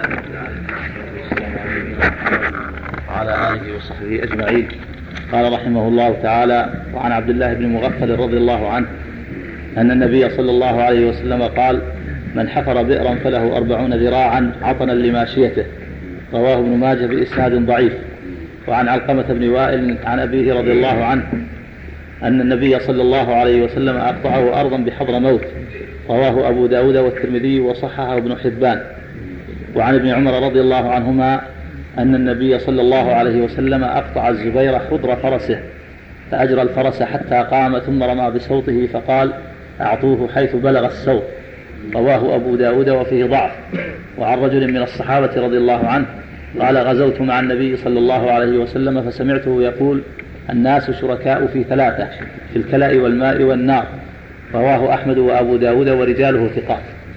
وعلى آله وصحبه أجمعين. قال رحمه الله تعالى: وعن عبد الله بن مغفل رضي الله عنه أن النبي صلى الله عليه وسلم قال: من حفر بئرا فله 40 ذراعا عطنا لماشيته. رواه ابن ماجه بإسناد ضعيف. وعن علقمة بن وائل عن أبيه رضي الله عنه أن النبي صلى الله عليه وسلم أقطعه أرضا بحضرموت. رواه أبو داود والترمذي وصححه ابن حبان. وعن ابن عمر رضي الله عنهما أن النبي صلى الله عليه وسلم أقطع الزبير خضر فرسه فأجرى الفرس حتى قام ثم رمى بصوته فقال: أعطوه حيث بلغ الصوت. رواه أبو داود وفيه ضعف. وعن رجل من الصحابة رضي الله عنه قال: غزوت مع النبي صلى الله عليه وسلم فسمعته يقول: الناس شركاء في 3: في الكلأ والماء والنار. رواه أحمد وأبو داود ورجاله ثقات.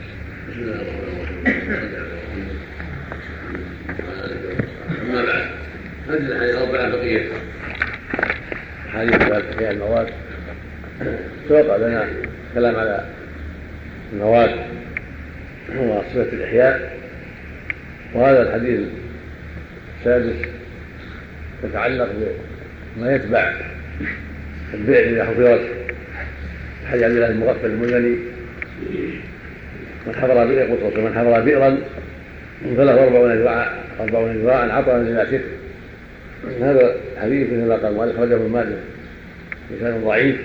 أما بعد، هذه الحديث 4 بقية حديث فيها المواد. سبق لنا كلام على المواد وصفة الإحياء، وهذا الحديث السادس يتعلق بما يتبع البئر إذا حفرت. حديث عبد الله المغفل المزني: من حفر بئر قطرة ومن حفر بئرا فله 40 ذراعا عطنا لماشيته. هذا الحديث مثل ما قال المؤلف أخرجه ابن ماجه بإسناد ضعيف،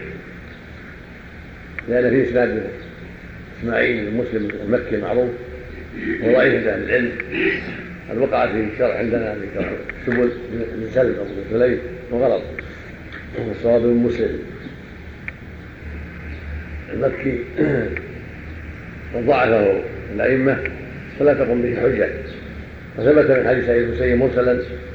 لأن فيه إسناد إسماعيل بن مسلم المكي المعروف وضعيف عند أهل العلم. الوقعة في الشرع عندنا سبل بن سلم أو بن سليم وغلط، والصواب بن مسلم المكي وضعفه الأئمة فلا تقم به حجة. وثبت من حديث سعيد المسيب مرسلا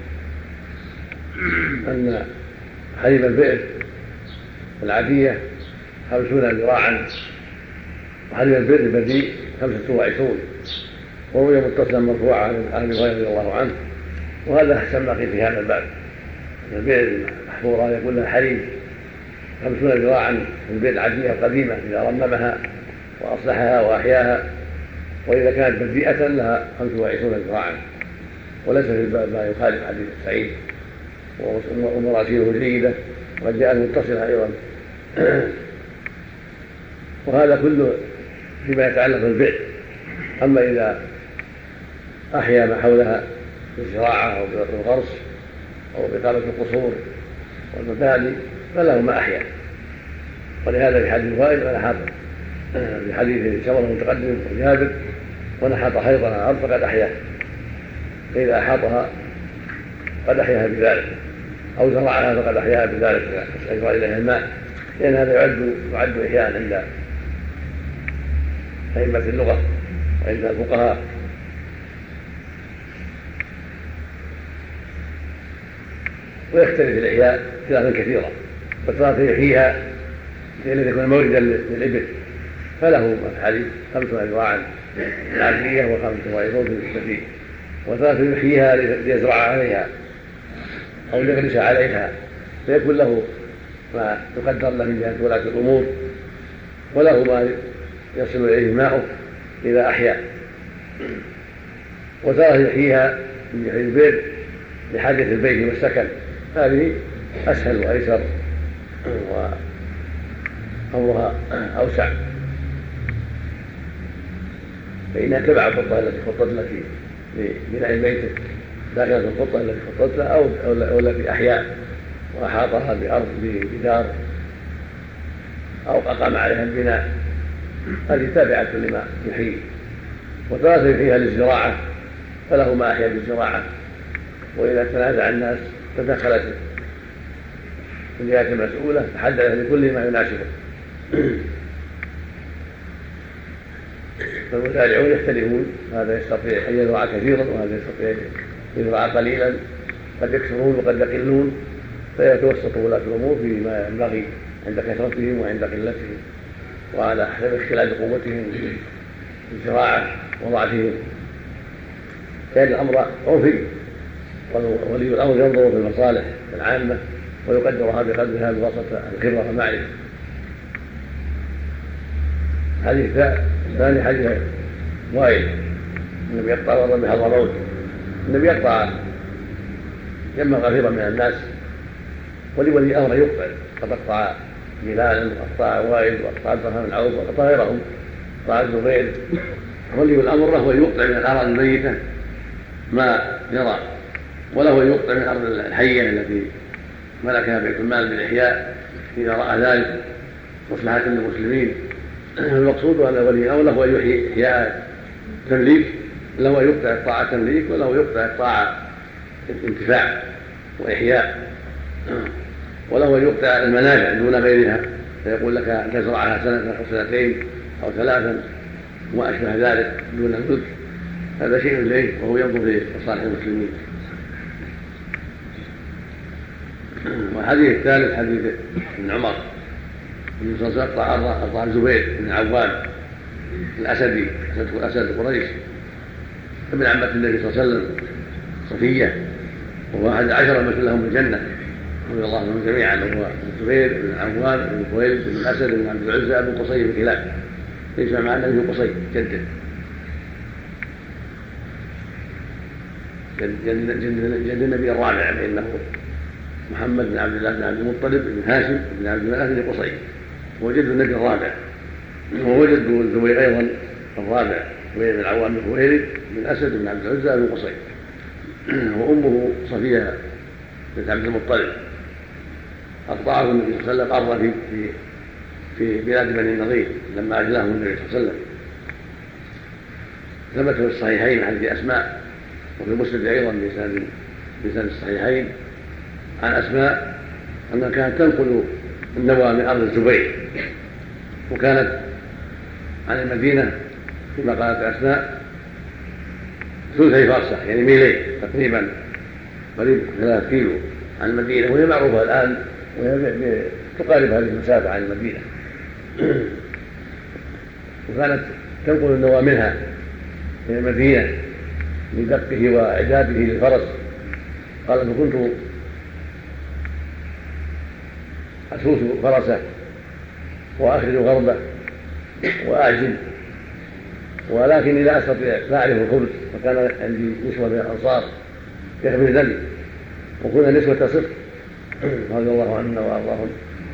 أن حليب البئر العادية 50 ذراعا، وحليب البئر البذيء 25، وهو متصلا مرفوعا عن ابي هريره رضي الله عنه. وهذا احسن ما في هذا الباب. البئر المحفوره يقول لها حليب 50 ذراعا في البئر العاديه القديمه إذا رممها وأصلحها وأحياها، وإذا كانت بذيئة لها 25 ذراعا. وليس في الباب ما يخالف حديث سعيد، ومراسيله جيدة وقد جاءت متصلة أيضا. وهذا كله فيما يتعلق بالبئر. أما إذا أحيا ما حولها بالزراعة أو بالغرس أو بإقامة القصور والمباني فله ما أحيا. ولهذا في حديث وائل ونحط في حديث شمر المتقدم وجابر: ونحط حيطا على الأرض فقد أحياها. فإذا أحاطها قد أحياها بذلك، أو زرعها فقد أحياها بذلك أجرى إليها الماء، لأن هذا يعد إحياء عند أئمة اللغة وعند الفقهاء. ويختلف الإحياء اختلافا كثيرا، فترة يحييها الذي يكون موردا للإبل فله الحليب 5 ذراعا العادية و25 في البذيء، وترة يحييها ليزرع عليها أو ليغرس عليها، فيكون له ما يقدر له من جهة ولاة الأمور، وله ما يصل إليه ماؤه إذا أحيا. وترة يحييها من جهة البئر لحاجة البيت والسكن، هذه أسهل وأيسر وأمرها أوسع، فإنها تبع الخطة التي خطت لك لبناء بيتك داخل الخطة التي خطت لها أو التي أحياء وأحاطها بأرض بدار أو أقام عليها البناء، هذه تابعة لما يحيي. وثلاثة يحييها للزراعة فله ما أحيا بالزراعة، وإذا تنازع الناس تدخلت الجهات المسؤولة تحدث بكل ما يناسبه. فالمزارعون يختلفون، هذا يستطيع أن يزرع كثيرا وهذا يستطيع أن يزرع قليلا، قد يكثرون وقد يقلون، فيتوسط ولاة الأمور فيما ينبغي عند كثرتهم وعند قلتهم، وعلى حسب اختلاف قوتهم في الزراعة وضعفهم. كان الأمر عرفي، ولي الأمر ينظر في المصالح العامة ويقدرها بقدرها بواسطة الخبرة والمعرفة. حديث ثاني حديث وائل النبي يقطع وضرب بحضرموت. النبي يقطع جمع غفيرا من الناس، ولولي امره يقطع، قد اقطع بلال واقطع وائل واقطع عبد الرحمن بن عوف واقطع غيرهم، قطع الزبير. ولي الامر له يقطع من الاراضي الميته ما يرى، وله يقطع من الارض الحيه التي ملكها بيت المال بالاحياء اذا راى ذلك مصلحه للمسلمين. المقصود ان ولي الامر له ان يحيي احياء تمليك، له ان يقطع الطاعه تمليك، وله يقطع الطاعه انتفاع واحياء، وله ان يقطع المنافع دون غيرها، فيقول لك ان تزرعها سنه او سنتين او ثلاثا وما اشبه ذلك دون الملك. هذا شيء اليه وهو ينظر في مصالح المسلمين. والحديث الثالث حديث ابن عمر النبي صلى الله عليه وسلم اقطع الزبير بن عوام الاسدي اسد قريش ابن عمة النبي صلى الله عليه وسلم صفيه، وهو احد العشره المشهود لهم بالجنه رضي الله عنهم جميعا، وهو الزبير بن عوام بن خويلد بن الاسد بن عبد العزى بن قصي بن كلاب، ليس مع النبي قصي جده جد النبي الرابع، فإنه محمد بن عبد الله بن عبد المطلب بن هاشم بن عبد مناف بن قصي، هو جد النبي الرابع، وهو جد الزبير أيضا الرابع، زبير بن العوام بن خويلد بن أسد بن عبد العزى بن قصي، وأمه صفية بنت عبد المطلب. أقطعه النبي صلى الله عليه وسلم أرضا في بلاد بني النضير لما أجلاه النبي صلى الله عليه وسلم. ثبت في الصحيحين حديث أسماء، وفي مسلم أيضا بسند الصحيحين عن أسماء أنها كانت تنقل النوى من أرض الزبير، وكانت عن المدينة كما قالت أسماء ثلثي فرسخ، يعني ميلين تقريبا، قريب 3 كيلو عن المدينة، وهي معروفة الآن وهي تقارب هذه المسافة عن المدينة. وكانت تنقل النوى منها من المدينة لدقه وإعداده للفرس. قال فكنت أسوس فرسه وأخرج غربه وأعجل، ولكني لا أستطيع لا أعرف الخبز، فكان عندي نسوة من الأنصار يخبزني، وكنا نسوة صدق رضي الله عننا وأرضاهم.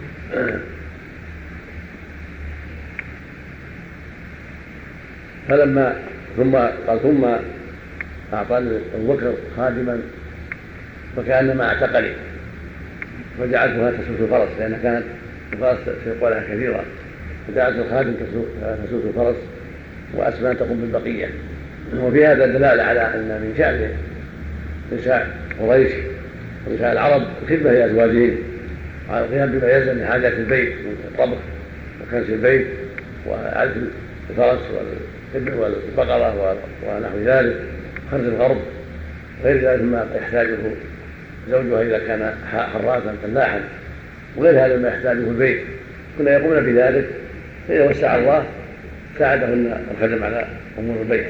فلما ثم أعطاني أبو بكر خادما فكأنما اعتقني، فجعلتها تسوس الفرس، لأنها كانت الفرس تقولها كثيرا، فجعلت الخادم تسوس الفرس وأسماء تقوم بالبقية. وفي هذا دلالة على أن من شأن نساء قريش ونساء العرب الخدمة لأزواجهم على القيام بما يلزم من حاجات البيت من الطبخ وكنس البيت وعلف الفرس والبقرة ونحو ذلك، خرج الغرب، غير ذلك ما يحتاجه زوجها إذا كان حراسا فلاحا، وغير هذا ما يحتاجه البيت، كنا يقومون بذلك، فإذا وسع الله ساعدهن الخدم على أمور البيت.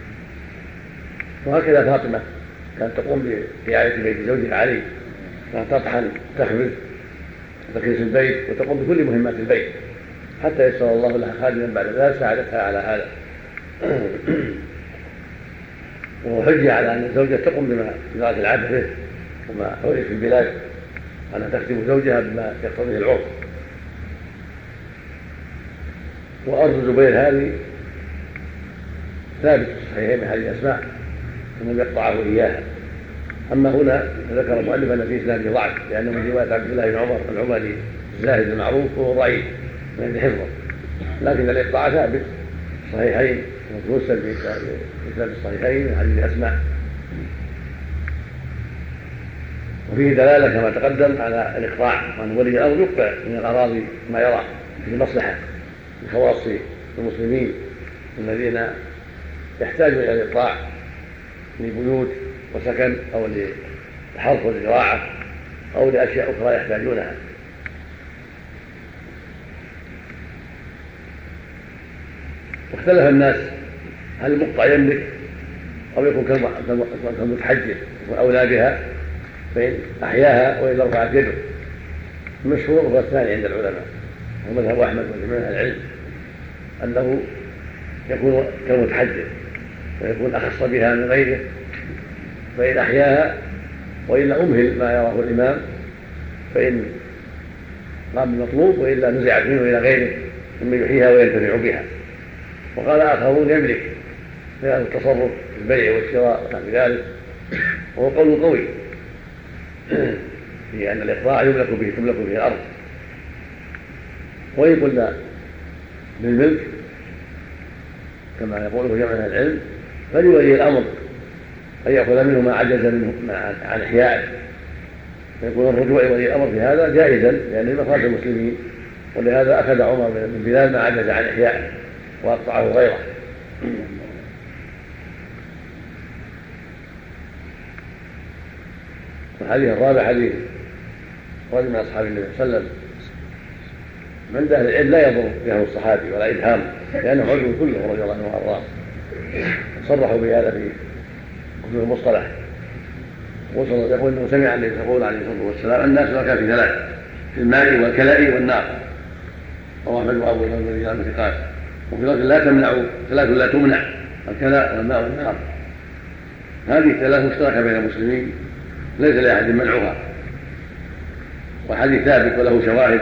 وهكذا فاطمة كانت تقوم برعاية بيت زوجها علي، كانت تطحن تخبز وتكنس البيت وتقوم بكل مهمات البيت، حتى يسر الله لها خادما بعد ذلك ساعدتها على هذا. وحجي على أن الزوجة تقوم بإدارة العبث وما حولي في البلاد، أنها تخدم زوجها بما يقتضيه العرف. وأرض الزبير هذه ثابت في الصحيحين من حديث أسماء أنه يقطعه إياها. أما هنا ذكر المؤلف أن في إسناده ضعف، لأنه من رواية عبد الله بن عمر العمري الزاهد المعروف وهو ضعيف من حفظه، لكن الإقطاع ثابت في الصحيحين ومتوسل في كتاب الصحيحين من حديث أسماء. وفيه دلالة كما تقدم على الإقطاع، وأن ولي الأمر يقطع من الأراضي ما يرى في مصلحة لخواص المسلمين الذين يحتاجون إلى الإقطاع لبيوت وسكن أو للحرث والزراعة أو لأشياء أخرى يحتاجونها. واختلف الناس هل المقطع يملك أو يكون كالمتحجر أولى بها فإن أحياها وإذا رفعت يده. المشهور هو الثاني عند العلماء ومذهب أحمد وجميع العلم أنه يكون كالمتحجر، ويكون أخص بها من غيره، فإن أحياها وإلا أمهل ما يراه الإمام فإن قام بالمطلوب، وإلا نزعت منه إلى غيره ممن يحييها وينتفع بها. وقال آخرون يملك في التصرف في البيع والشراء ونحو ذلك، وهو قول قوي في أن الإقراع تملك به الأرض. وإن قلنا بالملك كما يقوله جمع من العلم، فلولي الأمر أن يأخذ منه ما عجز منه عن إحيائه، فيكون الرجوع ولي الأمر في هذا جائزا لأنه مخالف المسلمين. ولهذا أخذ عمر بن بلال ما عجز عن إحيائه وأقطعه غيره. الحديث الرابع حديث رجل من أصحاب النبي صلى الله عليه وسلم من أهل العلم لا يضر به الصحابي ولا إبهام، لأنه رجل كله رضي الله عنه وأرضاه، صرحوا بهذا في كتب المصطلح. يقول انه سمع النبي يقول عليه الصلاه والسلام الناس شركاء في ثلاث: في الماء والكلاء والنار. رواه احمد وابو داود والترمذي قال. وفي لفظ ثلاث لا تمنع: الكلاء والماء والنار. هذه الثلاث مشتركه بين المسلمين ليس لاحد منعها، والحديث ثابت وله شواهد.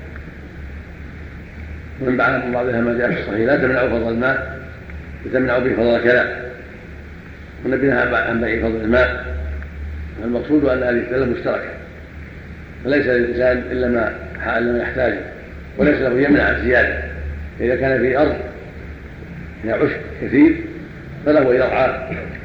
من بعضها ما جاء في الصحيح: لا تمنعوا فضل الماء لتمنعوا به فضل الكلاء. والنبي نهى عن بيع فضل الماء. المقصود أن هذه الثلاث مشتركة، فليس للإنسان إلا ما يحتاجه، وليس له يمنع عن زيادة. إذا كان في أرض فيها عشب كثير فله يرعى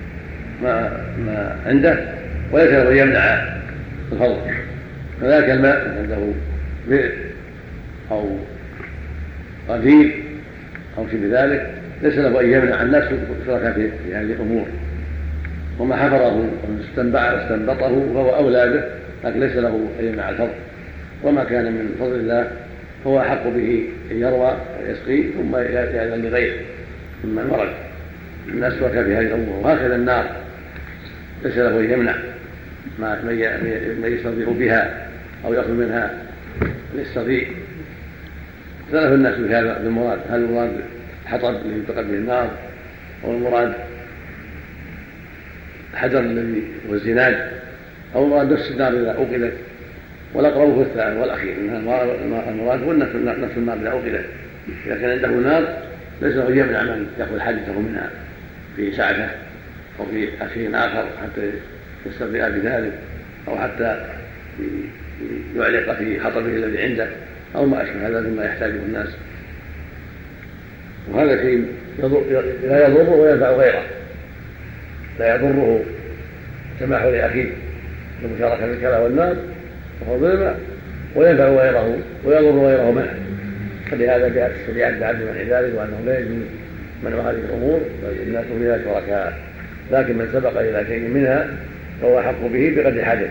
ما عنده، وليس له يمنع الفضل. فذاك الماء عنده بئر أو غدير أو شبه ذلك ليس له أن يمنع الناس شركاء في هذه الأمور. وما حفره واستنبطه فهو أولى به، لكن ليس له أن يمنع الفضل. وما كان من فضل الله فهو أحق به أن يروى ويسقي ثم يأذن لغيره ممن ورد. الناس شركاء في هذه الأمور. وهكذا النار ليس له أن يمنع ما يستضيع بها أو يأخذ منها للصديق. اختلف الناس في هذا المراد: هل المراد الحطب الذي يتقد به النار، أو المراد الحجر الذي هو الزناد، أو المراد نفس النار إذا أوقدت؟ والأقرب هو الثاني والأخير، المراد هو نفس النار إذا أوقدت. إذا كان عنده نار ليس له يمنع من يأخذ حاجته منها في ساعته أو في شيء آخر حتى يستضيء بذلك، أو حتى يعلق في حطبه الذي عنده أو ما أشبه هذا مما يحتاجه الناس. وهذا شيء لا يضره وينفع غيره. لا يضره سماح لأخيه بالمشاركة في الكلاء والنار وفضل الماء، وينفع غيره ويضر غيره معه. فلهذا جاءت الشريعة بعد منع ذلك، وأنه لا يجوز منع هذه الأمور بل الناس فيها شركاء، لكن من سبق إلى شيء منها فهو أحق به بقدر حاجته.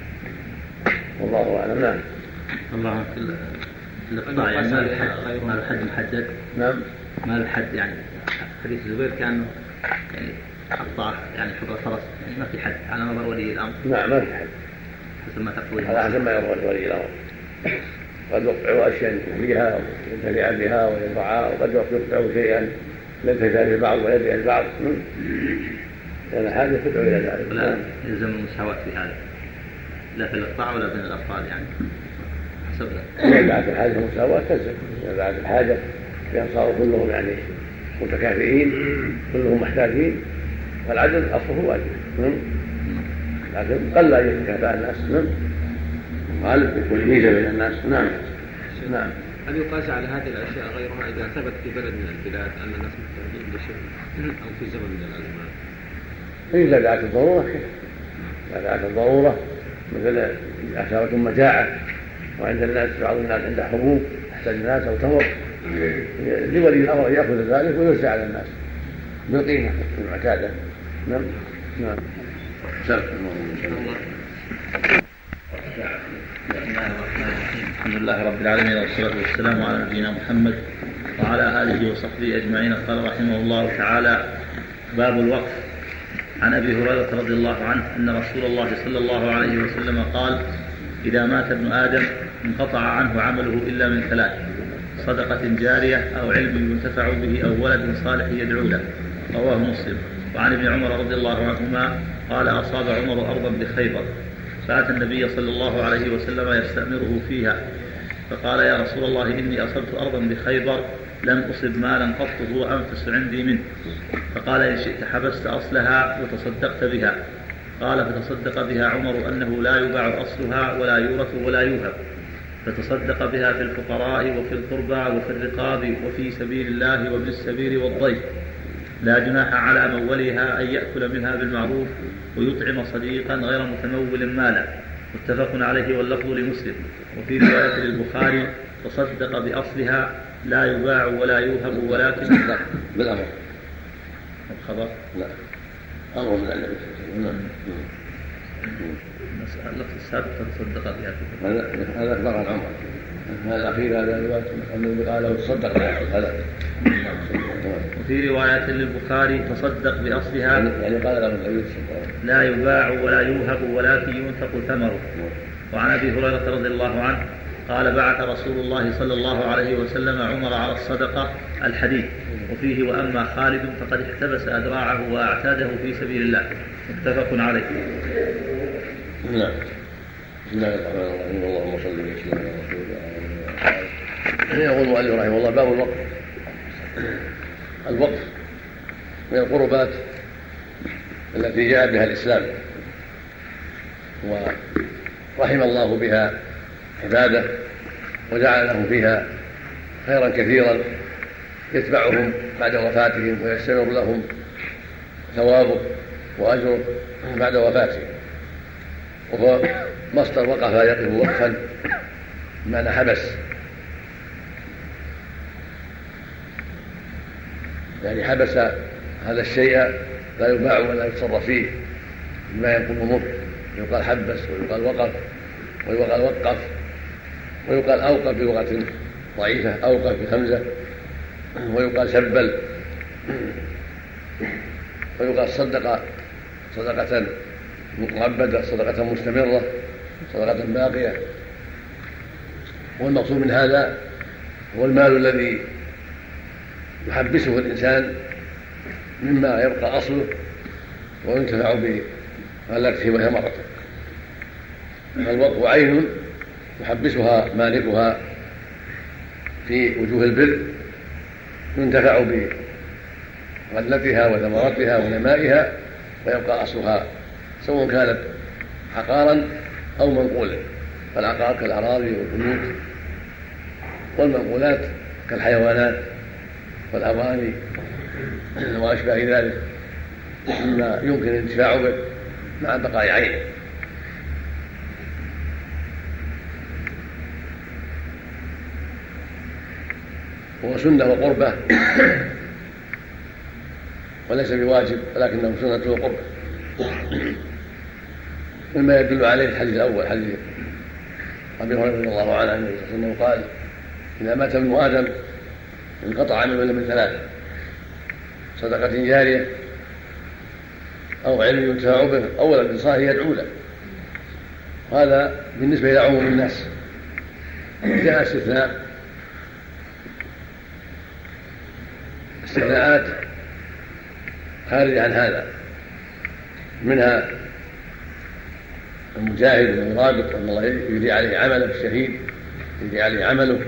والله أعلم. نعم. الله الإقطاع يعني ما له حد محدد. نعم. ما له حد يعني. حديث الزبير كان يعني أقطع يعني حبر فرس، يعني ما في حد على نظر ولي الأمر. نعم ما في حد. حسب ما تقول. على حسب ما يرى ولي الأمر. قد يقطعوا أشياء يحميها وينتفع بها وينفعها، وقد يقطعوا شيئا ينتفع بالبعض ويدعي البعض، لأن حاجة تدعو إلى ذلك. ولا يلزم المساواة في هذا، لا في الإقطاع ولا بين الأبطال يعني حسب إذا دعت الحاجة مساواة تلزم. إذا دعت الحاجة بأن صاروا كلهم يعني متكافئين كلهم محتاجين، فالعدل أصله واجب. لكن قل أن يتكافئ الناس. غالب يكون ميزة بين الناس. نعم. نعم. هل يقاس على هذه الأشياء غيرها إذا ثبت في بلد من البلاد أن الناس محتاجين لشيء أو في زمن من الأزمان؟ إذا دعت الضرورة كيف؟ إذا دعت الضرورة مثل أثارة مجاعة وعند الناس بعض الناس عنده حبوب يحتاج الناس أو تمر، لولي الأمر يأخذ ذلك ويوزع على الناس بالقيمة المعتادة. نعم. نعم. الحمد لله رب العالمين، والصلاة والسلام على نبينا محمد وعلى آله وصحبه أجمعين. قال رحمه الله تعالى: باب الوقف. عن أبي هريرة رضي الله عنه أن رسول الله صلى الله عليه وسلم قال: إذا مات ابن آدم انقطع عنه عمله إلا من ثلاث: صدقة جارية أو علم ينتفع به أو ولد صالح يدعو له. رواه مسلم. وعن ابن عمر رضي الله عنهما قال أصاب عمر أرضا بخيبر فأتى النبي صلى الله عليه وسلم يستأمره فيها فقال يا رسول الله إني أصبت أرضا بخيبر لم أصب مالا قط هو أنفس عندي منه. فقال إن شئت حبست أصلها وتصدقت بها. قال فتصدق بها عمر أنه لا يباع أصلها ولا يورث ولا يوهب، فتصدق بها في الفقراء وفي القربى وفي الرقاب وفي سبيل الله وابن السبيل والضيف، لا جناح على مولها أن يأكل منها بالمعروف ويطعم صديقا غير متمول مالا. متفق عليه واللفظ لمسلم. وفي رواية للبخاري تصدق بأصلها لا يباع ولا يوهب ولكن بالأمر الخبر لا أمر من النبي اللفظ السابق تصدق بها هذا أخبر عن عمر. هذا الأخير هذا أنه قال له تصدق هذا. وفي رواية للبخاري تصدق بأصلها يعني قال له النبي لا يباع ولا يوهب ولكن ينفق ثمره. وعن أبي هريرة رضي الله عنه قال بعث رسول الله صلى الله عليه وسلم عمر على الصدقة الحديث. وفيه وأما خالد فقد احتبس أدراعه وأعتاده في سبيل الله. متفق عليه. نعم. بسم الله الرحمن الرحيم. اللهم صل وسلم على رسول الله. يقول المؤلف رحمه الله باب الوقف. الوقف من القربات التي جاء بها الإسلام ورحم الله بها عباده وجعل لهم فيها خيرا كثيرا يتبعهم بعد وفاتهم ويستمر لهم ثوابه وأجره بعد وفاتهم. وهو مصدر وقف يقف وقفا بمعنى حبس، يعني حبس هذا الشيء لا يباع ولا يتصرف فيه بما ينقض منه. يقال حبس ويقال وقف ويقال وقف ويقال أوقف بلغة ضعيفة أوقف بهمزة ويقال سبل ويقال صدقة صدقة مؤبدة صدقة مستمرة صدقة باقية. والمقصود من هذا هو المال الذي يحبسه الإنسان مما يبقى أصله وينتفع بغلته وهي مرته. الوقف عين يحبسها مالكها في وجوه البر ينتفع بغلتها وثمرتها ونمائها ويبقى أصلها سواء كانت عقارا أو منقولا. فالعقار كالأراضي والبيوت، والمنقولات كالحيوانات والأواني وأشباه ذلك مما يمكن الانتفاع به مع بقاء عينه. هو سنة وقربة وليس بواجب ولكنه سنة وقربة، مما يدل عليه الحديث الأول حديث أبي هريرة رضي الله عنه النبي صلى الله عليه وسلم قال إذا مات ابن آدم انقطع عمله إلا من ثلاث: صدقة جارية أو علم ينتفع به أو ولد صالح يدعو له. هذا بالنسبة إلى عموم الناس. جاء استثناءات خارجة عن هذا، منها المجاهد والمرابط أن الله يجري عليه عمله، الشهيد يجري عليه عمله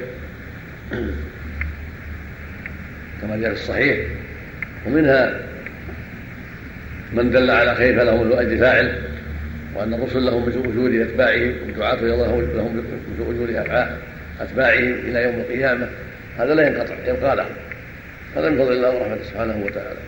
كما جاء في الصحيح، ومنها من دل على خير فلهم الأجر فاعل، وأن الرسل لهم بأجور أتباعهم والدعاة إلى الله لهم بأجور أتباعهم إلى يوم القيامة. هذا لا ينقطع يبقى لهم، هذا من فضل الله ورحمته سبحانه وتعالى.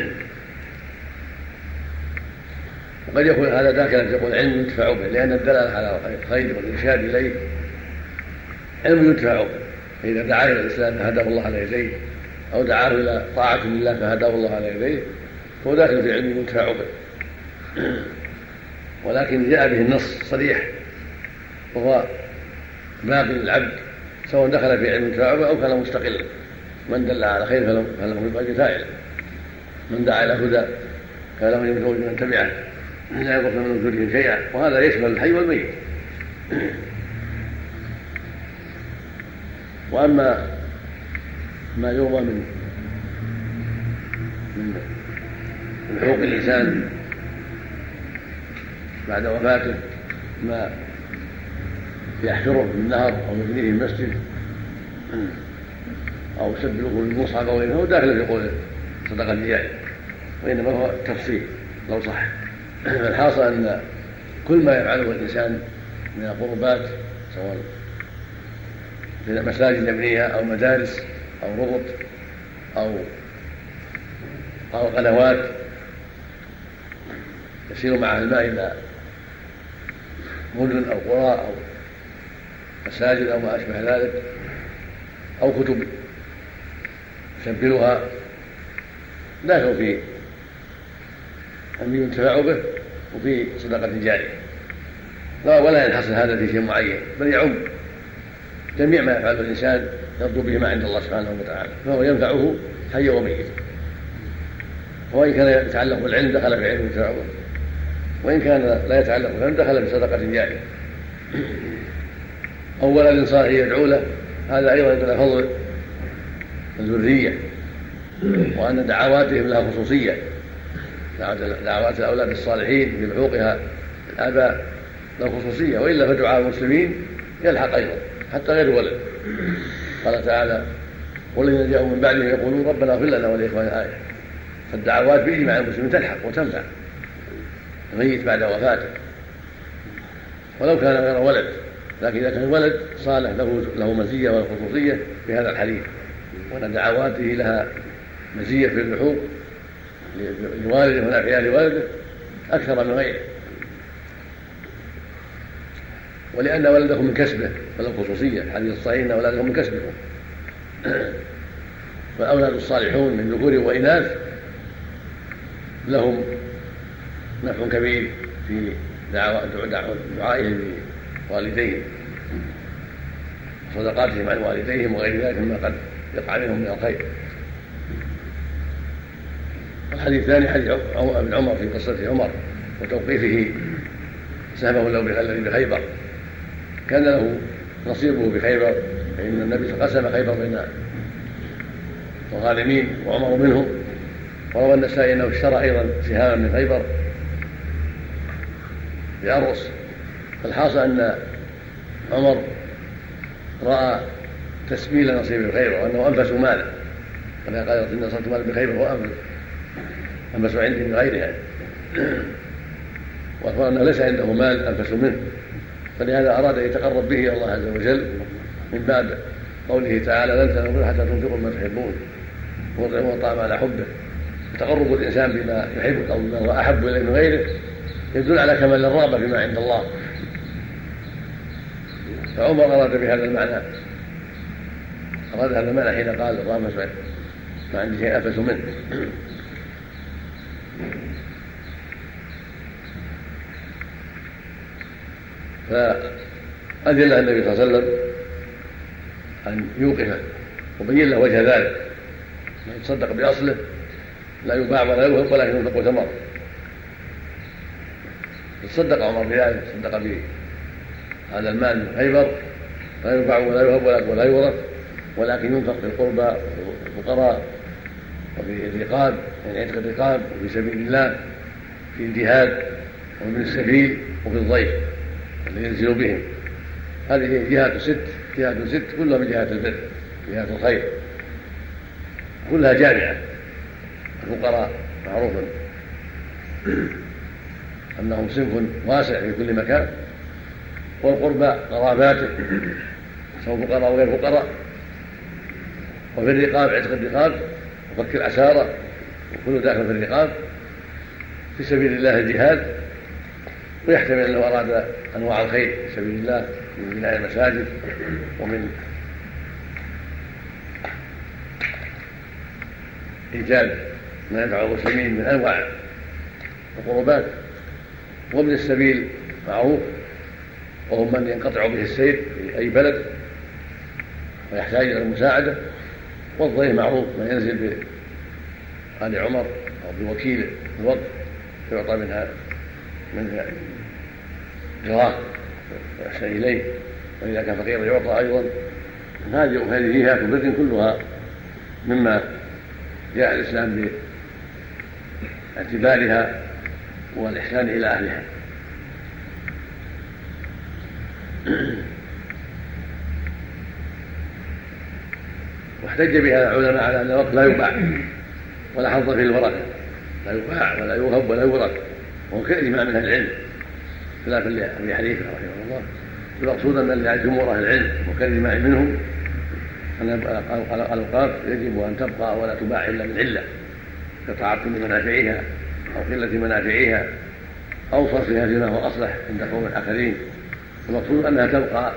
وقد يكون هذا داخلا يقول علم ينتفع به، لأن الدلالة على الخير والإرشاد إليه علم ينتفع به، فإذا دعا إلى الإسلام فهداه الله على يديه، أو دعاه إلى طاعة لله فهداه الله على يديه، فهو داخل في علم ينتفع به. ولكن جاء به النص صريح وهو باقي للعبد سواء دخل في علم ينتفع به أو كان مستقلا. من دل على خير فله الأجر فاعل، من دعا إلى هدى فله يمكن من تبعه لا يضر من وجودهم شيئا، وهذا يشمل الحي والميت. وأما ما يروى من من حقوق الإنسان بعد وفاته ما يحفره في النهر أو يبنيه المسجد أو يسبله بالمصحف أو غيره داخل في قوله صدقة الجارية، وإنما هو تفصيل لو صح. فالحاصل أن كل ما يفعله الإنسان من القربات سواء في مساجد يبنيها أو مدارس أو ربط أو قنوات يسير معها الماء إلى مدن أو قرى أو مساجد أو ما أشبه ذلك أو كتب يسبلها داخل في أن ينتفع به وفي صدقة جارية، ولا ينحصر هذا في شيء معين بل يعم جميع ما يفعله الإنسان يرجو به ما عند الله سبحانه وتعالى، فهو ينفعه حيا وميتا. وإن كان يتعلق بالعلم دخل في علم ينتفع به، وإن كان لا يتعلق بالعلم دخل في صدقة جارية. أو ولد صالح يدعو له، هذا أيضا يدل فضل الذرية، وأن دعواتهم لها خصوصية، دعوات الأولاد الصالحين بحقوقها الآباء لها خصوصية، وإلا فدعاء المسلمين يلحق أيضا حتى غير ولد. قال تعالى: والذين جاءوا من بعدهم يقولون ربنا اغفر لنا ولإخواننا آية. فالدعوات بإجماع المسلمين تلحق وتنفع الميت بعد وفاته ولو كان غير ولد، لكن إذا كان ولد صالح له مزية والخصوصية في هذا الحديث، وأن دعواته لها مزية في اللحوق لوالده ونافعها لوالده أكثر من غيره، ولأن ولدهم من كسبه فله خصوصية. الحديث الصحيح أن أولادهم من كسبهم، فالأولاد الصالحون من ذكور وإناث لهم نفع كبير في دعائهم لوالديهم وصدقاتهم عن والديهم وغير ذلك مما قد يقع منهم من الخير. الحديث الثاني حديث ابن عمر في قصة عمر وتوقيفه سهمه له الذي بخيبر، كان له نصيبه بخيبر، فإن النبي قسم خيبر بين الغانمين وعمر منهم. وروى النسائي أنه اشترى أيضا سهاما من خيبر بأرس. فالحاصل أن عمر رأى تسبيل نصيب الخيبر وأنه أنفس ماله، ولا قال إن أصبت مال بخيبر وأنفس عندي من غيرها، وأخبر أنه ليس عنده مال أنفس منه، فلهذا أراد أن يتقرب به الله عز وجل من باب قوله تعالى: لن تنالوا البر حتى تنفقوا مما تحبون وتطعمون الطعام على حبه. تقرب الإنسان بما يحب أو بما هو أحب إليه من غيره يدل على كمال الرغبة فيما عند الله. فعمر أراد بهذا المعنى، أراد هذا المعنى حين قال: اللهم اسمع ما عندي شيء أنفس منه. فأذن له النبي صلى الله عليه وسلم أن يوقفه وبين له وجه ذلك، أن يتصدق بأصله لا يباع ولا يوهب ولكن ينفق ثمره. تصدق عمر بذلك، تصدق بهذا المال من خيبر لا يباع ولا يوهب ولا يورث، ولكن ينفق في القربى وفي الفقراء وفي الرقاب، يعني عتق الرقاب، وفي سبيل الله، في الجهاد وفي السبيل وفي الضيف الذي ينزل بهم. هذه جهات ست كلها من جهات البر، جهات الخير، كلها جامعة. الفقراء معروف أنهم صنف واسع في كل مكان، والقربى قراباته سواء فقراء وغير فقراء، وفي الرقاب عتق الرقاب وفك الأسارى وكل داخل في الرقاب، في سبيل الله الجهاد، ويحتمل أنه أراد أنواع الخير في سبيل الله من بناء المساجد ومن إيجاد ما ينفع المسلمين من أنواع القربات. وابن السبيل معروف، وهم من ينقطع به السير في أي بلد ويحتاج إلى المساعدة. والضيف معروف من ينزل بآل عمر أو بوكيل الوقف يعطى منها من جراه ويحسن إليه، وإذا كان فقيرا يعطى أيضا. هذه جهات البر كلها مما جاء الإسلام اعتبارها والإحسان إلى أهلها. واحتج بها العلماء على أن الوقف لا يباع ولا حظ في الورثة، لا يباع ولا يوهب ولا يورث، وهو كإجماع من أهل العلم خلافا لأبي حنيفة رحمه الله. المقصود أن جمهور أهل العلم وكإجماع منهم أن الأوقاف يجب أن تبقى ولا تباع إلا من علة كتعطل منافعها أو قلة منافعها أو صرفها فيما هو أصلح عند قوم آخرين. المقصود أنها تبقى،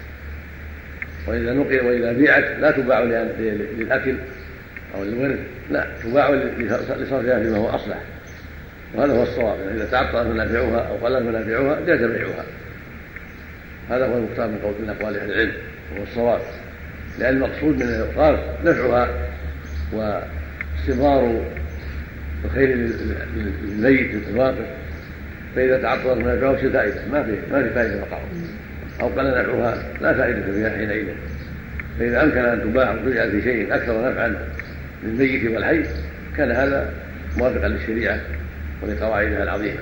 وإذا بيعت لا تباع للأكل أو للورث، لا تباع لصرفها فيما هو أصلح، وهذا هو الصواب. إذا تعطلت منافعها أو قلت منافعها جاز بيعها، هذا هو المختار من أقوال أهل العلم وهو الصواب، لأن المقصود من الأوقاف نفعها واستمرار الخير للميت في الواقف. فإذا تعطلت منافعها وش فائدة؟ ما في فائدة وقعه، أو قل نفعها لا فائدة فيها حينئذ. فإذا أمكن أن تباع وتجعل في شيء أكثر نفعا للميت والحي كان هذا موافقا للشريعة ولقواعدها العظيمة.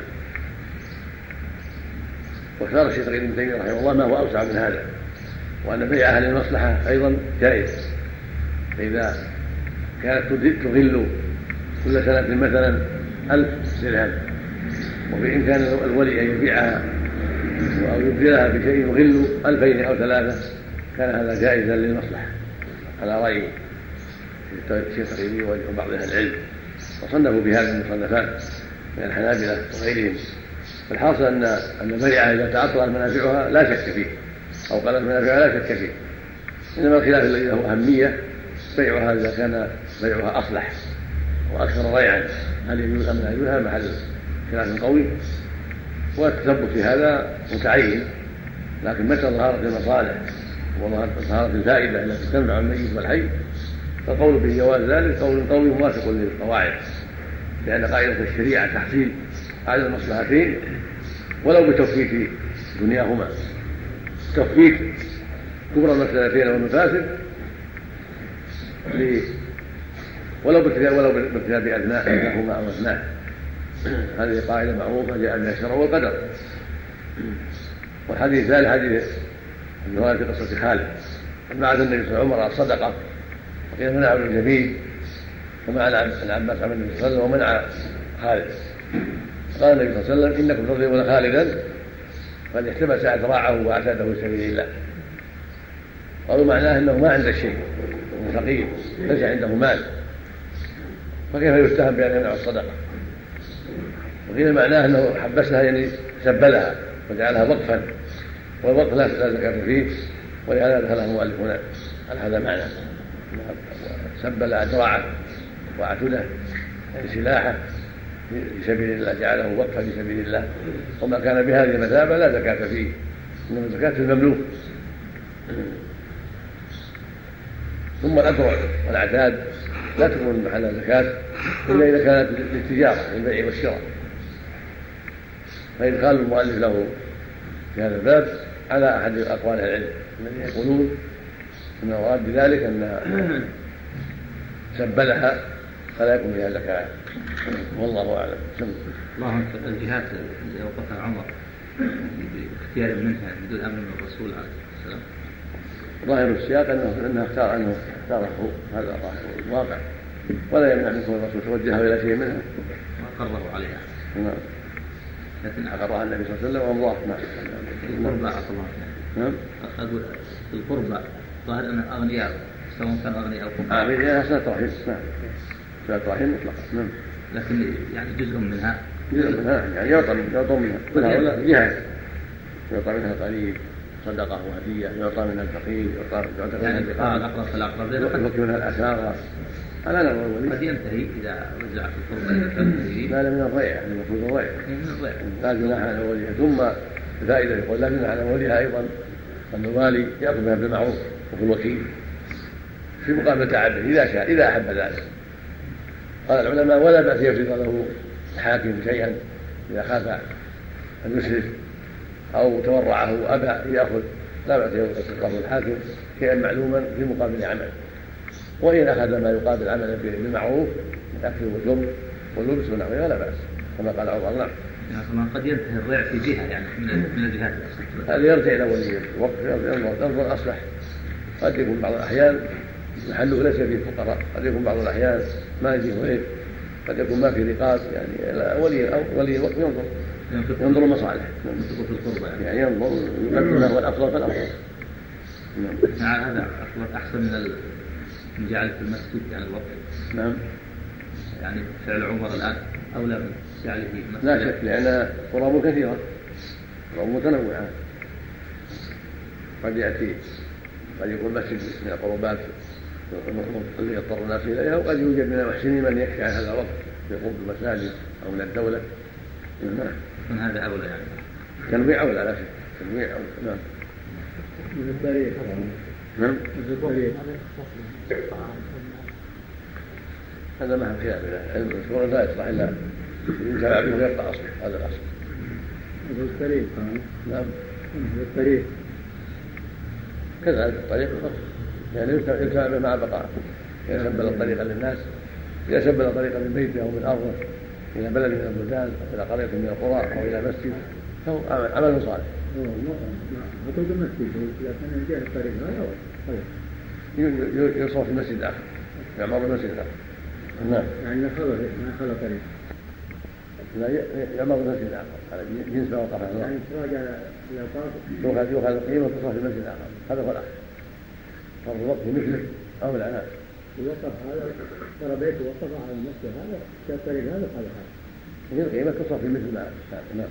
واختار الشيخ ابن تيمية رحمه الله ما هو أوسع من هذا، وأن بيع أهل المصلحة أيضا جائز. فإذا كانت تغل كل سنة مثلا 1000 درهم، وبإمكان الولي أن يبيعها أو يبدلها بشيء يغل 2000 أو 3، كان هذا جائزا للمصلحة على رأي الشيخ التقييمي وبعض أهل العلم، وصنفوا بهذه المصنفات من الحنابلة وغيرهم. فالحاصل أن بيعها إذا تعطلت منافعها لا شك فيه أو قلت منافعها لا شك فيه، إنما الخلاف الذي له أهمية بيعها إذا كان بيعها أصلح وأكثر ريعا، هل يجوز أم لا يجوز؟ هذا محل خلاف قوي، والتثبت في هذا متعين. لكن متى ظهرت المصالح وظهرت الفائدة التي تنفع الميت والحي فالقول بجواز ذلك قول موافق للقواعد، لأن قاعدة الشريعة تحصيل على المصلحتين ولو بتوفيق دنياهما، تفكيك كبرى المسألتين والمفاسد ولو بارتكاب أدناهما أو أدناه. هذه قاعدة معروفة جاء بها الشرع والقدر. والحديث الثالث حديث الرواية في قصة خالد بعد النبي صلى الله عليه وسلم الصدقة، وقيل منع ابن جبيل ومع العباس عن النبي صلى الله عليه وسلم ومنع خالد. قال النبي صلى الله عليه وسلم إنكم تضربون خالدا قد احتبس أذراعه وأعتاده في سبيل الله. قالوا معناه أنه ما عنده شيء، فقير ليس عنده مال، فكيف يتهم بأن يمنع الصدقة؟ وقيل معناه أنه حبسها يعني سبلها وجعلها وقفا، والوقف لا زكاة فيه، ولهذا دخله المؤلف هنا على هذا معنى، سبل أذراعه وأعتده يعني سلاحه في سبيل الله، جعله وقفا في سبيل الله. وما كان بهذه المثابة لا زكاة فيه، إنما الزكاة في المملوك. ثم الأذرع والأعتاد لا تكون محل زكاة إلا إذا كانت للتجارة للبيع والشراء. فإدخال المؤلف له في هذا الباب على أحد أقوال العلم الذين يقولون أن المراد بذلك أن سبلها فلا يكون فيها زكاة، والله أعلم. اللهم الجهات اللي أوقفها عمر باختيار منها بدون أمر من الرسول عليه السلام، ظاهر السياق أنه اختاره هذا الواقع، ولا يمنع من كون الرسول توجه إلى شيء منها وقرروا عليها. نعم، لكن أقرها النبي صلى الله عليه وسلم وأمضاه. القربى الله. نعم، أقول القربى ظاهر أن أغنياء سواء كانوا أغنياء أو فقراء. هي صلة رحم، نعم، صلة رحم مطلقة. نعم، لكن يعني جزء منها يعني يعطى منها كل هؤلاء جهة، يعطى منها قليل صدقة وهدية، يعطى منها الفقير، يعطى منها الأقرب فالأقرب، يعطى منها الأسارة على نوع الولي. قد ينتهي إذا وزعت القربى لا من الريع، المفروض الريع لا جناح على وليها. ثم الفائدة يقول لا جناح على وليها أيضا أن الوالي يأخذ بها بالمعروف وفي الوكيل في مقابل تعبه إذا شاء إذا أحب ذلك. قال العلماء ولا بأس يفرض له الحاكم شيئا إذا خاف أن يسرف أو تورعه وأبى يأخذ، لا بأس يفرض الحاكم شيئا معلوما في مقابل عمل، وإن أخذ ما يقابل عملا بالمعروف من أكل وشرب واللبس ونحوها لا بأس كما قال عمر. نعم. يعني قد ينتهي الريع في جهة يعني من الجهات هذا يرجع إلى ولي الوقت ينظر أصلح. قد يكون بعض الأحيان محله ليس فيه فقراء، قد يكون بعض الأحيان ما فيه غير، قد يكون ما في رقاب، يعني ولي الوقت ينظر المصالح في القربة يعني ينظر يقدم له الأفضل فالأفضل. هذا أحسن من جعل في المسجد يعني الوقت. نعم. يعني فعل عمر الآن أولى من جعله في المسجد. لا شك، لأن قرب كثيرة، قرب متنوعة، قد يأتي قد يكون مسجد من القربات الذي يضطر الناس إليها، وقد يوجد من المحسنين من يخشى عن هذا الوقت في قرب المساجد أو من الدولة. من هذا أولى يعني تنويع أولى لا شك، تنويع أولى. نعم. من الطريق. نعم. هذا ما هو خلاف العلم، المشهور لا يصلح إلا ينتفع به ويقطع أصله، هذا الأصل. من الطريق. نعم. من الطريق. كذلك الطريق يعني ينتفع به مع بقاء. إذا سبل الطريق للناس، إذا سبل الطريق من بيته أو من أرضه إلى بلد من البلدان أو إلى قرية من القرى أو إلى مسجد فهو عمل صالح. أقول المسجد لكن جاء الطريق هذا يصرف في المسجد الآخر، يعمر المسجد الآخر. نعم. يعني ما خلى طريق. لا يعمر المسجد الآخر على جنس ما وقف الله. يعني تراجع الأوقات. يؤخذ القيمة وتصرف في المسجد الآخر، هذا هو الأخر. فرض الوقت في مثله أو العناء. يوقف هذا ترى بيته وقف على المسجد هذا كالطريق هذا وهذا هذا. هي القيمة تصرف في مثل ما. نعم.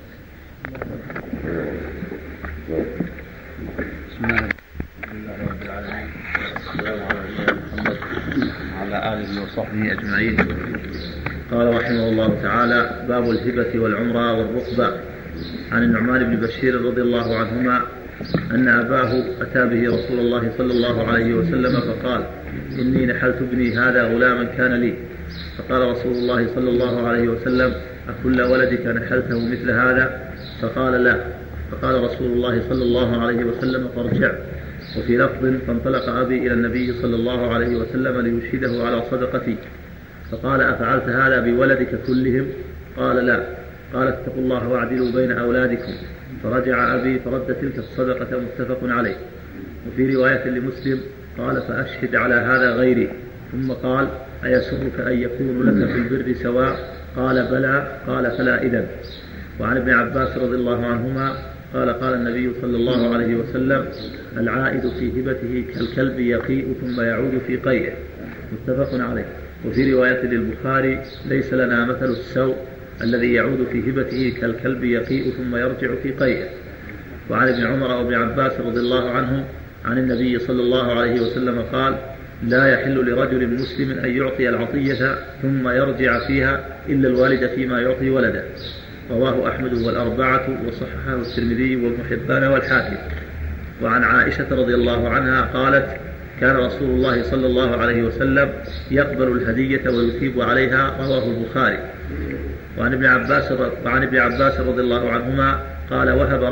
بسم الله الرحمن الرحيم رب العالمين والسلام على محمد وعلى آله وصحبه أجمعين. قال رحمه الله تعالى: باب الهبة والعمرة والرقبة. عن النعمان بن بشير رضي الله عنهما أن أباه أتى به رسول الله صلى الله عليه وسلم فقال: إني نحلت ابني هذا غلاما كان لي. فقال رسول الله صلى الله عليه وسلم: أكل ولدك نحلته مثل هذا؟ فقال: لا. فقال رسول الله صلى الله عليه وسلم: فارجع. وفي لفظ: فانطلق أبي إلى النبي صلى الله عليه وسلم ليشهده على صدقتي. فقال: أفعلت هذا بولدك كلهم؟ قال: لا. قال: اتقوا الله واعدلوا بين أولادكم. فرجع أبي فرد تلك الصدقة، متفق عليه. وفي رواية لمسلم قال: فأشهد على هذا غيري. ثم قال: أيسرك أن يكون لك في البر سواء؟ قال: بلى. قال: فلا إذن. وعن ابن عباس رضي الله عنهما قال: قال النبي صلى الله عليه وسلم: العائد في هبته كالكلب يقيء ثم يعود في قيئه، متفق عليه. وفي رواية للبخاري: ليس لنا مثل السوء الذي يعود في هبته كالكلب يقيء ثم يرجع في قيئه. وعن ابن عمر وابن عباس رضي الله عنهم عن النبي صلى الله عليه وسلم قال: لا يحل لرجل مسلم أن يعطي العطية ثم يرجع فيها إلا الوالد فيما يعطي ولده. رواه أحمد والأربعة وصححه الترمذي وابن حبان والحاكم. وعن عائشة رضي الله عنها قالت: كان رسول الله صلى الله عليه وسلم يقبل الهدية ويثيب عليها. رواه البخاري. وعن ابن عباس رضي الله عنهما قال: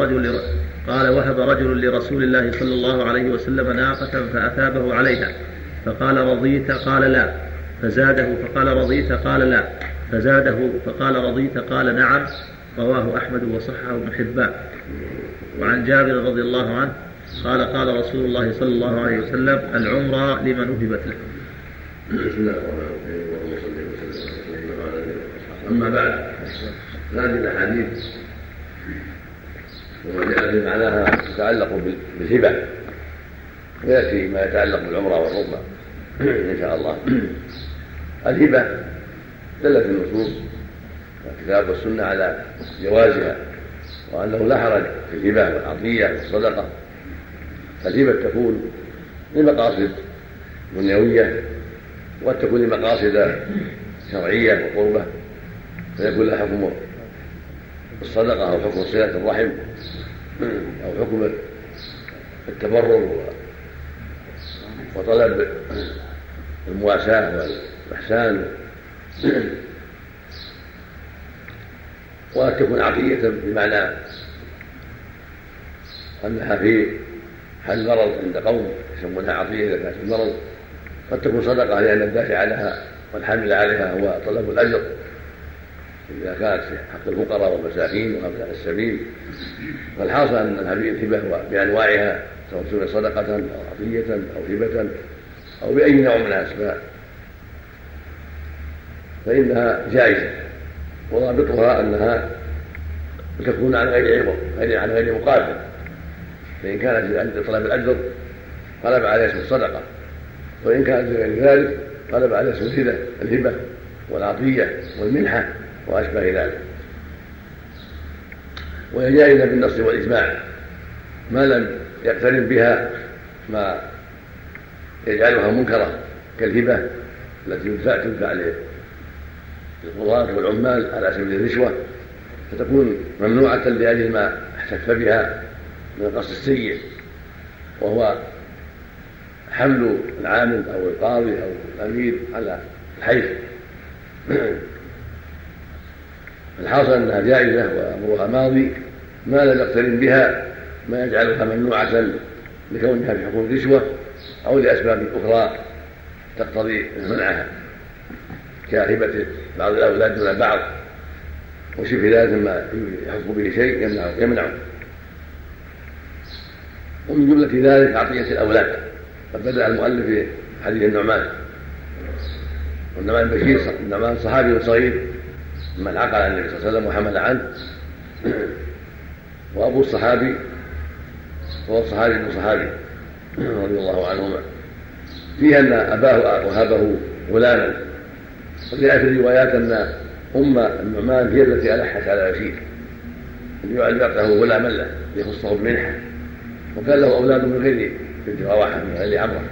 وهب رجل لرسول الله صلى الله عليه وسلم ناقة فأثابه عليها، فقال: رضيت؟ قال: لا. فزاده فقال: رضيت؟ قال: لا. فزاده فقال: رضيت؟ قال: نعم. رواه أحمد وصححه ابن حبان. وعن جابر رضي الله عنه قال: قال رسول الله صلى الله عليه وسلم: العمرة لمن وهبت له. بسم الله الرحمن الرحيم، اللهم صل وسلم على نبينا محمد. أما بعد، هذه الأحاديث وما جاء معناها تتعلق بالهبة، ويأتي ما يتعلق بالعمرة والرقبة إن شاء الله. الهبة دلت النصوص والكتاب والسنة على جوازها، وأنه لا حرج في الهبة والعطية والصدقة. الهبة تكون لمقاصد دنيوية وقد تكون لمقاصد شرعية وقربة، فيكون لها حكم الصدقة أو حكم صلة الرحم أو حكم التبرر وطلب المواساة والإحسان، وقد تكون عطية بمعنى أنها في حل مرض عند قوم يسمونها عطية إذا كانت المرض. قد تكون صدقة لأن الدافع لها والحامل عليها هو طلب الأجر إذا كانت في حق الفقراء والمساكين وأبناء السبيل. فالحاصل أن الهبة بأنواعها سواء صدقة أو عطية أو هبة أو بأي نوع من الأسباب فإنها جائزة، وضابطها أنها تكون عن غير عوض، عن غير مقابل. فإن كانت عند طلب الأجر غلب على اسم الصدقة، وإن كانت غير ذلك غلب على اسم الهبة والعطية والمنحة وأشبه ذلك. وهي جائزة بالنص والإجماع ما لم يقترن بها ما يجعلها منكرة كالهبة التي تدفع للقضاة والعمال على سبيل الرشوة، فتكون ممنوعة لأجل ما احتف بها من القصد السيء، وهو حمل العامل أو القاضي أو الأمير على الحيف. الحاصل أنها جائزة وأمرها ماضي ما لم يقترن بها ما يجعلها ممنوعة لكونها في حكم الرشوة أو لأسباب أخرى تقتضي منعها كهبة بعض الأولاد دون بعض وشبه ذلك ما يحق به شيء يمنعه. ومن جملة ذلك عطية الأولاد. قد بدأ المؤلف في حديث النعمان، والنعمان بشير النعمان صحابي صغير من عقل عن النبي صلى الله عليه وسلم وحمل عنه، وأبو الصحابي هو الصحابي ابن صحابي رضي الله عنهما، فيها أن أباه وهبه غلاما. وجاء في الروايات أن أم النعمان هي التي ألحت على بشير أن يعطيه غلاما له ليخصه بمنحة، وكان له أولاد من غير بنت رواحة من غير عمرة،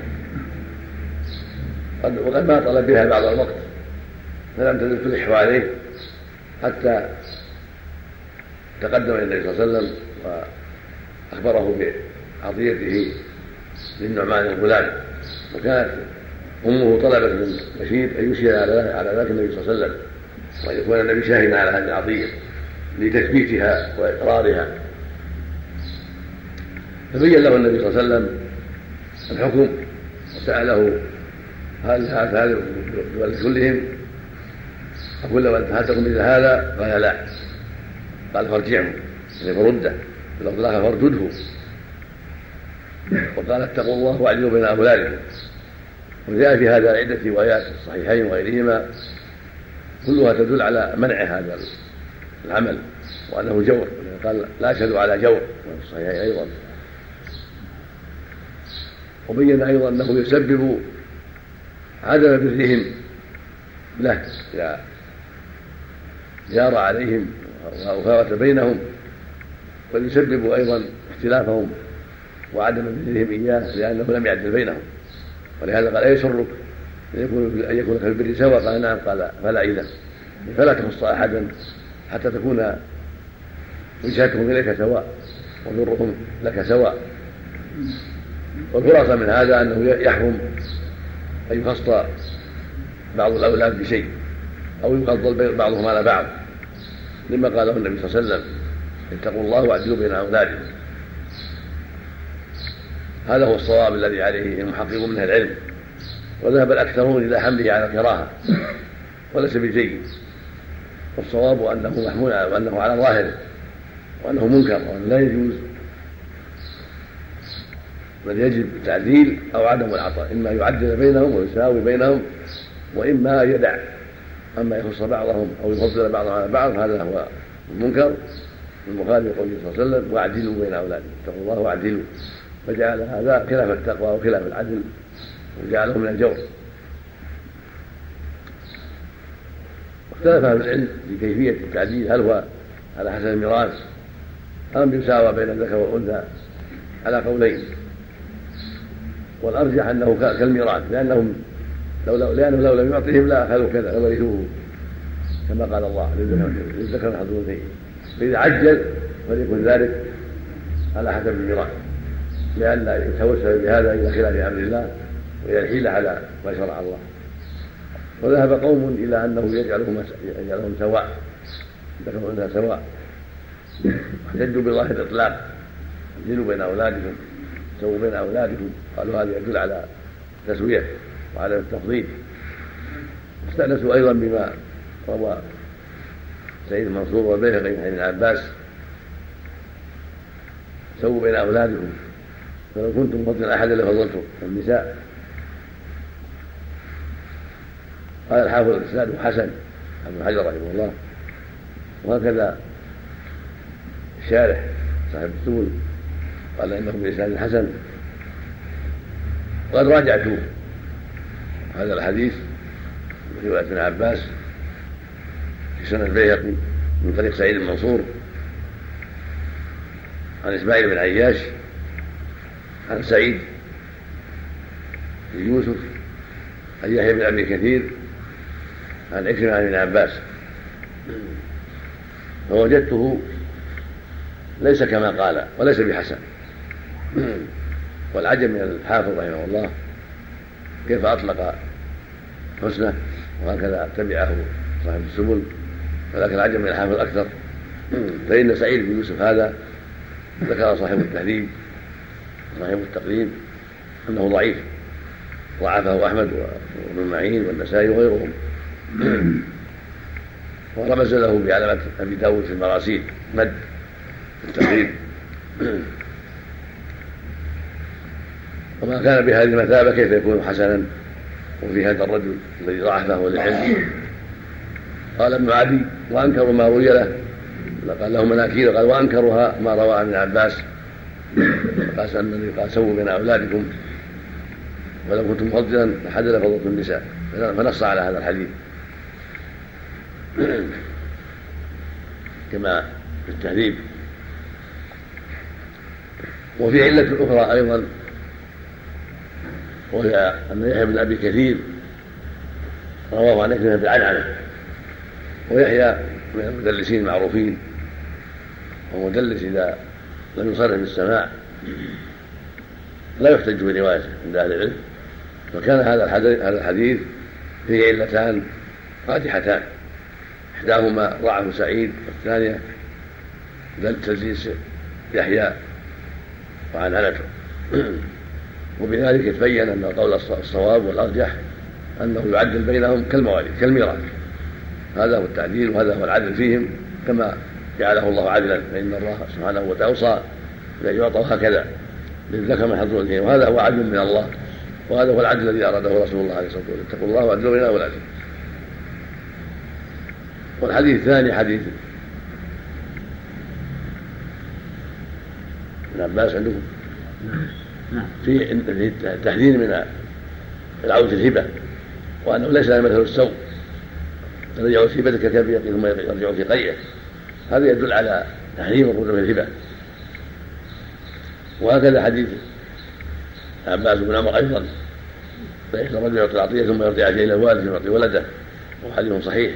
وقد ما طلب بها بعض الوقت فلم تزل تلح عليه حتى تقدم إلى النبي صلى الله عليه وسلم وأخبره بعطيته للنعمان الغلام. وكانت أمه طلبت من بشير أن يشهد على ذلك النبي صلى الله عليه وسلم وأن يكون النبي شاهدا على هذه العطية لتثبيتها وإقرارها. فبين له النبي صلى الله عليه وسلم الحكم وسأله هل هذا كلهم أقول له هل تقوم مثل هذا؟ قال لا. قال فارجعه فرده، ولو ذاك فاردده. وقال اتقوا الله واعدلوا بين أولادكم. وجاء في هذا عدة روايات في الصحيحين وغيرهما كلها تدل على منع هذا العمل وأنه جور. قال لا أشهد على جور في الصحيحين أيضا. وبين أيضا أنه يسبب عدم برهم له إذا جار عليهم وفاوت بينهم، ويسبب أيضا اختلافهم وعدم برهم إياه لأنه لم يعدل بينهم. ولهذا قال أيسرك أن يكون لك البر سواء؟ قال نعم. قال فلا إذا فلا تخص أحدا حتى تكون وجهتهم إليك سواء وبرهم لك سواء. والخلاصة من هذا أنه يحرم أن يخص بعض الأولاد بشيء أو يفضل بعضهم على بعض، لما قاله النبي صلى الله عليه وسلم اتقوا الله واعدلوا بين أولادكم. هذا هو الصواب الذي عليه المحققون من العلم، وذهب الأكثرون إلى حمله على الكراهة وليس بجيد. والصواب أنه محمول وأنه على ظاهره وأنه منكر وأنه لا يجوز، بل يجب التعديل أو عدم العطاء، إما يعدل بينهم ويساوي بينهم وإما يدع. أما يخص بعضهم أو يفضل بعضهم على بعض هذا هو المنكر المخالف لقوله صلى الله عليه وسلم واعدلوا بين أولادكم اتقوا الله واعدلوا، فجعل هذا خلاف التقوى وخلاف العدل وجعله من الجور. واختلف أهل العلم في كيفية التعديل، هل هو على حسب الميراث أم يساوى بين الذكر والأنثى على قولين. والأرجح أنه كالميراث لأنه لو لم يعطهم لا أخذوا كذا لورثوه كما قال الله للذكر حظ الأنثيين. فإذا عجل فليكن ذلك على حسب الميراث لئلا يتوسل بهذا إلى خلاف أمر الله وإلى الحيلة على ما شرع الله. وذهب قوم إلى أنه يجعلهم سواء الذكر والأنثى سواء، واحتجوا بظاهر الإطلاق عدلوا بين أولادكم سووا بين أولادكم، قالوا هذا يدل على التسوية وعلى التفضيل. استأنسوا أيضا بما روى سعيد المنصور والبيهقي عن ابن عباس: سووا بين أولادكم، فلو كنتم فضلا أحدا لفضلتم النساء. قال الحافظ: الإسناد حسن، ابن حجر رحمه الله. وهكذا الشارح صاحب السبل قال إنه بإسناد حسن. وقد راجعت هذا الحديث من رواية ابن عباس في سنن البيهقي من طريق سعيد المنصور عن إسماعيل بن عياش عن سعيد بن يوسف عن يحيى بن أبي كثير عن عكرمة عن ابن عباس. فوجدته ليس كما قال وليس بحسن. والعجب من الحافظ رحمه الله كيف أطلق حسنه وهكذا تبعه صاحب السبل، ولكن العجب من الحافظ أكثر، فإن سعيد بن يوسف هذا ذكر صاحب التهذيب صاحب التقريب أنه ضعيف، ضعفه أحمد وابن معين والنسائي وغيرهم، ورمز له بعلامة أبي داود في المراسيل مد التقريب. وما كان بهذه المثابة كيف يكون حسنا وفي هذا الرجل الذي ضعفه للعلم؟ قال ابن عدي: وأنكروا ما روي له، قال له مناكير، قال: وأنكرها ما روى عن ابن عباس قال النبي قال: سووا بين أولادكم، ولو كنتم مفضلا أحدا لفضلتم النساء. فنص على هذا الحديث كما في التهذيب. وفي علة أخرى أيضا، وهي أن يحيى بن أبي كثير رواه عن عكرمة بالعنعنة، ويحيى من المدلسين المعروفين، ومدلس إذا لم يصرح بالسماع لا يحتج بروايته عند أهل العلم. فكان هذا الحديث فيه علتان قادحتان، إحداهما ضعف سعيد، والثانية تدليس يحيى وعنعنته. وبذلك يتبين أن القول الصواب والأرجح أنه يعدل بينهم كالمواليد كالميراث. هذا هو التعديل وهذا هو العدل فيهم كما جعله الله عدلا، فإن الله سبحانه وتعالى أوصى بأن يعطوا هكذا للذكر من حظ الأنثيين، وهذا هو عدل من الله، وهذا هو العدل الذي أراده رسول الله عليه الصلاة والسلام: اتقوا الله واعدلوا بين أولادكم. والحديث الثاني حديث ابن عباس عندكم في التحذير من العودة الهبة، وأنه ليس له مثل السوء الذي يعود في هبتك كبيرة ثم يرجع في قيئه. هذا يدل على تحريم الرجوع في الهبة. وهكذا حديث عباس بن عمر أيضا: فإن الرجل يعطي العطية ثم يرجع عشية إلى الوالد ثم يعطي ولده، وحديث صحيح.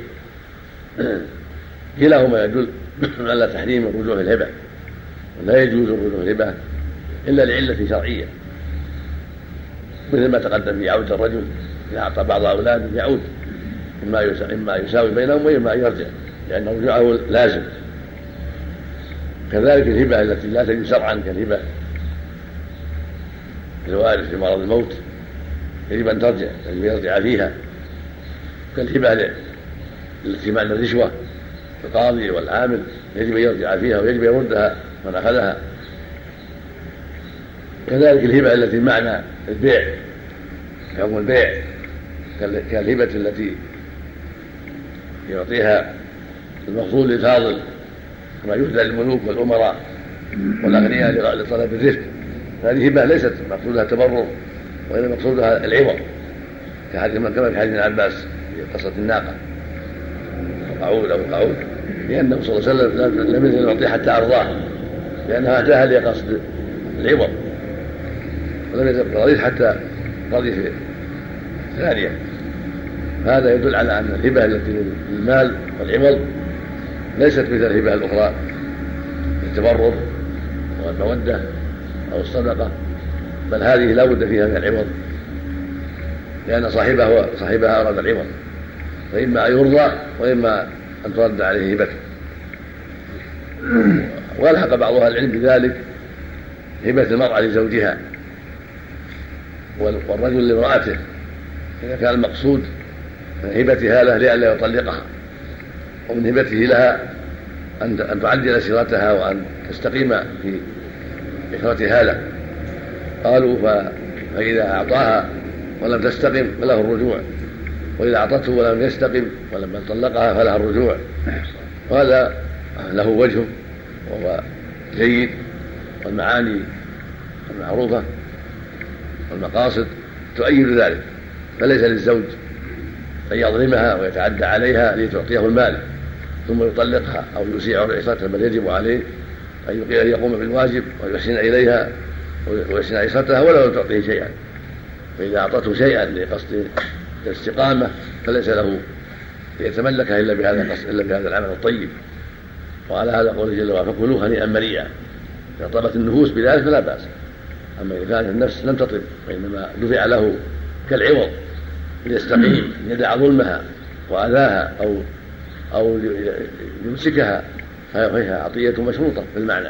كلاهما يدل على تحريم الرجوع في الهبة، ولا يجوز الرجوع في الهبة إلا لعلة شرعية، مثل ما تقدم في عودة الرجل إذا أعطى بعض أولاده يعود، إما يساوي بينهم وإما يرجع، لأن رجوعه لازم. كذلك الهبة التي لا تجوز شرعا كالهبة الوارث في مرض الموت يجب أن ترجع، يجب يرجع فيها، كالهبة التي معنى الرشوة القاضي والعامل يجب أن يرجع فيها ويجب أن يردها من أخذها. كذلك الهبة التي معنى البيع يوم البيع كالهبة التي يعطيها المفضول للفاضل كما يهدى للملوك والأمراء والأغنياء لطلب الرزق. هذه هبة ليست مقصودها التبرر، وإنما مقصودها العوض، كما في حديث ابن عباس في قصة الناقة قعود أو قعود، لأنه صلى الله عليه وسلم لم يزل يعطي حتى أرضاه، لأنها أتاها لقصد العوض، ولم يزل رضيت حتى رضي في ثانية. هذا يدل على أن الهبة التي للمال والعوض ليست مثل الهبة الأخرى التبرر والمودة أو الصدقة، بل هذه لا بد فيها من العوض، لأن صاحبها أراد العوض، فإما أن يرضى وإما أن ترد عليه هبته. والحق بعض أهل العلم بذلك هبة المرأة لزوجها والرجل لامرأته إذا كان المقصود هبتها له لئلا يطلقها، ومن هبته لها أن تعدل سيرتها وأن تستقيم في إثرتها له. قالوا فإذا أعطاها ولم تستقم فله الرجوع، وإذا أعطته ولم يستقم ولم طلقها فلها الرجوع. وهذا له وجه وهو جيد، والمعاني المعروفة والمقاصد تؤيد ذلك، فليس للزوج أن يظلمها ويتعدى عليها لتعطيه المال ثم يطلقها أو يسيء عصرتها، بل يجب عليه أن يقوم بالواجب ويحسن إليها ويحسن عصرتها ولو لم تعطيه شيئا. فإذا أعطته شيئا لقصد الاستقامة فليس له ليتملكها إلا بهذا العمل الطيب. وعلى هذا قوله جل وعلا فكلوا هنيئا مريئا. إذا طلبت النفوس بذلك فلا بأس، أما إذا كانت النفس لم تطلب وإنما دفع له كالعوض ليستقيم يدع ظلمها وأذاها أو يمسكها فهي عطية مشروطة بالمعنى.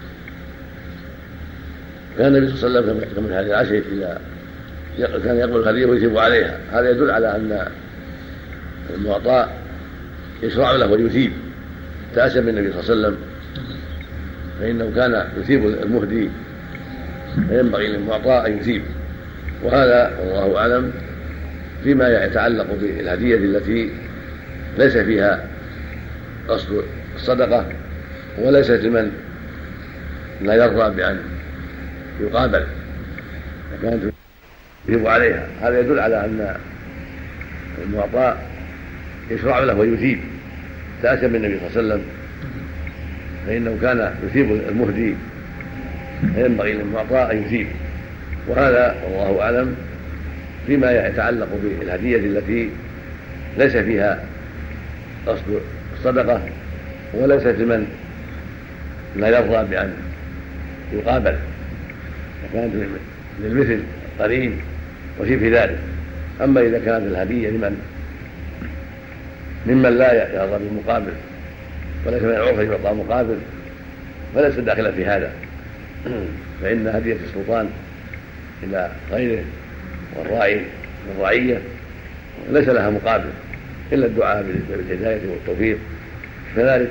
كان النبي صلى الله عليه وسلم من هذه العشر إذا كان يقبل الهدية ويثيب عليها. هذا يدل على أن المعطى يشرع له ويثيب تأسى بالنبي صلى الله عليه وسلم، فإنه كان يثيب المهدي فينبغي للمعطى أن يثيب. وهذا والله أعلم فيما يتعلق بالهدية التي ليس فيها قصد الصدقة وليست لمن لا يرضى بأن يقابل وكانت يثيب عليها. هذا يدل على أن المعطى يشرع له ويثيب تأسى بالنبي صلى الله عليه وسلم، فإنه كان يثيب المهدي فينبغي للمعطى أن يثيب. وهذا والله أعلم فيما يتعلق بالهدية التي ليس فيها قصد الصدقة وليست لمن لا يرضى بأن يقابل وكانت للمثل قرين وشبه ذلك. أما إذا كانت الهدية ممن لا يرضى بالمقابل وليس من العرف يعطى مقابل فليس داخلا في هذا، فإن هدية السلطان إلى غيره والراعي والرعية ليس لها مقابل إلا الدعاء بالهداية والتوفيق. كذلك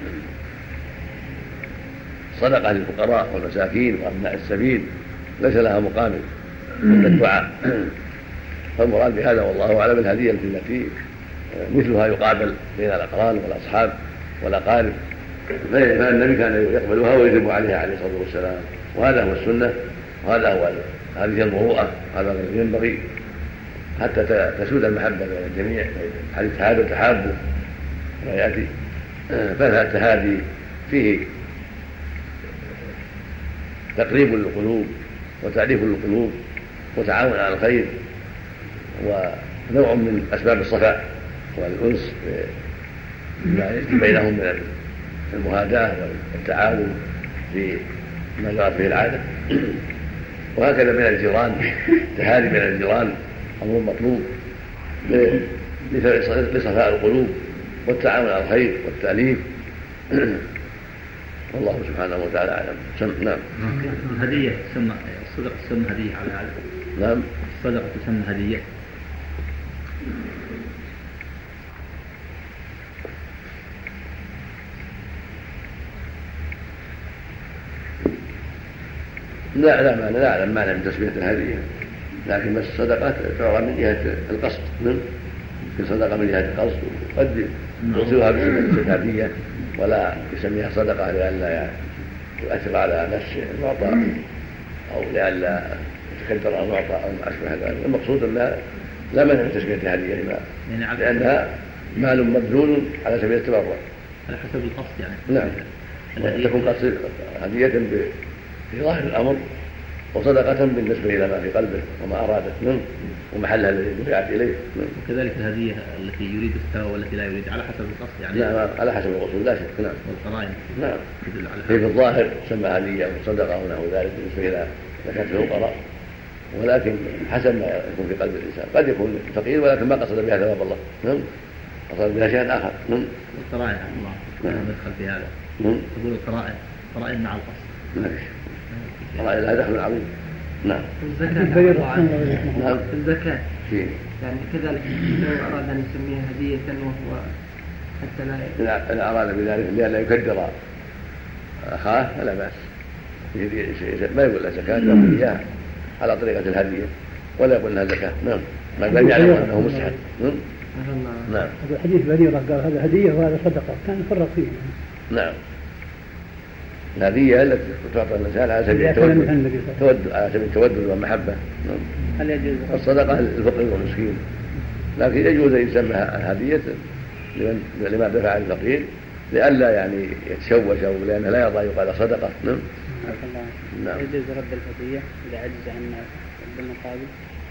صدقة للفقراء والمساكين وأبناء السبيل ليس لها مقابل إلا الدعاء. فالمراد بهذا والله أعلم الهدية التي مثلها يقابل بين الأقران والأصحاب والأقارب، فالنبي كان يقبلها ويثيب عليها عليه الصلاة والسلام. وهذا هو السنة وهذا هو هذه المروءة، هذا الذي ينبغي حتى تسود المحبة بين الجميع. حديث هذا تحابوا ويأتي فالتهادي فيه تقريب للقلوب وتأليف للقلوب وتعاون على الخير ونوع من أسباب الصفاء والأنس بما يجري بينهم من المهاداة والتعاون فيما جرت به العادة. وهكذا بين الجيران تهادي بين الجيران أمر مطلوب لصفاء القلوب والتعاون على الخير والتأليف. والله سبحانه وتعالى أعلم. نعم. الهدية تسمى الصدقة تسمى هدية على هذا. نعم. الصدقة تسمى هدية. لا أعلم معنى من تسمية الهدية، لكن بس الصدقة تعرى من جهة القصد، في صدقة من جهة القصد قد يوصلها باسم الهدية ولا يسميها صدقة لئلا يؤثر على نفس المعطى أو لئلا يتكدر المعطى أو ما أشبه ذلك. المقصود أنها لا مانع من تسمية الهدية لأنها مال مبذول على سبيل التبرع على حسب القصد يعني. نعم. تكون هدية في ظاهر الأمر وصدقة بالنسبة إلى ما في قلبه وما أرادت ومحلها الذي دفعت إليه. وكذلك الهدية التي يريد الثواب والتي لا يريد على حسب القصد يعني. نعم على حسب القصد لا شك. نعم. والقرائن. نعم. في الظاهر تسمى هدية وصدقة ونحو ذلك بالنسبة إلى زكاة الفقراء، ولكن حسب ما يكون في قلب الإنسان. قد يكون فقير ولكن ما قصد بها ثواب الله، قصد بها شيئا آخر. والقرائن الله ندخل في هذا. تقول القرائن مع القصد. القرائن لها دخل عظيم. نعم. الزكاة يعني كذلك لو أراد أن يسميها هدية وهو إذا أراد بذلك لئلا يكدر أخاه فلا بأس، ما يقول له زكاة، يقول إياها على طريقة الهدية ولا يقول لها زكاة. نعم، ما دام يعلم أنه مستحب. نعم. هذا الحديث بريرة قال هذا هدية وهذا صدقة، كان يفرق فيه. نعم. الهدية التي تعطى الإنسان على سبيل التودد والمحبة. هل يجوز الصدقة للفقير والمسكين، لكن يجوز أن يسمى هدية لما دفع عن الفقير لئلا يعني يتشوش أو لأنه لا يرضى يقال صدقة. نعم. يجوز رد الهدية إذا عجز عن المقابل.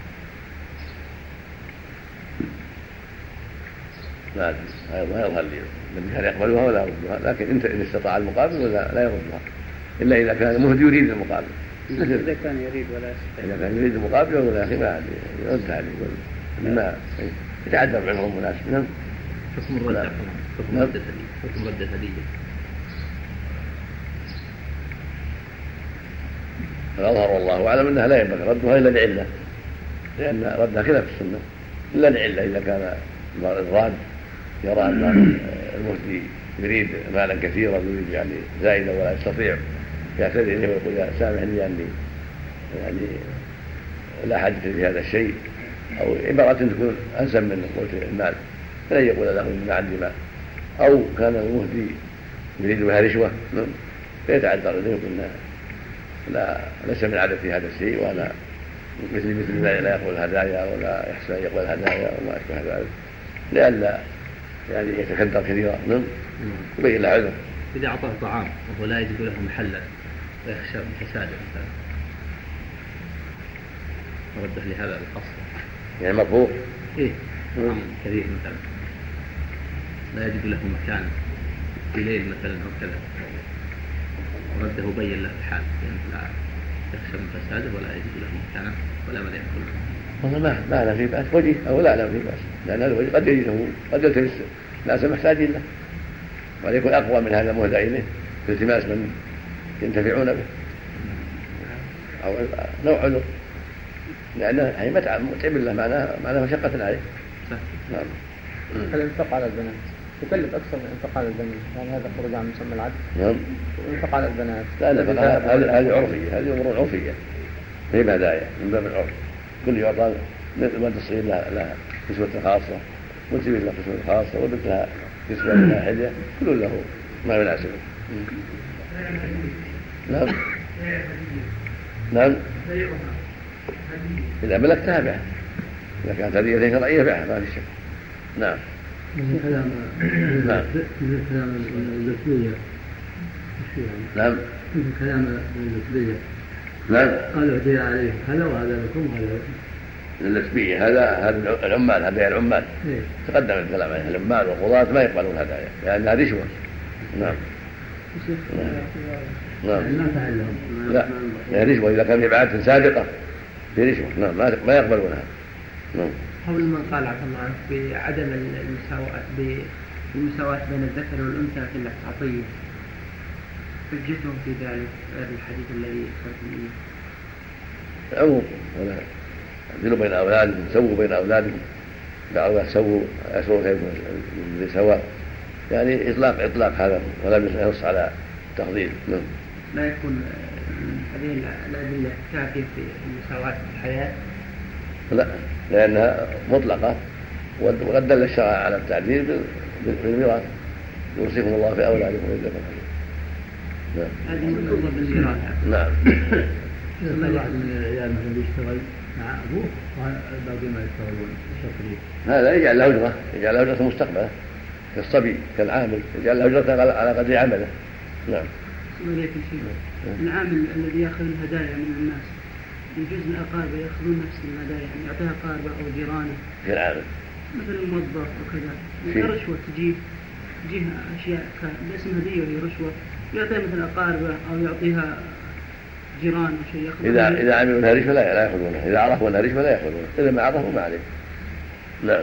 لا ما يظهر لي من كان يقبلها ولا يردها، لكن إن استطاع المقابل ولا لا يردها إلا إذا كان المهدي يريد المقابل. إذا كان يريد ولا يستطيع. إذا كان يريد المقابل ولا أخي ما يردها عليه ما يتعذر عنه المناسب. نعم. حكم رد الهدية. الأظهر والله أعلم أنها لا ينبغي ردها إلا لعلة، لأن ردها خلاف السنة إلا لعلة. إذا كان الراد يرى أن المهدي يريد مالا كثيرا يريد يعني زائدا ولا يستطيع يعتذر إليه ويقول يا سامحني يعني لا حاجة في هذا الشيء، أو عبارة تكون أنسب من قوة المال، فلا يقول له ما عندي مال. أو كان المهدي يريد بها رشوة فيتعذر إليه ويقول لا ليس من عادتي هذا الشيء، وأنا مثل لا يقول هدايا ولا يحسن يقول هدايا وما أشبه ذلك، لئلا يعني يتكدر كثيرا. يبين له عذر. إذا أعطاه طعام وهو لا يجد له محلا ويخشى من فساده مثلا ورده لهذا القصد يعني مرفوض. إيه كثير مثلا لا يجد له مكان في ليل مثلا أو كذا ورده بين له الحال لأنه لا يخشى من فساده ولا يجد له مكانا ولا من يأكله. والله ما لا في بأس وجه أو لا في بأس، لأن هذا الوجه قد يجده قد يلتمس ناس محتاجين له وليكن أقوى من هذا مهدى إليه في التماس من ينتفعون به أو نوع عذر، لأنه هي متعب له معناه مشقة عليه. نعم. الانفاق على البنات يكلف أكثر من الانفاق على البنات، يعني هذا خروج عن مسمى العدل. نعم. الانفاق على البنات هذه عرفية، هذه أمور عرفية هي هدايا من باب العرف، كل يعطى ولد الصغير لها كسوة خاصة، والكبير له كسوة خاصة، وبنت لها كسوة لها حلية، كل له ما يناسبه. نعم. نعم. إذا ملكتها بها، إذا كانت هدية شرعية بها ما في شك. نعم. من كلام اللتبية. نعم. من كلام اللتبية. نعم. قالوا هدية عليه هذا وهذا لكم هذا. اللتبية هذا العمال، هدايا العمال. تقدم الكلام عن العمال والقضاة ما يقبلون هدايا لأنها رشوة. نعم. نعم. لا هي رشوة إذا كان في بعادة سابقة في رشوة. نعم ما يقبلونها. نعم. حول من قال عفوا الله بعدم المساواة بين الذكر والأنثى في العطية، حجتهم في ذلك الحديث الذي ذكرتم فيه. عموم ولا اعدلوا بين أولادكم، سووا بين أولادكم، دعوا سووا أسروا كيف سواء، يعني إطلاق هذا ولم ينص على تفضيل. لا يكون هذه الأدلة كافية في المساواة في الحياة؟ لا، لأنها مطلقة، وقد دل الشرع على التعديل بالميراث، يوصيكم الله في أولادكم إذا كان. نعم. هذه مرتبطة بالميراث. نعم. إذا واحد من العيال مثلا يشتغل مع أبوه وباقي ما يشتغلون شكري، هذا يجعل له أجرة، يجعل له أجرة مستقبله كالصبي كالعامل، يجعل له أجرة على قدر عمله. نعم. العامل الذي يأخذ الهدايا من الناس يجوز الأقاربة يأخذون نفس الهدايا، يعني يعطيها أقاربه أو جيرانه كالعامل مثل الموظف وكذا، رشوة تجيه أشياء باسم هدية وهي رشوة، يعطيها مثل أقاربه أو يعطيها جيران أو شيء. إذا عملوا لها رشوة لا يأخذونها، إذا عرفوا أنها رشوة لا يأخذونها، إذا ما عرفوا ما عليه. نعم.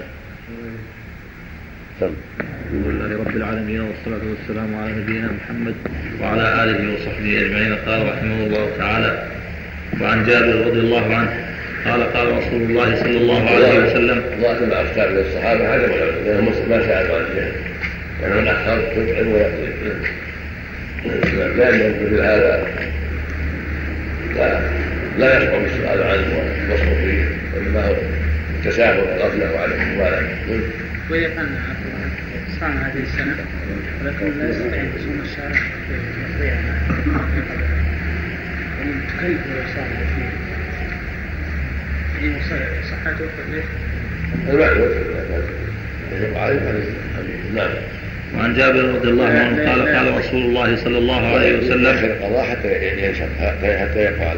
الحمد لله رب العالمين والصلاة والسلام على نبينا محمد وعلى آله وصحبه أجمعين. قال رحمه الله تعالى: وعن جابر رضي الله عنه قال رسول الله صلى الله عليه وسلم: الله تبع أصحاب الصحابة هذا ما سألوا عن الجهل يعني من أكثر يطعم ويأكل لأن مثل هذا لا يشعر بالسؤال عنه والبصر فيه، وإنما هو التساهل والغفلة وعدم المبالاة. وإذا كان صام هذه السنة ولكن لا يستطيع أن يصوم الشهر في ومتكلف ويصام فيه صحته ليش؟ وعن جابر رضي الله عنه قال قال رسول الله صلى الله عليه وسلم حتى يفعل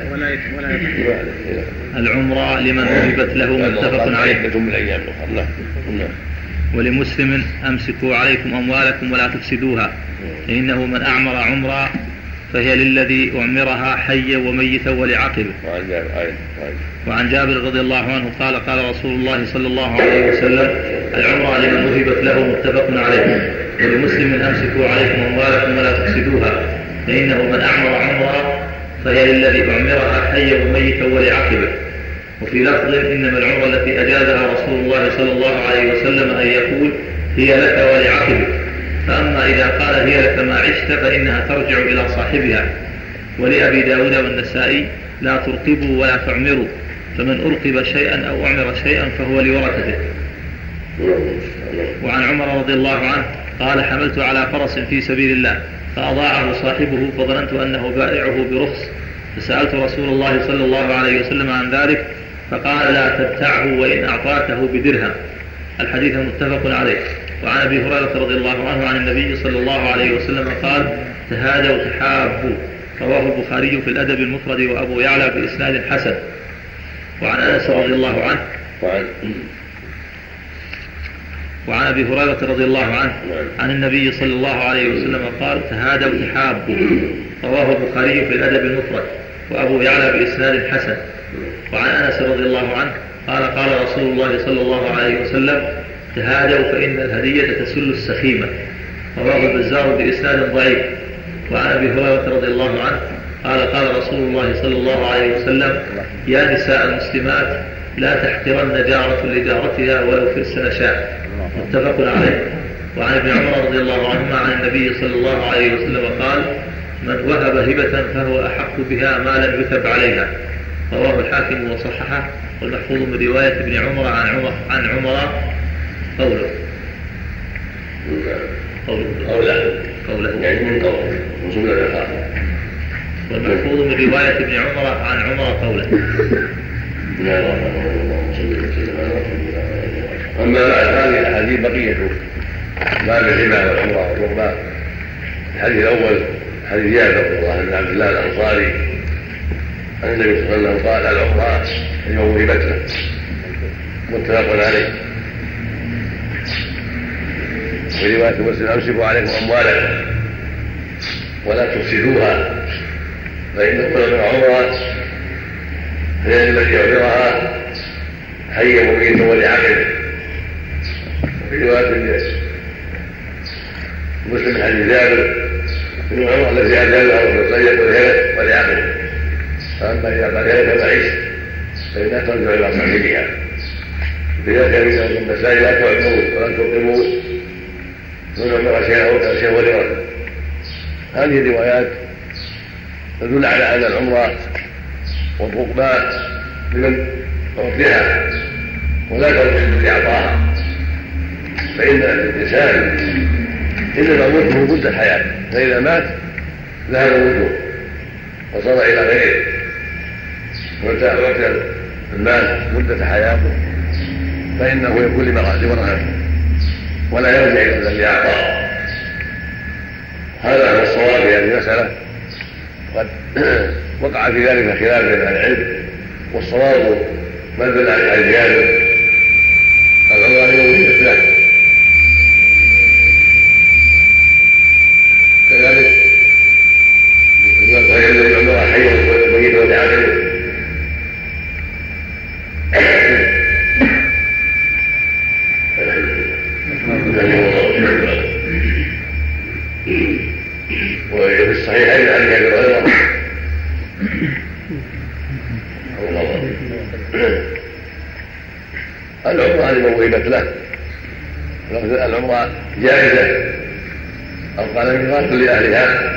العمرة لمن وهبت له متفق عليه. ولمسلم أمسكوا عليكم أموالكم ولا تفسدوها فإنه من أعمر عمرا فهي للذي أعمرها حيا وميتا ولعقبه. وعن جابر رضي الله عنه قال قال رسول الله صلى الله عليه وسلم العمرة لمن وهبت له متفق عليه. ولمسلم أمسكوا عليكم أموالكم ولا تفسدوها فإنه من أعمر عمرا فهي للذي أعمرها حيا وميتا ولعقبه. وفي لفظ إنما العمرة التي أجازها رسول الله صلى الله عليه وسلم أن يقول هي لك ولعقبك، فأما إذا قال هي لك ما عشت فإنها ترجع إلى صاحبها. ولأبي داود والنسائي لا ترقبوا ولا تعمروا، فمن أرقب شيئا أو أعمر شيئا فهو لورثته. وعن عمر رضي الله عنه قال حملت على فرس في سبيل الله فأضاعه صاحبه فظننت أنه بائعه برخص، فسألت رسول الله صلى الله عليه وسلم عن ذلك فقال لا تبتعه وإن أعطاته بدرهم. الحديث متفق عليه. وعن أبي هريرة رضي الله عنه عن النبي صلى الله عليه وسلم قال تهادوا تحابوا، رواه البخاري في الأدب المفرد وأبو يعلى بإسناد حسن. وعن أنس رضي الله عنه وعن أبي هريرة رضي الله عنه عن النبي صلى الله عليه وسلم قال تهادوا تحابوا، رواه البخاري في الأدب المفرد وأبو يعلى بإسناد حسن. وعن أنس رضي الله عنه قال قال رسول الله صلى الله عليه وسلم تهادوا فإن الهدية تسل السخيمة، رواه البزار بإسناد ضعيف. وعن أبي هريرة رضي الله عنه قال قال رسول الله صلى الله عليه وسلم يا نساء المسلمات لا تحقرن جارة لجارتها ولو فرس نشاء، متفق عليه. وعن ابن عمر رضي الله عنهما عن النبي صلى الله عليه وسلم قال من وهب هبة فهو أحق بها ما لم يثب عليها، رواه الحاكم وصححه. والمحفوظ من رواية ابن عمر عن عمر قوله يعني من قوله والمحفوظ من رواية ابن عمر عن عمر قوله. أما بعد هذه الأحاديث بقية باب الربا والعمرة والربا. الحديث الأول حديث جابر بن عبد الله الأنصاري عن النبي صلى الله عليه وسلم قال العمرة لمن وهبت له، متفق عليه. في رواية مسلم أمسكوا عليكم أموالكم ولا تفسدوها فإن كل من عمرة هي التي يعمرها حيا وميتا ولعقبه. وفي رواية مسلم حديث جابر من عمر التي أجازها في الطيب والهلك ولعقبه، فأما إذا قال هلك معيش فإنها ترجع إلى صاحبها. لذلك من النسائي لا تعلموا ولا ترقبوا من عمر شيئا أو شيئا ولورثه. هذه الروايات تدل على أن العمرة والرقبة لمن أعطيها ولا ترجع لإعطاها، فإن الإنسان إنما ملكه مدة حياته، فإذا مات ذهب ملكه وصار إلى غيره، وأعطي المال مدة حياته فإنه يكون لورثته ولا يرجع إلى الذي أعطاه. هذا هو الصواب في هذه المسألة. قد وقع في ذلك خلاف بين أهل العلم، والصواب ما دل عليه حديث جابر العمرة يوم له. كذلك غير الذي عمرها حيا وميتا ولعقبه. وفي الصحيحين عن ابي هريره العمره لمن وهبت له العمرة جائزة أو قال ميقات لأهلها.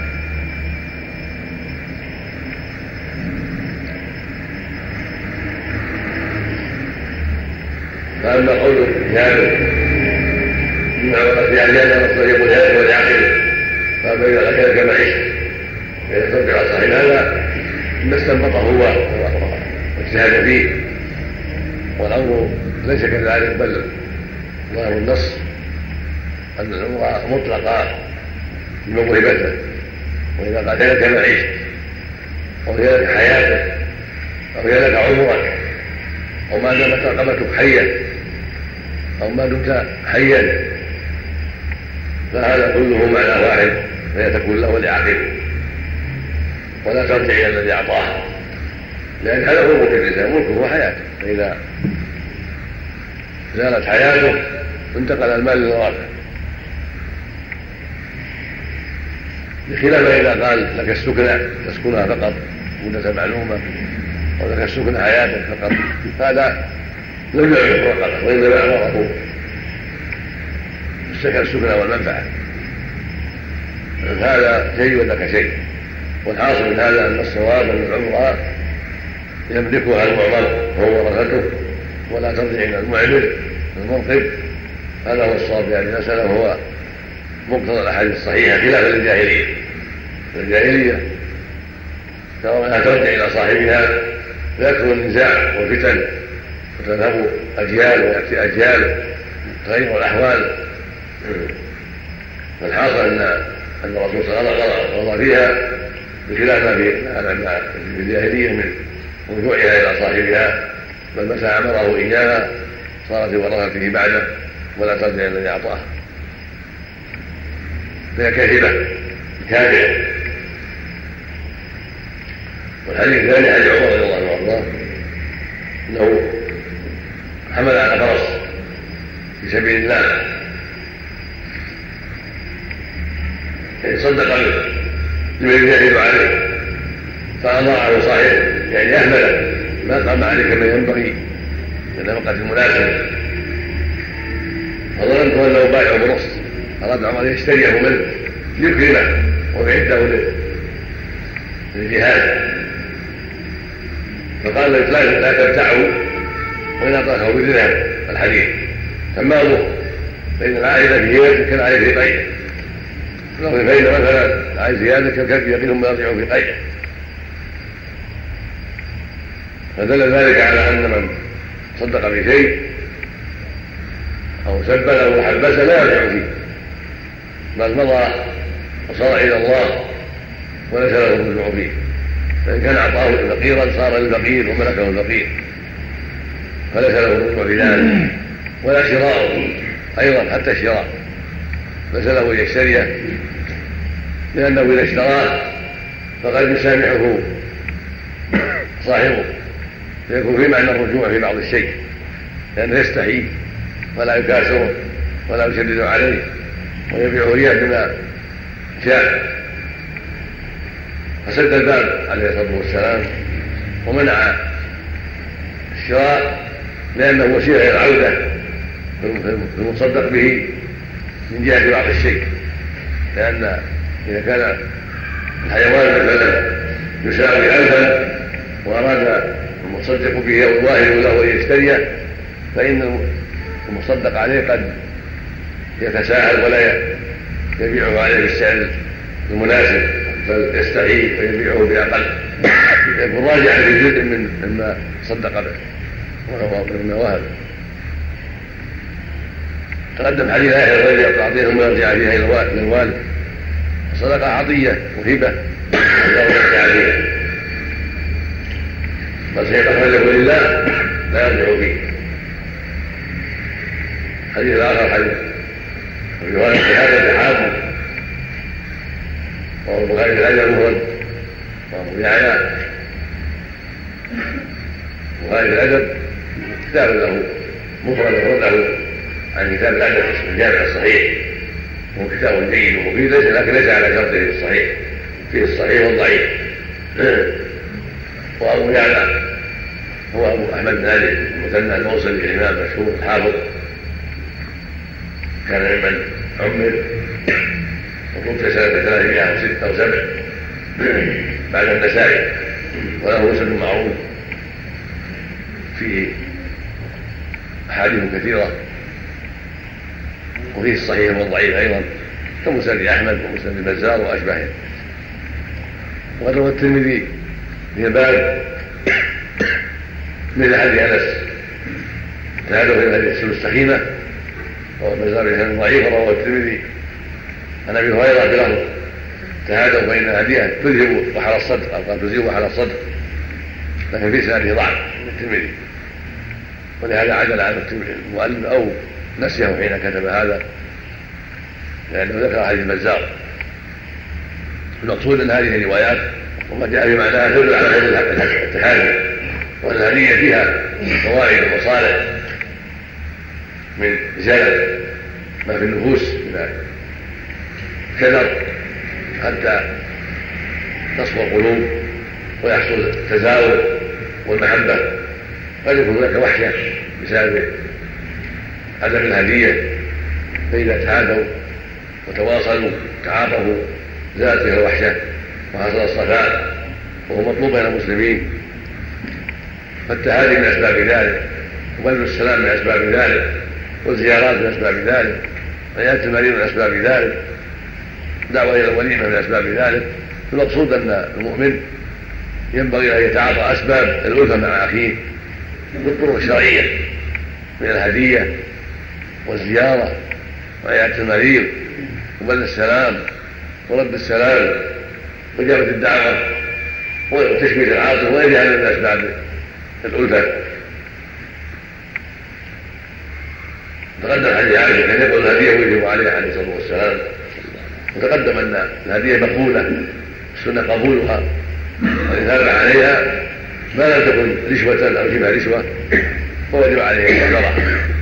فأما قوله جابر مما ورد في أحيان الرسول يقول هذا ولعقله، فأما إذا أكل كما عشت فيسترجع على صاحب هذا ما استنبطه هو واجتهد فيه، والأمر ليس كذلك، بل ظاهر النص أن العمرة مطلقة بموهبته، وإذا قال لك كما عشت أو هي لك حياتك أو هي لك عمرك أو ما دامت رقبتك حية أو ما دمت حيا، فهذا كله معنى واحد، فهي تكون له لعقله ولا ترجع إلى الذي أعطاه، لأن هذا هو ملك الإنسان، ملكه وحياته، فإذا زالت حياته انتقل المال للورثة، بخلاف إذا قال لك السكنى تسكنها فقط مدة معلومة أو لك السكنى حياتك فقط، هذا لم يعرف الرقبة وإنما أعرضه السكنى والمنفعة، هذا شيء ولك شيء. والحاصل من هذا أن الصواب أن العمرة يملكها المعمر وهو ورثته ولا ترجع إلى المعمر المنقب، هذا هو الصواب يعني المسألة، هو مقتضى الأحاديث الصحيحة خلافا للجاهلية. الجاهلية لا ترجع إلى صاحبها فيكثر النزاع والفتن وتذهب أجيال ويأتي أجيال تغير الأحوال. فالحاصل أن الرسول صلى الله عليه وسلم قضى فيها بخلاف ما في الجاهلية من رجوعها إلى صاحبها، بل متى أمره إياها صارت ورثته بعده ولا ترجع إلى الذي أعطاه، فهي كاذبة كاذبة. والحديث الثاني حديث عمر رضي الله عنه وارضاه انه حمل على فرس في سبيل الله صدق منه لمن يجاهد عليه فأضاعه صاحبه يعني أهمله، ما قام عليه كما ينبغي من الوقت المناسب، فظننت أنه بايع برصد، أراد عمر يشتريه منه ليكرمه ويعده للجهاد، فقال لا تبتعوا وإن أعطاكه بدرهم الحديث تمامه، فإن العائدة في هيبته كالعائد في قيده، فإن مثلا عايز زيادة كالكلب يقيهم ويرجعوا في قيده. فدل ذلك على أن من صدق بشيء أو سبله أو حبس لا يرجع فيه، بل مضى وصار إلى الله وليس له الرجوع فيه، فإن كان أعطاه فقيرا صار للفقير وملكه الفقير فليس له الرجوع في ذلك، ولا شراء أيضا حتى الشراء ليس له أن يشتريه، لأنه إذا اشتراه فقد يسامحه صاحبه، فيكون في معنى الرجوع في بعض الشيء، لأنه يستحي ولا يكاسره ولا يشدد عليه ويبيعه إياه بما شاء، فسد الباب عليه الصلاة والسلام ومنع الشراء، لأنه وسيلة إلى العودة في المصدق به من جهة بعض الشيء، لأن إذا كان الحيوان مثلا يساوي 1000 وأراد المصدق به أو الواهب له أن يشتريه، فإن المصدق عليه قد يتساهل ولا يبيعه عليه بالسعر المناسب، فيستحي ويبيعه بأقل، يكون راجعا في جزء مما صدق به وهو مما وهب. تقدم حديث آخر غير يعطيه ثم يرجع فيها إلى الوالد، الصدقة عطية وهبة لا يرجع فيها، بل شيء أخرجه لله لا يرجع فيه. حديث الآخر حديث في رواية هذا الحاكم وهو البخاري في الأدب المفرد وأبو يعلى البخاري في الأدب كتاب له مفرد له عن كتاب الأدب اسمه الجامع الصحيح، وهو كتاب جيد ومفيد لكن ليس على شرطه الصحيح، فيه الصحيح والضعيف. وأبو يعلى هو أبو أحمد بن علي المثنى الموصلي الإمام مشهور الحافظ، كان ممن عمر وتوفي سنة 306 أو 7 بعد النسائي، وله مسند معروف فيه أحاديث كثيرة، وفيه الصحيح والضعيف أيضا كمسند أحمد ومسند البزار وأشباهه. وقد روى الترمذي في الباب مثل حديث أنس تهادوا في هذه السنة السخيمة، والبزار في سنة ضعيف، وروى الترمذي عن أبي هريرة بلفظ تهادوا فإن هديها تذهب وحل الصدر، أو قال تزيل وحل الصدر، لكن في سنده ضعف من الترمذي، ولهذا عدل عن المؤلف أو نسيه حين كتب هذا، لأنه ذكر حديث البزار. المقصود أن هذه الروايات وما جاء بمعناها تدل على فضل التحالي، وأن الهدية فيها فوائد ومصالح من إزالة ما في النفوس من الكدر حتى تصفو القلوب ويحصل التزاور والمحبة. قد يكون هناك وحشة بسبب عدم الهدية، فإذا تهادوا وتواصلوا تعاطفوا زالت بها الوحشة وحصل الصفاء، وهو مطلوب بين المسلمين. فالتهادي من أسباب ذلك، وبذل السلام من أسباب ذلك، والزيارات من أسباب ذلك، وعيادة المريض من أسباب ذلك، دعوة إلى الوليمة من أسباب ذلك. المقصود أن المؤمن ينبغي أن يتعاطى أسباب الألفة مع أخيه بالطرق الشرعية من الهدية والزيارة وعيادة المريض وبذل السلام ورد السلام وإجابة الدعوة وتشميت العاطفة وغيرها من أسباب الألفة. تقدم حديث عائشة كان يقول الهدية ويجب عليها عليه الصلاة والسلام، وتقدم أن الهدية مقبولة، السنة قبولها والإثابة عليها ما لم تكن رشوة أو شبه رشوة، فوجب عليه المقدرة.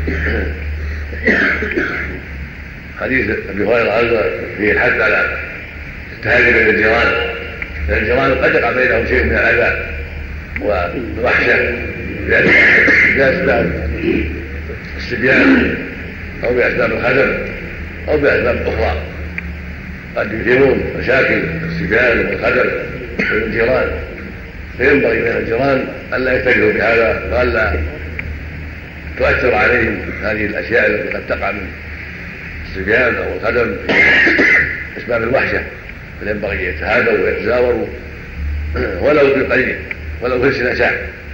حديث أبي هريرة فيه الحث على التهادي بين الجيران، لأن الجيران قد يقع بينهم شيء من الأذى والوحشة بأسباب الصبيان أو بأسباب الخدم أو بأسباب أخرى، قد يثيرون مشاكل الصبيان والخدم بين الجيران، فينبغي بين الجيران ألا يتجهوا بهذا وألا تؤثر عليهم هذه الأشياء التي قد تقع من الصبيان أو الخدم أسباب الوحشة، فينبغي يتهادوا ويتزاوروا ولو بالقليل ولو في السنة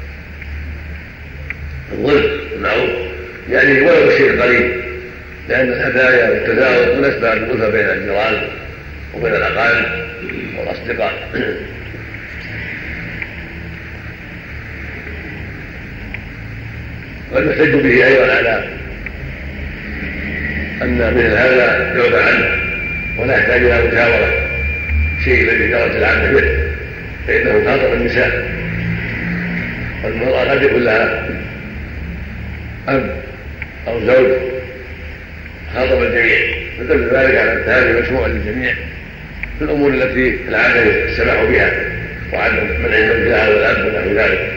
الظلم المعروف يعني ولو الشيء القليل، لأن الهدايا والتزاور من أسباب الألفة بين الجيران وبين الأقارب والأصدقاء. قد يحتج به أيضا على أن مثل هذا يعفى عنه ولا يحتاج إلى مشاورة شيء الذي جرت العادة به، فإنه خاطب النساء، والمرأة قد يكون لها أب أو زوج خاطب الجميع، فدل ذلك على التهادي مشروع للجميع في الأمور التي العادة السماح بها وعدم منع الزوج لها والأب ونحو ذلك.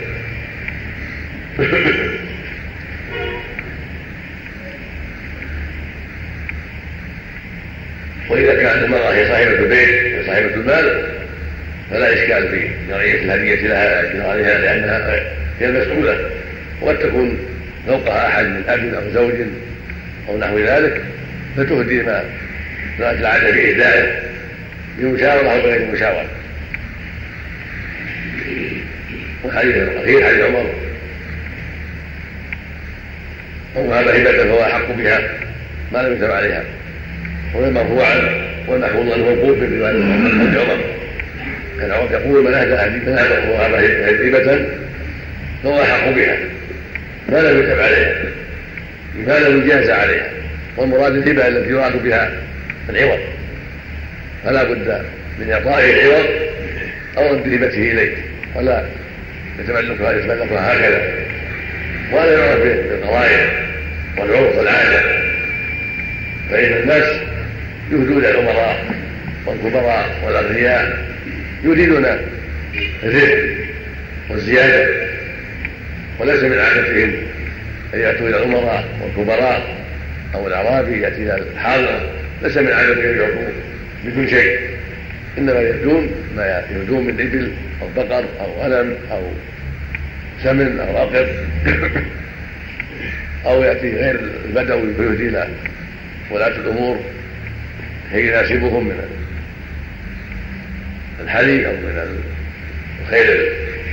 وإذا كانت المرأة هي صاحبة البيت وصاحبة المال فلا إشكال في شرعية الهدية لها لأنها هي المسؤولة، وقد تكون فوقها أحد من أب أو زوج أو نحو ذلك فتهدي ما جرت العادة بإهدائه بمشاورة أو بغير مشاورة. والحديث الأخير حديث عمر من وهب هبة فهو أحق بها ما لم يتب عليها، والمرفوع والمحفوظ الموقوف من رواية عمر كان عمر يقول من أهدى وهب هبة فهو أحق بها ما لم يتب عليها ما لم يجاز عليها، والمراد الهبة التي يراد بها العوض، فلا بد من إعطائه العوض أو رد هبته إليه، ولا يتملكها هكذا، ولا يعرف بالقضايا والعرف والعادة، فإن الناس يهدون الأمراء والكبراء والأغنياء يريدون الرزق والزيادة، وليس من عادتهم أن يأتوا إلى الأمراء والكبراء أو الأعرابي يأتي إلى الحاضر ليس من عدد يهدون بدون شيء، إنما يهدون من إبل أو بقر أو غنم أو سمن أو رقب أو يأتي غير البدوي فيهدي إلى ولاة الأمور هي يناسبهم من الحلي أو من الخيل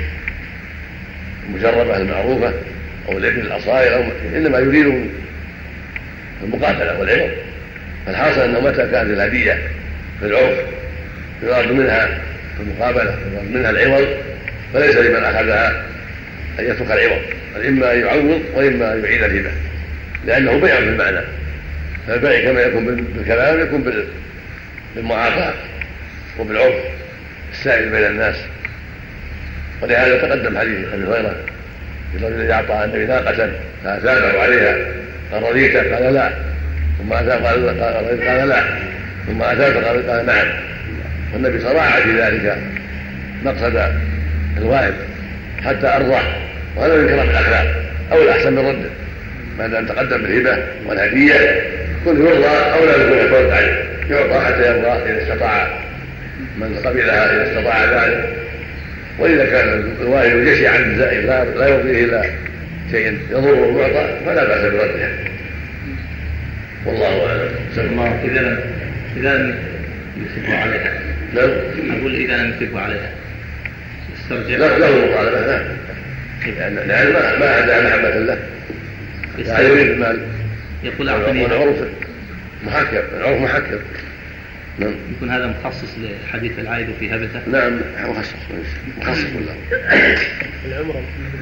المجربة المعروفة أو الإبل الأصائل أو إنما يريد المقاتلة والعوض. فالحاصل أنه متى كانت الهدية في العرف يراد منها المقابلة يراد منها العوض فليس لمن أخذها أن يترك العوض، بل إما أن يعوض وإما أن يعيد الهبة، لأنه بيع بالمعنى. فالبيع كما يكون بالكلام يكون بالمعافاة وبالعرف السائل بين الناس. ولهذا تقدم حديث أبي هريرة الرجل الذي أعطى النبي ناقة فأثابه عليها قال رضيت؟ قال لا. ثم أثاب قال لا. ثم أثاب قال نعم. والنبي صراع في ذلك مقصد الغائب حتى أرضاه، وهذا من كرم الأخلاق أو الأحسن من رده ما دام تقدم بالهبة والهدية كن يرضى أو لا يكون يترد عليه، يعطى حتى يرضى إذا استطاع من قبلها إذا استطاع ذلك. وإذا كان الواهب جشعا زائد لا يرضيه إلا شيء يضره المعطى فلا بأس برده، والله أعلم. إذا لم يثبوا عليها أقول إذا لم يثبوا عليها استرجع له مطالبة لا، لأن ما أدى محبة له لا يريد المال. يقول أعطني والعرف محكم، العرف محكم. نعم. يكون هذا مخصص لحديث العائد في هبته؟ نعم مخصص له. العمرة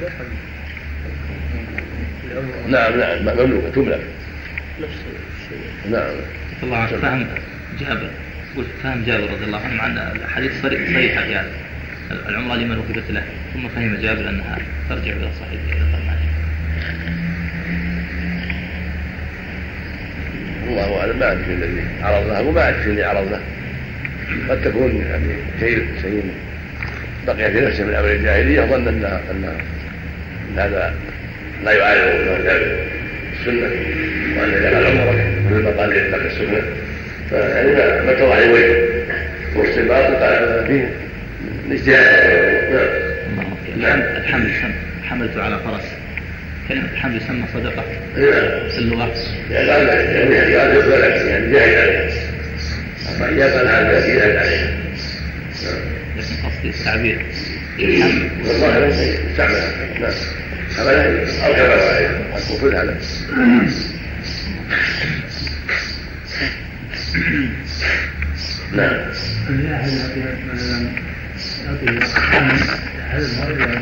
نعم مملوكة تملك نفس الشيء. نعم. الله عنه فهم جابر، قلت فهم جابر رضي الله عنه مع أن الحديث صريحة يعني العمرة لمن وهبت له، ثم فهم جابر أنها ترجع إلى صاحبها إذا قال معه. الله أعلم ما أدري الذي عرض له وما أدري الذي عرض له، قد تكون يعني شيء بقي في نفسه من أمر الجاهلية ظن أن هذا لا يعارض السنة وأن إذا قال عمرك مثل ما قال يتقي السنة فيعني ما تضع وجه والصباط قال فيه الاجتهاد. الحمل حملته على فرس، كلمة الحمل يسمى صدقة في اللغة يعني قال يقبل يعني جاهد عليها يقبل هذا جاهد عليها، لكن قصدي التعبير والله استعملها نعم حملها أو حملها الكفر هذا. نعم. لا أحد يعطيها مثلا يعطيها على المرة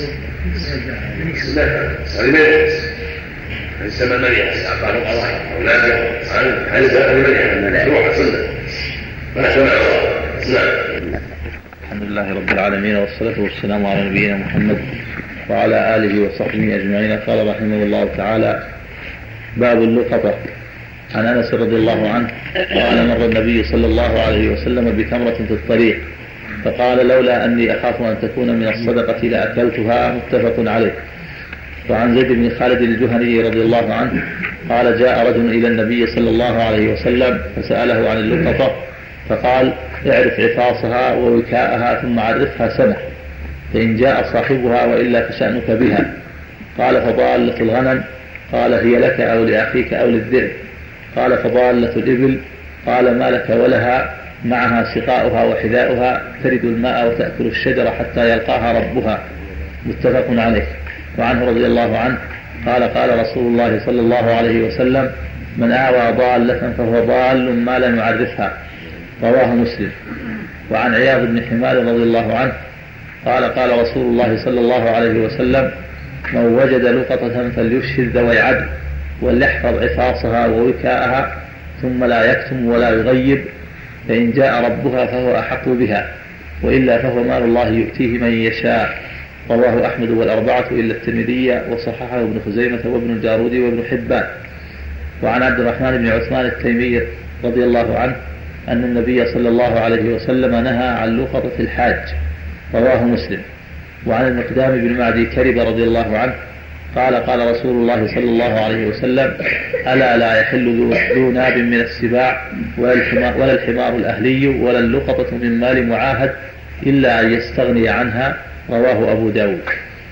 ولماذا؟ السماء مليئة أعطاه الله أولاده عن السماء مليئة مشروع سنة فلا سماء الله. نعم. الحمد لله رب العالمين والصلاة والسلام على نبينا محمد وعلى آله وصحبه أجمعين. قال رحمه الله تعالى: باب اللقطة. عن أنس رضي الله عنه قال: مر النبي صلى الله عليه وسلم بتمرة في الطريق فقال: لولا أني أخاف أن تكون من الصدقة لأكلتها. متفق عليه. وعن زيد بن خالد الجهني رضي الله عنه قال: جاء رجل إلى النبي صلى الله عليه وسلم فسأله عن اللقطة فقال: اعرف عفاصها ووكاءها ثم عرفها سنة، فإن جاء صاحبها وإلا فشأنك بها. قال: فضالة الغنم؟ قال: هي لك أو لأخيك أو للذئب. قال: فضالة الإبل؟ قال: ما لك ولها؟ معها سقاؤها وحذاؤها، ترد الماء وتأكل الشجر حتى يلقاها ربها. متفق عليه. وعنه رضي الله عنه قال: قال رسول الله صلى الله عليه وسلم: من آوى ضالة فهو ضال ما لم يعرفها. رواه مسلم. وعن عياض بن حمار رضي الله عنه قال: قال رسول الله صلى الله عليه وسلم: من وجد لقطة فليشهد ذوي عدل وليحفظ عفاصها ووكاءها ثم لا يكتم ولا يغيب، فإن جاء ربها فهو أحق بها، وإلا فهو مال الله يؤتيه من يشاء. رواه أحمد والأربعة إلا الترمذي وصححه ابن خزيمة وابن الجارودي وابن حبان. وعن عبد الرحمن بن عثمان التيمي رضي الله عنه أن النبي صلى الله عليه وسلم نهى عن لقطة الحاج. رواه مسلم. وعن المقدام بن معدي كرب رضي الله عنه قال قال رسول الله صلى الله عليه وسلم: ألا لا يحل ذو ناب من السباع ولا الحمار الأهلي ولا اللقطة من مال معاهد إلا أن يستغني عنها. رواه أبو داود.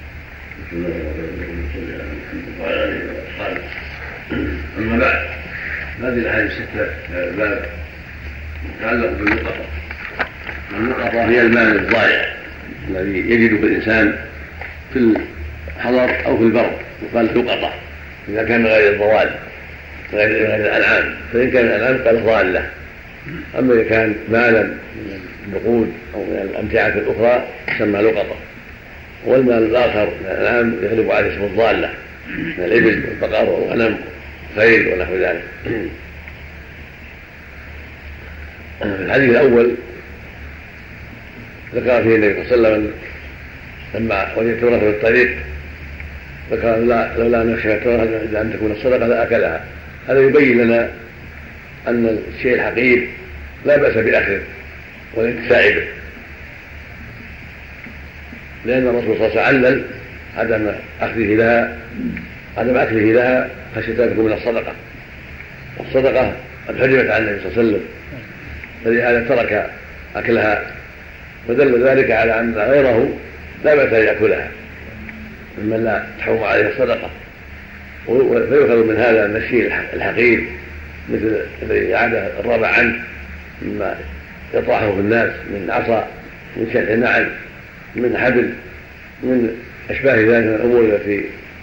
أما بعد، هذه الأحاديث الستة باب يتعلق باللقطة. اللقطة هي المال الضائع الذي يجده الإنسان في الحضر أو في البر، يقال لقطة إذا كان غير الضوال غير الأنعام، فإن كان الأنعام قال ضالة. أما إذا كان مالا من النقود أو من الأمتعة الأخرى يسمى لقطة. والمال الآخر من الأنعام يغلب عليه اسم الضالة من الإبل والبقر والغنم والخيل ونحو ذلك. في الحديث الأول ذكر فيه النبي صلى الله عليه وسلم لما وجدت امرأة في الطريق ذكر: لولا أن أخشى إذا أن تكون الصدقة لأكلها. هذا يبين لنا أن الشيء الحقير لا بأس بأخذه والانتفاع به، لأن الرسول صلى الله عليه وسلم علل عدم أكله لها خشية أن تكون من الصدقة، والصدقة قد حرمت على النبي صلى الله عليه وسلم، فلهذا ترك أكلها، فدل ذلك على أن غيره لا بأس أن يأكلها ممن لا تحرم عليه الصدقة. فيؤخذ من هذا أن الشيء الحقير مثل الذي عاد الرابع عنه مما يطرحه في الناس من عصا، من شلح نعل، من حبل، من أشباه ذلك من الأمور التي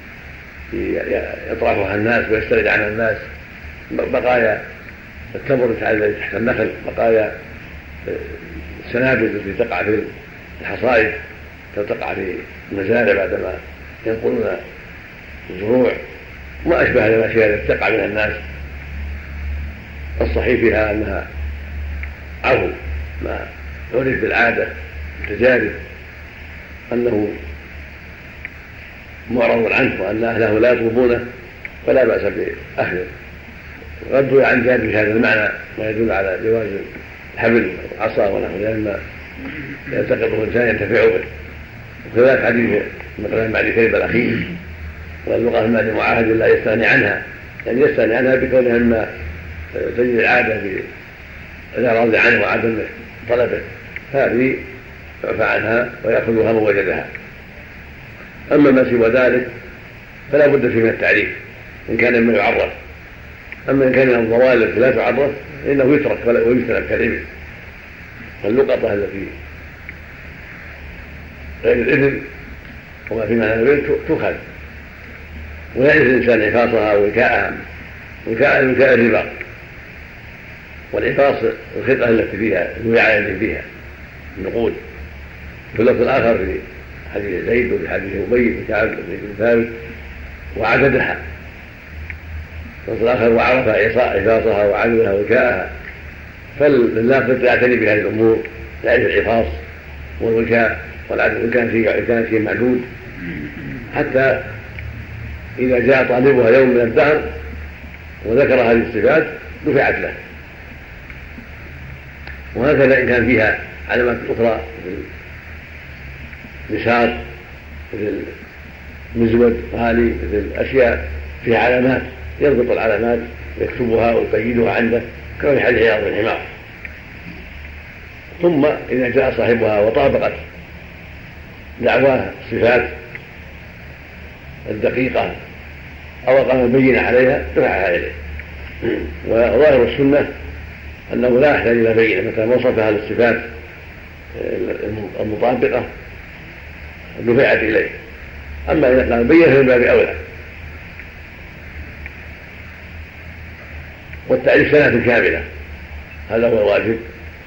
يطرحها الناس ويسترد عنها الناس، بقايا التمر التي تحت النخل، بقايا السنابل التي تقع في الحصائد تقع في المزارع بعدما ينقلون الزروع، وما أشبه الأشياء التي تقع منها الناس. الصحيح فيها أنها عفو ما عرف بالعادة التجارب أنه معرض عنه وأن أهله لا يطلبونه، فلا بأس بأخذه. قد روي عن جابر في هذا المعنى ما يدل على جواز الحبل والعصا ونحو ذلك مما يلتقطه الإنسان ينتفع به. وكذلك حديث مثلا بعد كلمة الأخير واللقطة المال معاهد لا يستغني عنها، يعني يستغني عنها بكونها مما تجد العادة بالإعراض عنه وعدم طلبه، هذه يعفى عنها ويأخذها من وجدها. أما ما سوى ذلك فلا بد فيه من التعريف إن كان مما يعرف. أما إن كان من الضوال التي لا تعرف فإنه يترك ويجتنب كالإبل. فاللقطة التي غير الإبل وما في معنى الإبل تؤخذ، ويجب الإنسان عفاصها ووكاءها، وكاء الرباط، والعفاص الخطة التي فيها الوعاء التي فيها النقود. في اللفظ الآخر في حديث زيد وفي حديث أبي بن كعب بن ثابت وعددها، اللفظ الآخر وعرف عفاصها وعددها وكاءها. فالناقد يعتني بهذه الأمور، يعرف العفاص والوكاء والعدد إن كان شيء معدود، حتى إذا جاء طالبها يوم من الدهر وذكر هذه الصفات دفعت له. وهكذا إن كان فيها علامات أخرى مثل نشاط، مثل مزود غالي، مثل أشياء فيها علامات يضبط العلامات يكتبها ويقيدها عنده كما في حديث عياض بن حمار. ثم إذا جاء صاحبها وطابقت دعواه الصفات الدقيقة أو أقام البينة عليها دفعها إليه. وظاهر السنة أنه لا يحتاج إلى بينة متى وصفها للصفات المطابقة دفعت إليه. أما إذا كان بينة فمن باب أولى. والتعريف سنة كاملة هذا هو الواجب.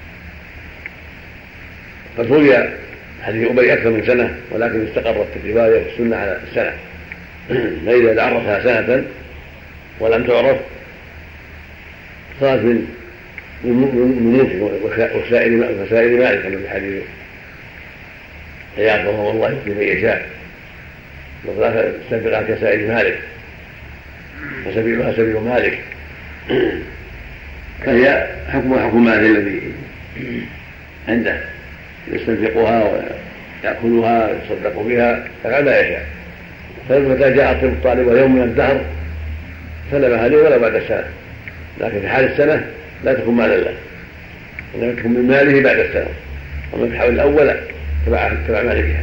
قد روي حديث أبي أكثر من سنة ولكن استقرت الرواية في السنة على السنة. فإذا عرفها سنة ولم تعرف صارت من وسائل مالك من حديث عياض رحمه الله يؤتي من يشاء وثلاثة استنفقها كسائل مالك وسبيلها سبيل مالك، فهي حكم مال الذي عنده يستنفقها ويأكلها ويصدق بها فعل ما يشاء. فمتى جاء الطب الطالب ويوم من الدهر سلمها لي ولا بعد السنة، لكن في حال السنة لا تكون مال الله، إنما تكون من ماله بعد السنة، ومن في الحول الأول تبع مالكها.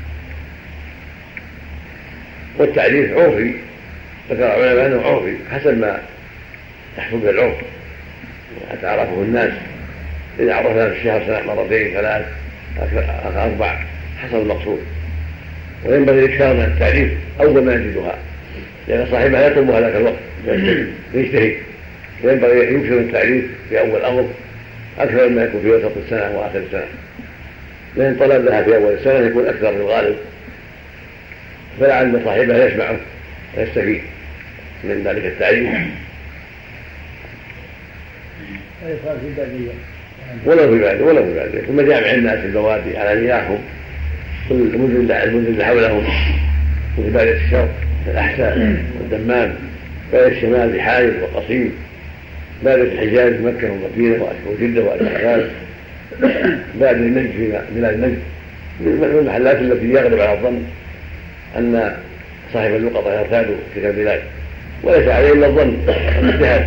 والتعريف عرفي، ذكر العلماء أنه عرفي حسب ما يحصل به العرف يتعرفه الناس، إذا عرفنا في الشهر سنة مرتين 3 4 حسب المقصود. وينبغي الإكثار من التعريف أول ما يجدها، لأن صاحبها يطلبها ذاك الوقت يجتهد، وينبغي يكثر التعريف في أول أمر أكثر مما يكون في وسط السنة وآخر السنة، لأن طلب لها في أول السنة يكون أكثر في الغالب، فلعل صاحبها يسمعه ويستفيد من ذلك التعريف. ولو في بعده ثم جامع الناس البوادي على مياههم كل المدن اللي حولهم مثل بادية الشرق الأحساء والدمام، بادية الشمال بحائل وقصيم، بادية الحجاز مكة والمدينة وجدة والأحساء، بادية النجد في بلاد النجد، من المحلات التي يغلب على الظن أن صاحب اللقطة يرتاد تلك البلاد، وليس عليه إلا الظن والاجتهاد.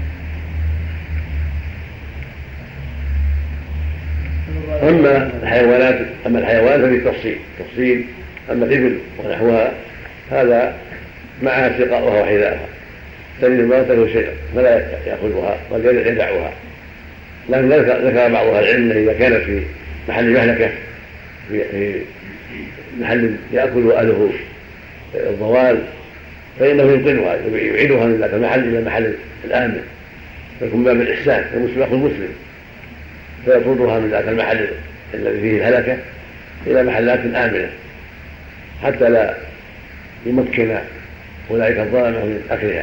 أما الحيوانات ففي تفصيل. أما الإبل ونحوها هذا معها سقاؤها وحذاءها، تلد ما تلد شيئا فلا يأخذها بل يدعها. لكن ذكر بعض أهل العلم إذا كانت في محل مهلكة، في محل يأكل أهله الضوال، فإنه ينقلها يعيدها من ذاك المحل إلى المحل الآمن، فيكون باب الإحسان المسلم يأخذ المسلم، فيطردها من ذاك المحل الذي فيه الهلكة إلى محلات آمنة حتى لا يمكن أولئك الظالمة من أكلها.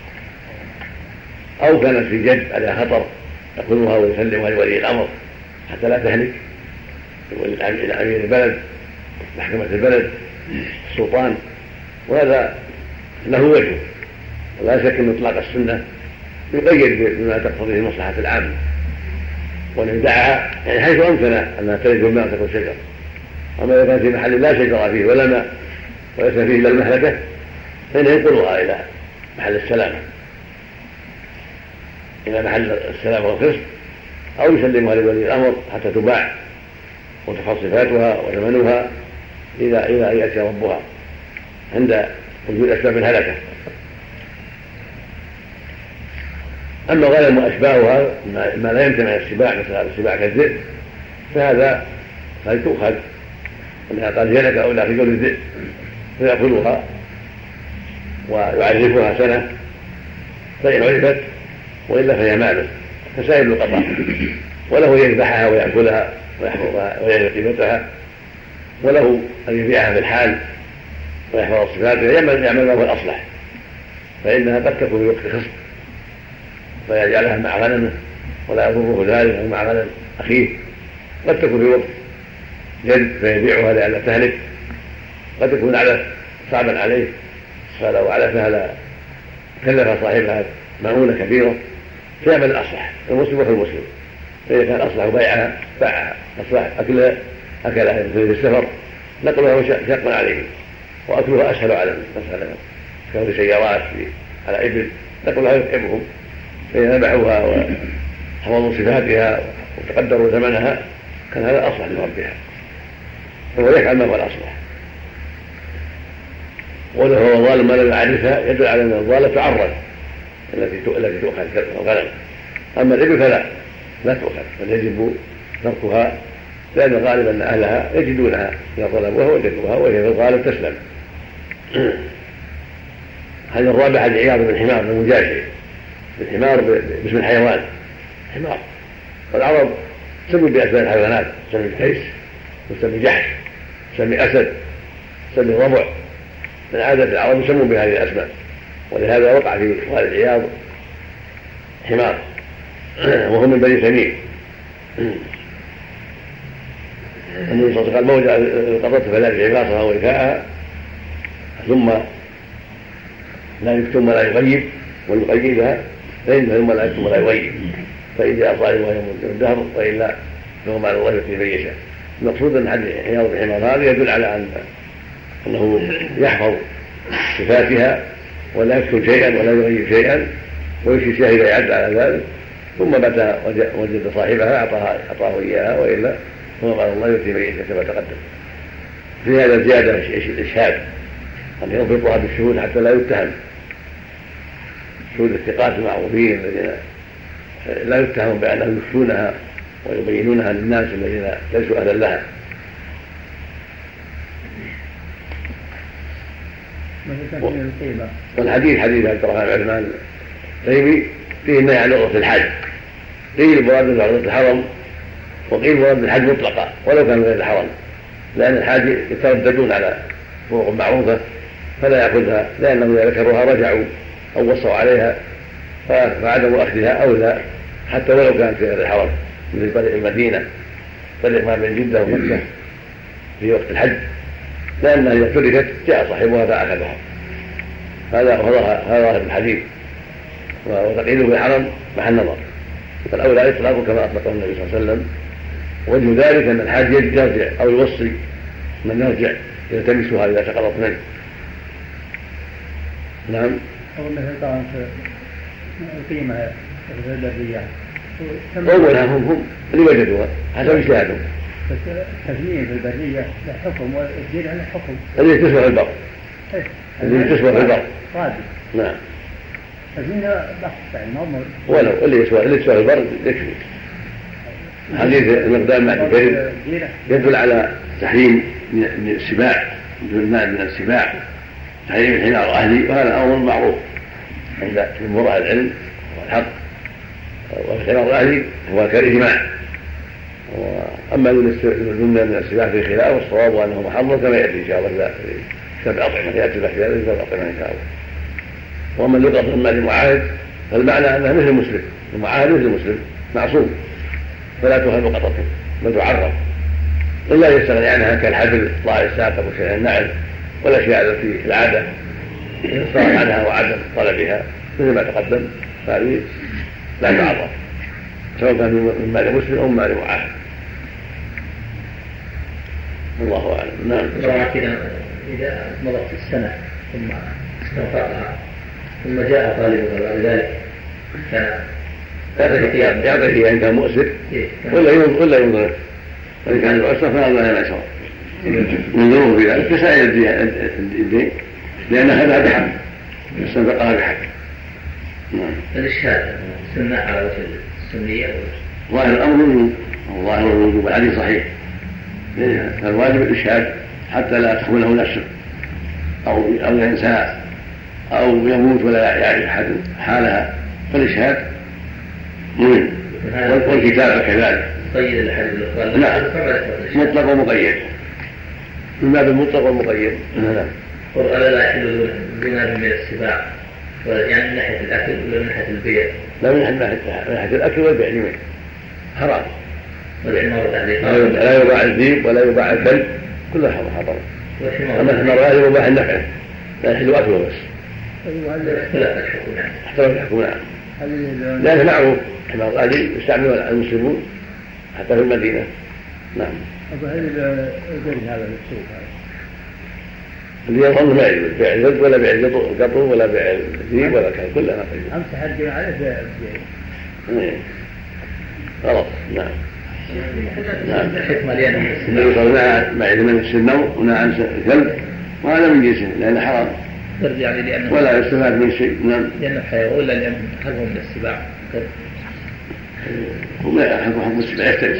أو كانت في جد عليها خطر يأخذها ويسلمها لولي الأمر حتى لا تهلك، إلى أمير البلد، محكمة البلد، السلطان، وهذا له وجه. ولا شك أن إطلاق السنة يقيد بما تقتضيه المصلحة العامة، وأن يدعها يعني حيث أمكن أنها تلد الماء تكون شجر. أما إذا كان في محل لا شجر فيه ولا ماء وليس فيه إلا المهلكة فإنه ينقلها إلى محل السلامة، إلى محل السلامة والخصب، أو يسلمها لولي الأمر حتى تباع وتحفظ صفاتها وثمنها إلى أن يأتي ربها عند وجود أسباب الهلكة. أما غنم وأشباهها ما لا يمتنع السباع مثل السباع كالذئب فهذا قد تؤخذ، أنها قد هلك أو لا رجل الذئب فيأخذها ويعرفها سنة فإن عرفت وإلا فهي ماله كسائر اللقطاء، وله يذبحها ويأكلها ويعرف قيمتها، وله أن يبيعها في الحال ويحفظ صفاتها، يعمل ما هو الأصلح، فإنها قد تكون في وقت خصب فيجعلها مع غنمه ولا يضره ذلك أو مع غنم أخيه، قد تكون في وقت جد فيبيعها لئلا تهلك، قد تكون علف صعبا عليه فلو علفها لا كلف صاحبها مؤونة كبيرة، فيعمل الأصلح المسلم وفي المسلم، فإذا كان أصلح بيعها باعها، أصلح أكلها في السفر نقلها شق عليه وأكلها أسهل على مثلا كون سيارات على إبل نقلها يتعبهم، فإذا ذبحوها وحفظوا صفاتها وتقدروا ثمنها كان هذا أصلح لربها، فهو يفعل ما هو الأصلح. وله هو الظالم ما لم يعرفها يدل على أن الظالم تعرض التي تؤخذ كالغنم. أما الإبل لا تؤخذ بل يجب تركها، لأن الغالب أن أهلها يجدونها إذا طلبوها وجدوها وهي في الغالب تسلم. هذه الرابعة العياذ بالحمار المجاشع، بالحمار باسم الحيوان حمار، والعرب سموا بأسماء الحيوانات، سمي الكيس وسمي جحش سمي أسد سمي ضبع، من عادة العرب يسمون بهذه الأسماء، ولهذا وقع في قال العياض حمار وهو من بني تميم. النبي صلى الله عليه وسلم قال موجع القطة فلا بعباصها ووكاءها ثم لا يكتم ولا يغيب ويقيدها فإنها ثم لا يكتم ولا يغيب، فإن جاء صاحبها يوم الدهر وإلا فهو على الله يؤتي من يشاء. المقصود أن حديث حياض الحمار هذا يدل على أنه يحفظ صفاتها ولا يكتب شيئا ولا يغير شيئا، ويمشي شاهد يعد على ذلك، ثم متى وجد صاحبها أعطاه إياها، وإلا هو قال الله يؤتي من يشاء كما تقدم. في هذا زيادة الإشهاد أن يضبطها بالشهود حتى لا يتهم، شهود الثقات المعروفين الذين لا يتهم بأنهم يفتونها ويبينونها للناس الذين ليسوا أهلا لها. والحديث حديث عبد الرحمن بن عثمان التيمي فيه النهي عن عقدة الحج، قيل مراد عقدة الحرم وقيل مراد الحج مطلقا ولو كان غير الحرم، لأن الحاج يترددون على طرق معروفة فلا يأخذها، لأنهم إذا ذكروها رجعوا أو وصوا عليها فعدم أخذها أولى، حتى ولو كانت في غير الحرم، مثل طريق المدينة، طريق ما بين جدة ومكة في وقت الحج، لأنها إذا تركت جاء صاحبها فأخذها. هذا ظاهر الحديث، وتقييده بالحرم محل نظر، فالأولى إطلاقه كما أطلقه النبي صلى الله عليه وسلم. وجه ذلك أن الحاج يرجع أو يوصي من يرجع يلتمسها إذا سقطت منه. نعم. مثل طبعا في القيمة في البرية أولها هم اللي وجدوها حسب اجتهادهم. التسمية في البرية له حكم والإسجيل له حكم. اللي تسوى في البر. اللي تسوى في البر. صادق. نعم. تسمية بحث يعني مضمر. ولو اللي تسوى في البر يكفي. حديث المقدام مع الكريم يدل على تحريم من السباع، من السباع، تحريم الحمار أهلي، وهذا أمر معروف عند جمهور العلم والحق. والحمار الأهلي هو كالإجماع. وأما من السباع في خلاف والصواب أنه محرم كما يأتي إن شاء الله في سبع أطعمة، يأتي الأحياء في سبع أطعمة إن شاء الله. وأما اللقط من مال المعاهد فالمعنى أنها مثل المسلم، المعاهد مثل المسلم معصوم، فلا تهل قطته بل تعرف، إلا يستغني عنها كالحبل طاع الساق وشيء النعل والأشياء التي العادة صار عنها وعدم طلبها مثل ما تقدم، فهذه لا تعرف سواء كان من مال مسلم أو من مال معاهد. الله أعلم. نعم. إذا مضت السنة ثم استنفقها ثم جاء طالبها بعد ذلك يعطيه إن كان مؤسر ولا ينظر، وإن كان العسر فهذا لا يسر ينظرون في ذلك كسائر الدين، لأن هذا بحق استنفقها بحق. الإشهاد سنة على وجه السنية. ظاهر الأمر ظاهر الوجوب، الحديث صحيح، فالواجب الإشهاد حتى لا تخونه نفسه أو ينسى أو يموت ولا يعرف أحد حالها، فالإشهاد مهم. والكتابة كذلك. قيد الحديث الأخوان. نعم. مطلق ومقيد، من باب المطلق والمقيد. نعم. وألا لا يحل بناء من السباع، يعني من ناحية الأكل ولا من ناحية البيع؟ لا، من ناحية الأكل والبيع جميع حرام. لا يباع الذيب ولا يباع الكلب، كله حرام. أما الحمار لا يباع النفع، لا يحل أكله بس. اختلف الحكم. نعم. لأنه معروف الحمار الأهلي يستعمله المسلمون حتى في المدينة. نعم. هل يجوز هذا السوق هذا؟ اللي يظن ما يجوز بيع الزد ولا بيع القطو ولا بيع الذيب ولا كان كلها ما تجوز. أمس حد عليه بيع. غلط. نعم. نعم. الحكمة لأنه ما يعلم من السنة ونهى عن الكلب، وهذا من جنسه لأنه حرام. يعني لأنه ولا يستفاد من شيء. نعم. لأنه حيوان ولا لأنه هل هو من السباع؟ وما يحب السباع يفترس.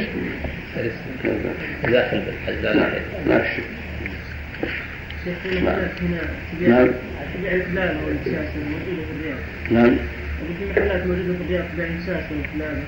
داخل بالحج لا شيء. نعم. تبيع الكلاب والإنساس الموجودة في الرياض. نعم. وفي محلات موجودة في الرياض تبيع الإنساس والكلاب.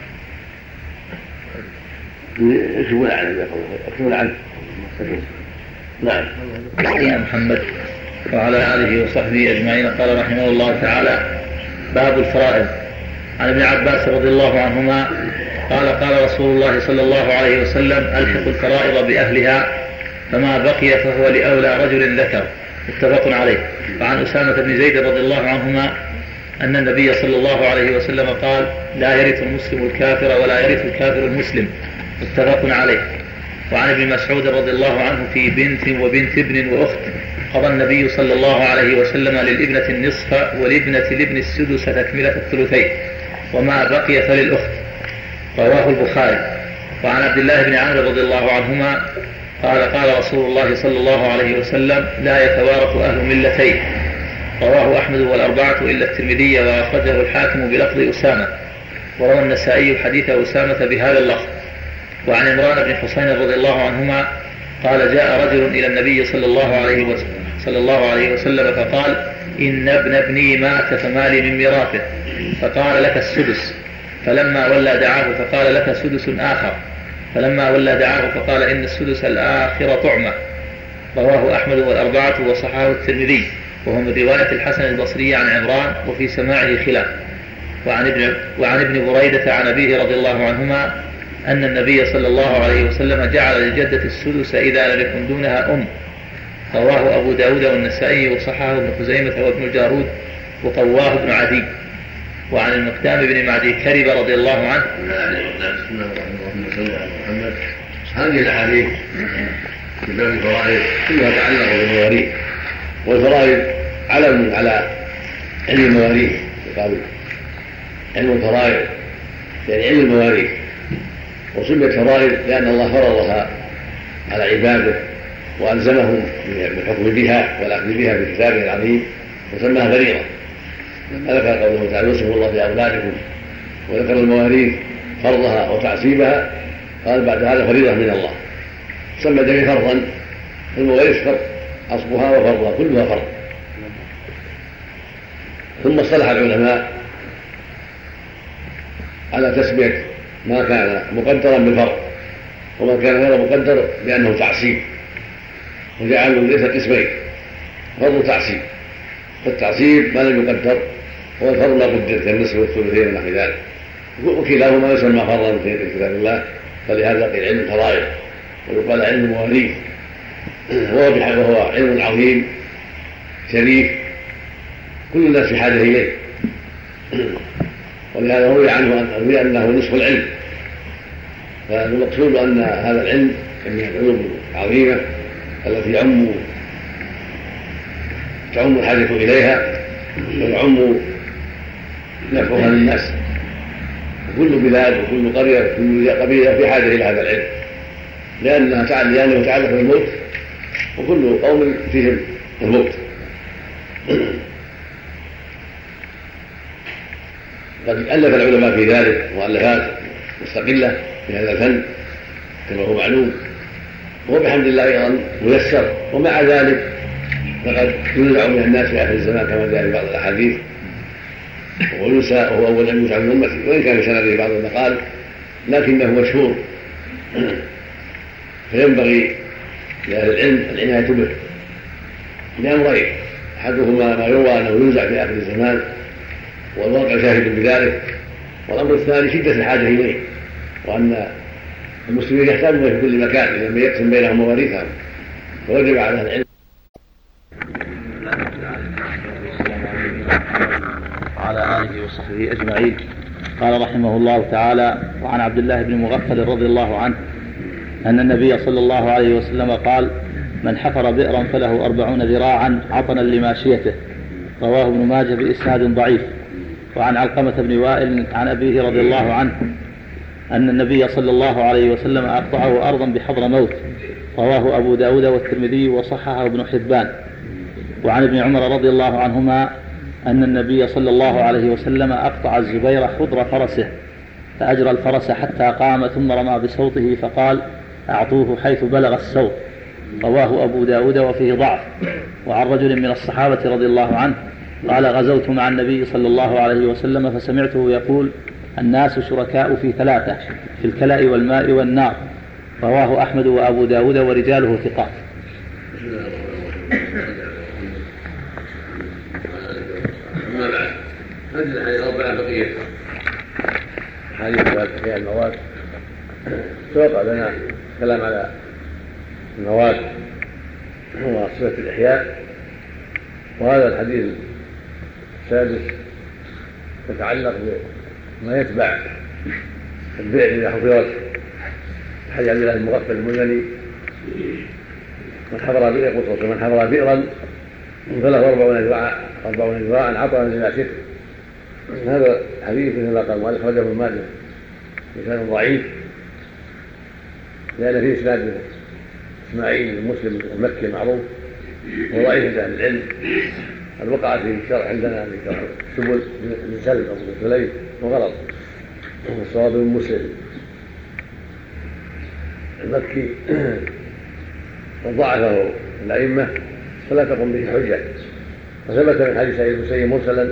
يكتبون عنه. نعم. يا محمد وعلى آله وصحبه أجمعين. قال رحمه الله تعالى: باب الفرائض. عن ابن عباس رضي الله عنهما قال رسول الله صلى الله عليه وسلم: ألحق الفرائض بأهلها، فما بقي فهو لأولى رجل ذكر. متفق عليه. وعن أسامة بن زيد رضي الله عنهما أن النبي صلى الله عليه وسلم قال: لا يرث المسلم الكافر ولا يرث الكافر المسلم. متفق عليه. وعن ابن مسعود رضي الله عنه في بنت وبنت ابن وأخت قضى النبي صلى الله عليه وسلم للابنة النصف ولابنة الابن السدس تكملة الثلثين وما بقي فللأخت. رواه البخاري. وعن عبد الله بن عمرو رضي الله عنهما قال قال رسول الله صلى الله عليه وسلم لا يتوارث أهل ملتين. رواه أحمد والأربعة إلا الترمذي وأخرجه الحاكم بلفظ أسامة. وروى النسائي حديث أسامة بهذا اللفظ. وعن عمران بن حسين رضي الله عنهما قال جاء رجل إلى النبي صلى الله عليه وسلم فقال إن ابن ابني مات فما لي من ميراثه فقال لك السدس. فلما ولى دعاه فقال لك سدس آخر. فلما ولى دعاه فقال إن السدس الآخر طعمة. رواه أحمد والأربعة وصححه الترمذي وهو من رواية الحسن البصري عن عمران وفي سماعه خلاف. وعن ابن بريدة عن أبيه رضي الله عنهما أن النبي صلى الله عليه وسلم جعل للجدة السدس إذا لم يكن دونها أم. رواه أبو داود والنسائي وصححه ابن خزيمة وابن الجارود وقواه ابن عدي. وعن المقدام بن معدي كرب رضي الله عنه هذه الأحاديث في باب الفرائض كلها تعلق بالمواريث، والفرائض علم على علم المواريث. يقال علم الفرائض يعني علم المواريث، وسميت فرائض لأن الله فرضها على عباده وألزمهم بالحكم بها والأخذ بها بكتابه العظيم وسماها فريضة. ذكر قوله تعالى يوصف الله في أولادكم، وذكر المواريث فرضها وتعصيبها قال بعد هذا فريضة من الله. سمى ذلك فرضا، المواريث فرض أصلها وفرضها كلها فرض. ثم اصطلح العلماء على تسمية ما كان مقدرا بالفرض وما كان غير مقدر بأنه تعصيب، وجعلوا الإرث قسمين فرض وتعصيب. فالتعصيب ما لم يقدر والفرض ما قدر كالنصف والثلثين ونحو ذلك، وكلاهما يسمى فرضا في كتاب الله. فلهذا قيل علم الفرائض ويقال علم المواريث، وهو علم عظيم شريف كل الناس في حاجه اليه. ولهذا روي عنه انه نصف العلم. فالمقصود ان هذا العلم من العلوم العظيمه التي تعم الحاجه اليها ويعم نفعها للناس. كل بلاد وكل قريه وكل قبيله في حاجه الى هذا العلم، لانه يتعلق بالموت، وكل قوم فيهم الموت. قد ألف العلماء في ذلك مؤلفات مستقلة في هذا الفن كما هو معلوم، وهو بحمد الله أيضا ميسر. ومع ذلك فقد ينزع من الناس في آخر الزمان كما جاء في بعض الأحاديث، وينسى وهو أول أن ينزع من أمته، وإن كان سند بعض المقال لكنه مشهور. فينبغي لأهل العلم العناية به لأمرين: أحدهما ما يروى أنه ينزع في آخر الزمان والواقع شاهد بذلك، والأمر الثاني شدة الحاجة إليه، وأن المسلمين يحتاجون في كل مكان إذا لم يقسم بينهم مواريثهم، فوجب على العلم. وعلى آله وصحبه أجمعين. قال رحمه الله تعالى: وعن عبد الله بن مغفل رضي الله عنه أن النبي صلى الله عليه وسلم قال: من حفر بئرا فله 40 ذراعا عطنا لماشيته. رواه ابن ماجه بإسناد ضعيف. وعن علقمة بن وائل عن أبيه رضي الله عنه أن النبي صلى الله عليه وسلم أقطعه أرضا بحضرموت. رواه أبو داود والترمذي وصححه ابن حبان. وعن ابن عمر رضي الله عنهما أن النبي صلى الله عليه وسلم أقطع الزبير حضر فرسه فأجرى الفرس حتى قام ثم رمى بصوته فقال: أعطوه حيث بلغ الصوت. رواه أبو داود وفيه ضعف. وعن رجل من الصحابة رضي الله عنه قال: غزوت مع النبي صلى الله عليه وسلم فسمعته يقول: الناس شركاء في 3، في الكلاء والماء والنار. رواه أحمد وأبو داود ورجاله ثقات. أما بعد، هذه الحديث 4 بقية حديث في المواد. سوق لنا كلام على المواد هو صفة الإحياء، وهذا الحديث السادس يتعلق بما يتبع البئر إذا حفرت. حديث عبد الله المغفل المزني من حفر بئر قطرس من حفر بئرا فله 40 ذراعا عطى إلى ستر. هذا حديث مثل ما قال مالك أخرجه ابن ماجه بإسناد ضعيف لأن فيه إسناد إسماعيل بن مسلم المكي المعروف وضعيف عند أهل العلم. قد وقع في الشرع عندنا سبل بن سلم أو بن سليم وغلط والصواب بن مسلم المكي وضعفه الأئمة فلا تقم به حجة. وثبت من حديث سعيد المسيب مرسلا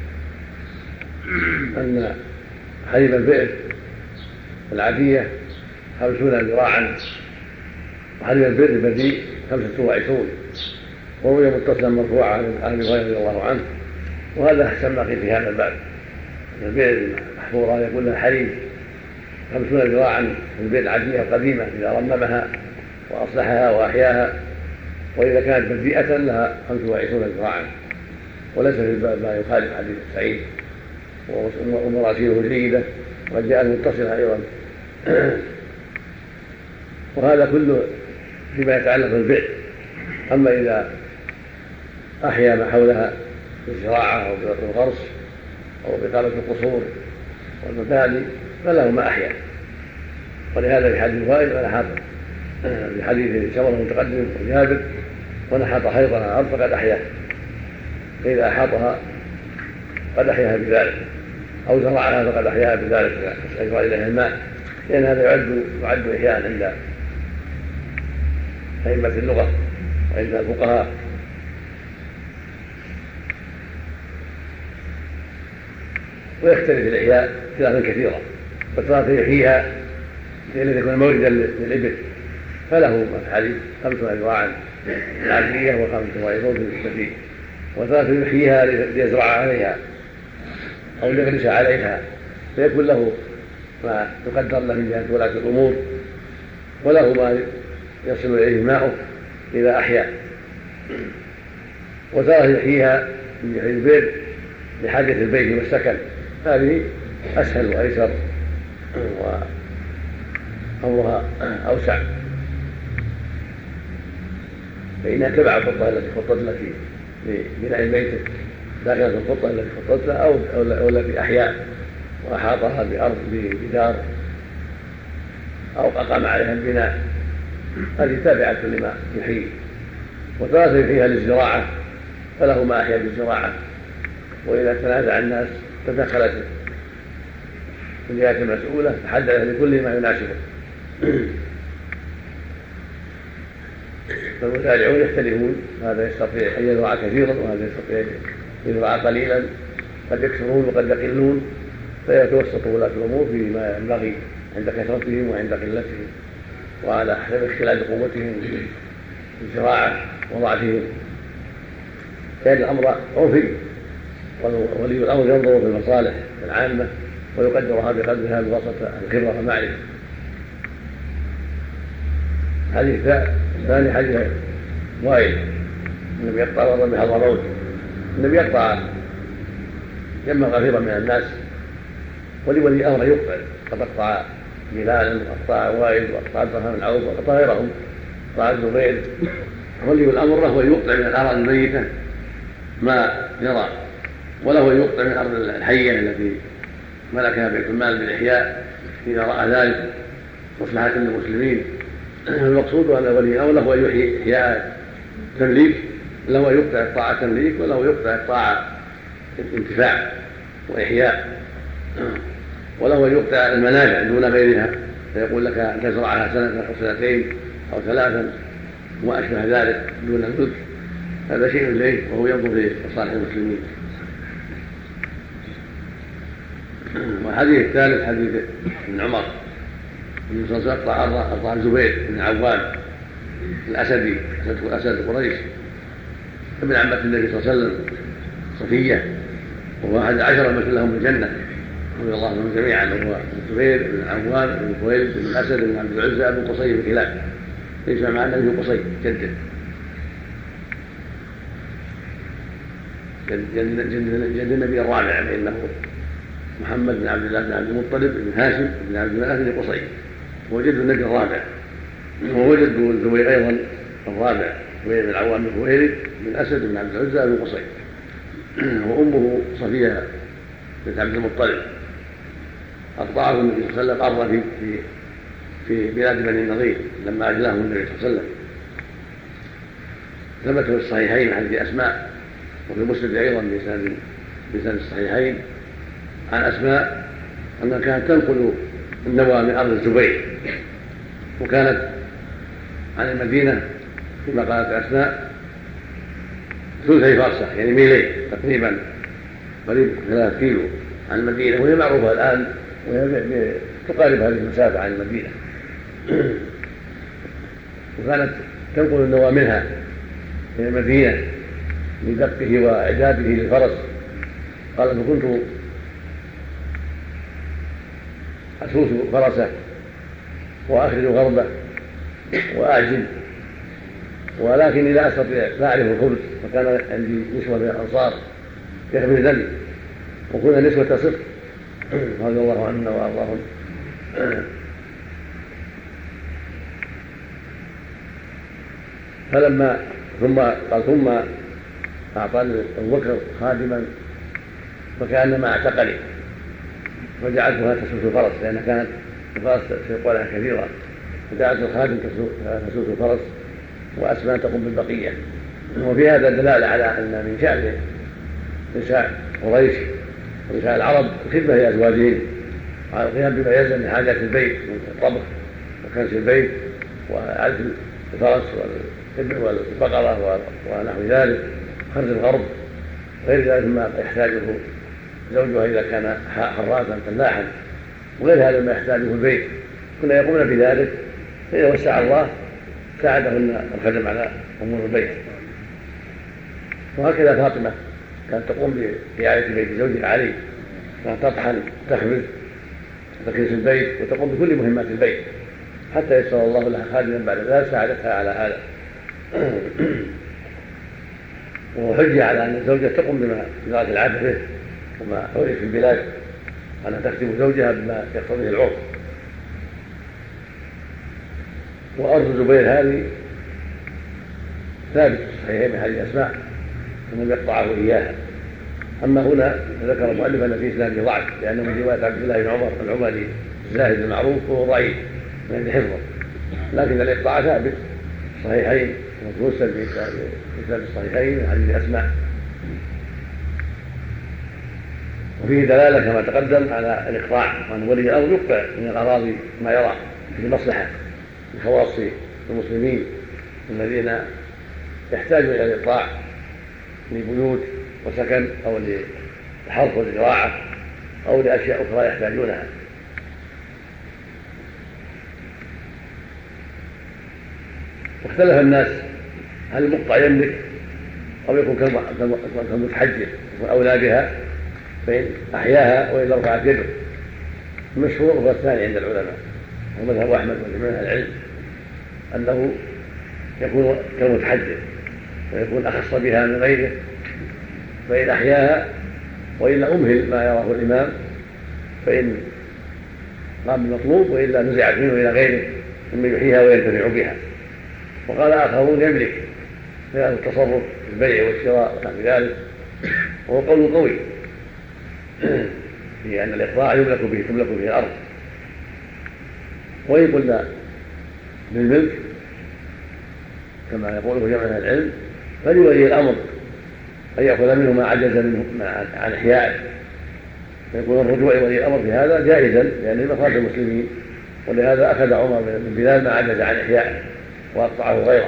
أن حليب البئر العادية 50 ذراعا وحليب البئر البديء 25 وهو متصلا مرفوعا عن ابي هريره رضي الله عنه. وهذا احسن ما في هذا الباب. البئر المحفوره يقول لها حليب 50 ذراعا البئر العاديه القديمه اذا رممها واصلحها واحياها، واذا كانت بديئه لها 25 ذراعا. وليس في الباب ما يخالف حديث سعيد ومراسيله جيده وقد جاءت متصله ايضا. وهذا كله فيما يتعلق بالبئر. اما اذا احيا ما حولها بالزراعه او بالغرس او بإقامة القصور والمباني فله ما احيا. ولهذا في حديث وائل ونحط في حديث سمره المتقدم وجابر ونحط حيضها الارض فقد احياها، فاذا احاطها قد احياها بذلك او زرعها فقد احياها بذلك اجرى اليها الماء، لان هذا يعد احياء عند ائمه اللغه وعند الفقهاء. ويختلف الاحياء خلافا كثيرا، فترة يحييها لأن يكون موردا للإبل فله حديث 5 ذراعا العادية و25 في البديء، وثلاثة يحييها ليزرع عليها أو ليغرس عليها فيكون له ما تقدر له من جهة ولاة الأمور وله ما يصل إليه ماؤه إذا أحيا. وثلاثة يحييها من جهة البيت لحاجة البيت والسكن، هذه أسهل وأيسر وأمرها أوسع، فإنها تبع الخطة التي خطت لك لبناء بيتك داخلة الخطة التي خطت لها أو التي أحياء وأحاطها بأرض بدار أو أقام عليها البناء، هذه تابعة لما يحيي. وثلاثة يحييها للزراعة فله ما أحيا بالزراعة، وإذا تنازع الناس تدخلت الجهات المسؤولة فحددت لكل ما يناسبه. فالمزارعون يختلفون، هذا يستطيع أن يزرع كثيرا وهذا يستطيع أن يزرع قليلا، قد يكثرون وقد يقلون، فيتوسط ولاة الأمور فيما ينبغي عند كثرتهم وعند قلتهم وعلى حسب اختلاف قوتهم في الزراعة وضعفهم. كان الأمر عرفي، ولي الأمر ينظر في المصالح العامة ويقدرها بقدرها بواسطة الخبرة والمعرفة. حديث ثاني حديث وائل النبي يقطع وضع بحضرموت، النبي يقطع جمع غفيرا من الناس ولولي أمر يقبل، قد اقطع بلالا وقطع وائل وقطع الرحمن بن عوف وقطع غيرهم، قطع الزبير. ولي الأمر له يقطع من الأراضي الميتة ما يرى، وله يقطع من الأرض الحية التي ملكها بيت المال بالإحياء إذا رأى ذلك مصلحة للمسلمين. المقصود أن ولي الأمر له أن يحيي إحياء تمليك، له يقطع الطاعة تمليك وله يقطع الطاعة انتفاع وإحياء، وله أن يقطع المنافع دون غيرها، فيقول لك أن تزرعها سنة أو سنتين أو 3 وما أشبه ذلك دون الملك، هذا شيء إليه وهو ينظر في مصالح المسلمين. والحديث الثالث حديث ابن عمر النبي صلى الله عليه وسلم قطع الزبير بن عوام الأسدي أسد قريش ابن عمة النبي صلى الله عليه وسلم صفية، وهو 11 المشهور لهم بالجنة رضي الله عنهم جميعا، وهو الزبير بن عوام بن خويلد بن الأسد بن عبد العزى بن قصي بن كلاب، ليس مع النبي قصي جده جد النبي الرابع، فإنه محمد بن عبد الله بن عبد المطلب بن هاشم بن عبد الله بن قصي، هو جد النبي الرابع، وهو جد الزبير أيضا الرابع زبير بن العوام بن خويلد بن أسد بن عبد العزى بن قصي، وأمه صفية بنت عبد المطلب. أقطعه النبي صلى الله عليه وسلم أرض في بلاد بني النضير لما أجلاه النبي صلى الله عليه وسلم. ثبت في الصحيحين حديث أسماء، وفي مسند أيضا بسند الصحيحين عن أسماء أنها كانت تنقل النوى من أرض الزبير، وكانت عن المدينة كما قالت أسماء ثلثي فرسخ، يعني ميلين تقريبا، قريب 3 كيلو عن المدينة، وهي معروفة الآن وهي تقارب هذه المسافة عن المدينة. وكانت تنقل النوى منها إلى المدينة لدقه وإعداده للفرس. قال فكنت أسوس فرسه وأخرج غربه وأعجل، ولكني لا أستطيع لا أعرف الخبز، فكان عندي نسوة من الأنصار يخبزني، وكنا نسوة صدق رضي الله عننا وأرضاهم. فلما ثم أعطاني أبو بكر خادما فكأنما اعتقني، فجعلتها تسوس الفرس، لأن كانت الفرس تسوق لها كثيرا، فجعلت الخادم تسوس الفرس وأسماء تقوم بالبقية. وفي هذا دلالة على أن من شأن نساء قريش ونساء العرب الخدمة لأزواجهم على القيام بما يلزم من حاجات البيت من الطبخ وكنس البيت وعلف الفرس والبقرة ونحو ذلك، خرج الغرب، غير ذلك ما يحتاجه زوجها إذا كان حراسا فلاحا، وغير هذا ما يحتاجه البيت، كنا يقومون بذلك، فإذا وسع الله ساعدهن الخدم على أمور البيت. وهكذا فاطمة كانت تقوم برعاية بيت زوجها علي، كانت تطحن تخبز وتكنس البيت وتقوم بكل مهمات البيت، حتى يسر الله لها خادما بعد ذلك ساعدتها على هذا. وحجة على أن الزوجة تقوم بإدارة العدل به وما عرف في البلاد، أنها تخدم زوجها بما يقتضيه العرف. وأرض زبير هذه ثابت صحيح من هذه الأسماء أنه يقطعه إياها. أما هنا ذكر المؤلف أن في إسناده ضعف، لأنه من رواية عبد الله بن عمر العمري الزاهد المعروف وهو ضعيف من عند حفظه، لكن الإقطاع ثابت صحيحين ومتوسل في كتاب الصحيحين من حديث أسماء. وفيه دلالة كما تقدم على الإقطاع، وأن ولي الأمر يقطع من الأراضي ما يرى في مصلحة لخواص المسلمين الذين يحتاجون إلى الإقطاع لبيوت وسكن أو للحرث والزراعة أو لأشياء أخرى يحتاجونها. واختلف الناس هل المقطع يملك أو يكون كالمتحجر يكون أولى بها فإن أحياها وإلا رفعت يده. المشهور هو الثاني عند العلماء ومذهب أحمد وجميع العلم أنه يكون كالمتحجر ويكون أخص بها من غيره، فإن أحياها وإلا أمهل ما يراه الإمام فإن قام بالمطلوب، وإلا نزعت منه إلى غيره ممن يحييها وينتفع بها. وقال آخرون يملك في هذا التصرف في البيع والشراء ونحو ذلك، وهو قول قوي في أن الإقطاع تملك به الأرض. وإن قلنا بالملك كما يقوله جمع أهل العلم فلولي الأمر أن يأخذ منه ما عجز منه عن إحيائه، فيكون الرجوع ولي الأمر في هذا جائزا لأنه مخاطر المسلمين، ولهذا أخذ عمر بن بلال ما عجز عن إحيائه وأقطعه غيره.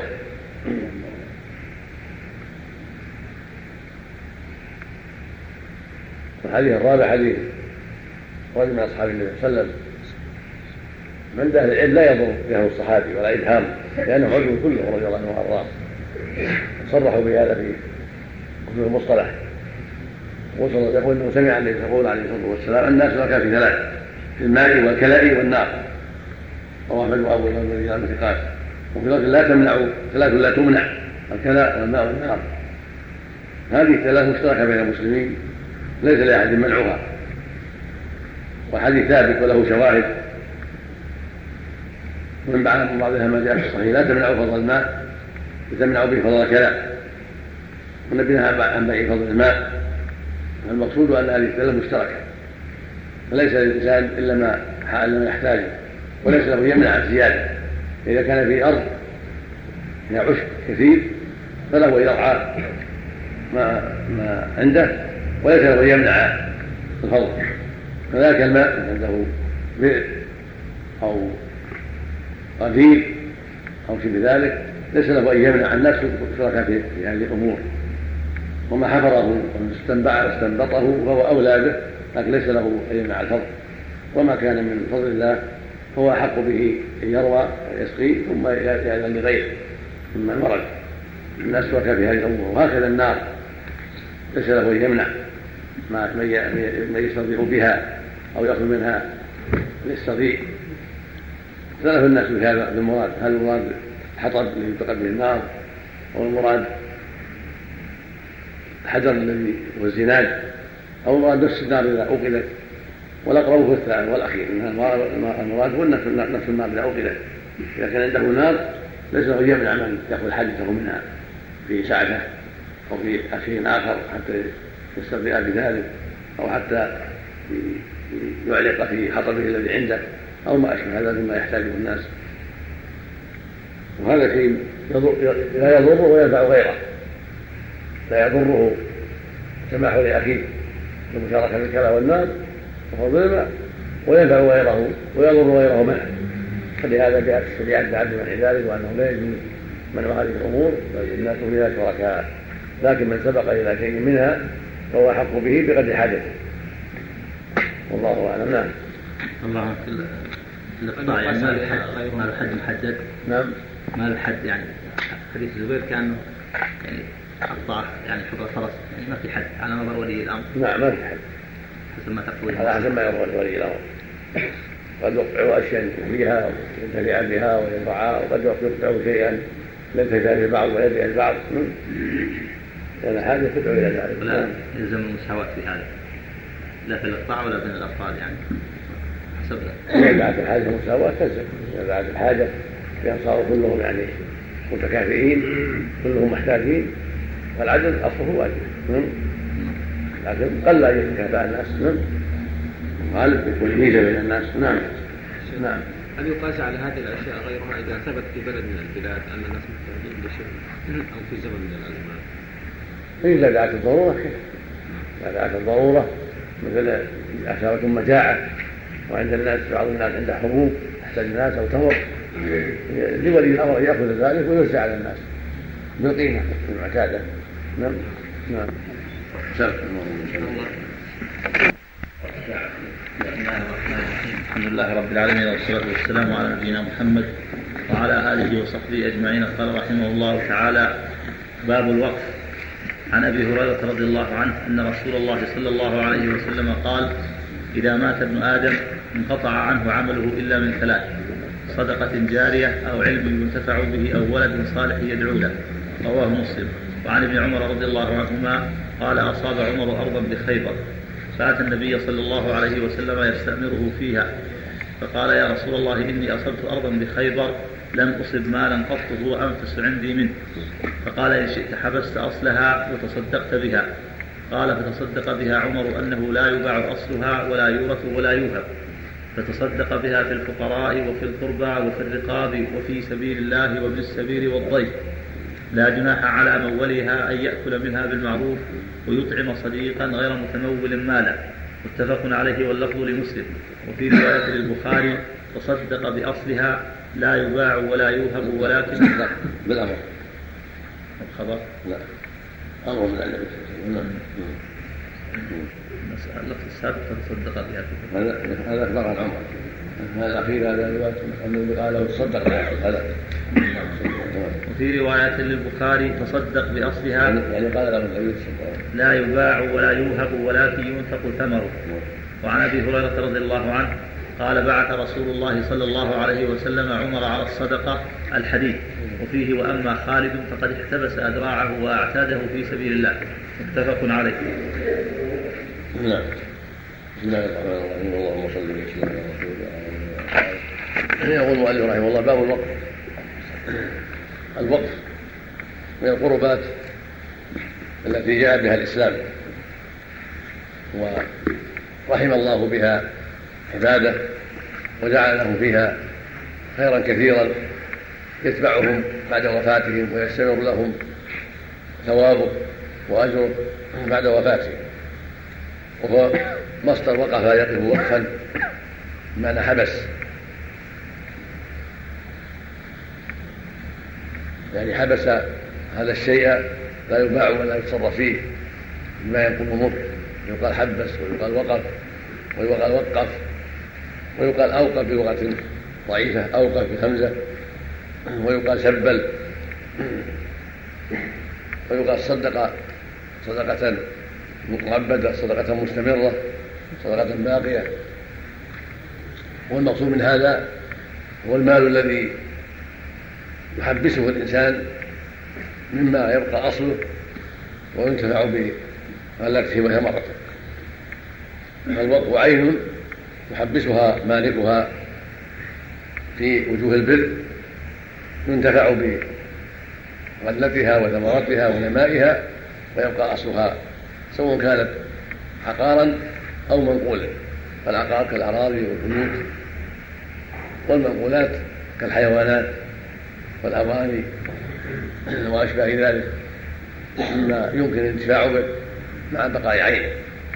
والحديث الرابع حديث رجل من أصحاب النبي صلى الله عليه وسلم من أهل العلم لا يضر به الصحابي ولا إبهام، لأنه عضو كله رضي الله عنه وأرضاه، صرحوا بهذا في كتب المصطلح. يقول انه سمع النبي يقول عليه الصلاه والسلام الناس كان في 3 في الماء والكلاء والنار، رواه احمد وابو داود والرجال مثقات. وفي لفظ لا تمنعوا 3 لا تمنع الكلاء والماء والنار. هذه 3 مشتركه بين المسلمين ليس لاحد منعها، والحديث ثابت وله شواهد من بعضها ما جاء في الصحيح لا تمنعوا فضل الماء يتمنع به فضل كذا، والنبي نهى عن بيع فضل الماء. المقصود أن هذه الثلاثة مشتركة، فليس للإنسان إلا ما يحتاجه، وليس له يمنع عن زيادة. إذا كان في أرض فيها عشب كثير فله يرعى ما عنده، وليس له يمنع الفضل. فذاك الماء عنده بئر أو غدير أو شبه ذلك ليس له أن يمنع الناس شركاء في هذه الأمور، وما حفره واستنبطه فهو أولى به، لكن ليس له أن يمنع الفضل. وما كان من فضل الله هو أحق به أن يروى ويسقي ثم يأذن لغيره ممن ورد الناس شركاء في هذه الأمور. وهكذا النار ليس له أن يمنع ما يستضيء بها أو يأخذ منها للصديق. اختلف الناس في هذا المراد، هل المراد حطب الذي يتقد به النار، أو المراد الحجر الذي هو الزناد، أو المراد نفس النار إذا أوقدت. والأقرب هو الثاني والأخير، المراد هو نفس النار إذا أوقدت. إذا كان عنده نار ليس له يمنع من يأخذ حاجته منها في ساعته أو في شيء آخر حتى يسترضي بذلك، أو حتى يعلق في حطبه الذي عنده أو ما أشبه هذا مما يحتاجه الناس. وهذا شيء لا يضره وينفع غيره، لا يضره سماح لأخيه المشاركة في الكلى والنار وفضل الماء، وينفع غيره ويضر غيره معه. فلهذا جاءت الشريعة بعد منع ذلك، وأنه لا يجوز منع هذه الأمور بل الناس فيها شركاء، لكن من سبق إلى شيء منها فهو أحق به بقدر حاجته. والله أعلم. نعم. الله الإقطاع يعني ما له حد محدد. نعم. ما له حد يعني. حديث الزبير كان يعني أقطع يعني حبر فرس يعني ما في حد على نظر ولي الأمر. نعم ما في حد. حسب ما تقول. على حسب ما يروى ولي الأمر. قد يقطع أشياء فيها وينتفع بها وينفعها، وقد يقطع شيئا ينتفع ببعض ويدعي البعض. لأن حاجة تدعو إلى ذلك. ولا يلزم المساواة في هذا، لا في الإقطاع ولا بين الأبطال يعني حسب. إذا دعت الحاجة مساواة تلزم، إذا دعت الحاجة بأن صاروا كلهم يعني متكافئين كلهم محتاجين، والعدل أصله واجب. لكن قل أن يتكافئ الناس. غالب يكون ميزة بين الناس. نعم. نعم. هل يقاس على هذه الأشياء غيرها إذا ثبت في بلد من البلاد أن الناس محتاجين لشيء أو في زمن من الأزمان؟ إذا دعت الضرورة كيف؟ إذا دعت الضرورة مثل أصابت مجاعة وعند الناس بعض الناس عنده حبوب يحتاج الناس أو تمر، لولي الأمر يأخذ ذلك ويوزع على الناس بالقيمة المعتادة. نعم. نعم. الحمد لله رب العالمين، والصلاة والسلام على نبينا محمد وعلى آله وصحبه أجمعين. قال رحمه الله تعالى: باب الوقف. عن أبي هريرة رضي الله عنه أن رسول الله صلى الله عليه وسلم قال: إذا مات ابن آدم انقطع عنه عمله إلا من ثلاث: صدقة جارية أو علم ينتفع به أو ولد صالح يدعو له. رواه مسلم. وعن ابن عمر رضي الله عنهما قال: أصاب عمر أرضا بخيبر فأتى النبي صلى الله عليه وسلم يستأمره فيها، فقال: يا رسول الله إني أصبت أرضا بخيبر لم أصب مالا قط هو أنفس عندي منه. فقال: إن شئت حبست أصلها وتصدقت بها. قال: فتصدق بها عمر أنه لا يباع أصلها ولا يورث ولا يوهب، فتصدق بها في الفقراء وفي القربى وفي الرقاب وفي سبيل الله وابن السبيل والضيف. لا جناح على مولها أن يأكل منها بالمعروف ويطعم صديقا غير متمول مالا. متفق عليه واللفظ لمسلم. وفي رواية للبخاري: تصدق بأصلها لا يباع ولا يوهب ولكن بالأمر. الخبر لا أمر من النبي صلى الله عليه وسلم. مسألة السابقة تصدق بها. هذا أخبار عن عمر. هذا الأخير هذا رواية أنه قال له تصدق بها. وفي رواية للبخاري: تصدق بأصلها يعني قال له النبي لا يباع ولا يوهب ولكن ينفق ثمره. وعن أبي هريرة رضي الله عنه قال: بعث رسول الله صلى الله عليه وسلم عمر على الصدقة الحديث. وفيه: وأما خالد فقد احتبس أذراعه وأعتاده في سبيل الله. متفق عليه. نعم. بسم الله الرحمن الرحيم. اللهم صل وسلم على رسول الله. يقول المؤلف رحمه الله: باب الوقف. الوقف من القربات التي جاء بها الإسلام، ورحم الله بها عباده وجعل لهم فيها خيرا كثيرا يتبعهم بعد وفاتهم ويستمر لهم ثوابه وأجره بعد وفاتهم. وهو مصدر وقف يقف وقفا بمعنى حبس، يعني حبس هذا الشيء لا يباع ولا يتصرف فيه بما ينقل منه، يقال حبس ويقال وقف ويقال وقف ويقال أوقف بلغة ضعيفة، أوقف بهمزة، ويقال سبل، ويقال صدقة صدقة مؤبدة، صدقة مستمرة، صدقة باقية. والمقصود من هذا هو المال الذي يحبسه الإنسان مما يبقى أصله وينتفع بغلته وهي مرته. الوقف عين يحبسها مالكها في وجوه البر، ينتفع بغلتها وثمرتها ونمائها ويبقى أصلها، سواء كانت عقارا أو منقولا. فالعقار كالأراضي والبيوت، والمنقولات كالحيوانات والأواني وأشباه ذلك مما يمكن الانتفاع به مع بقاء عينه.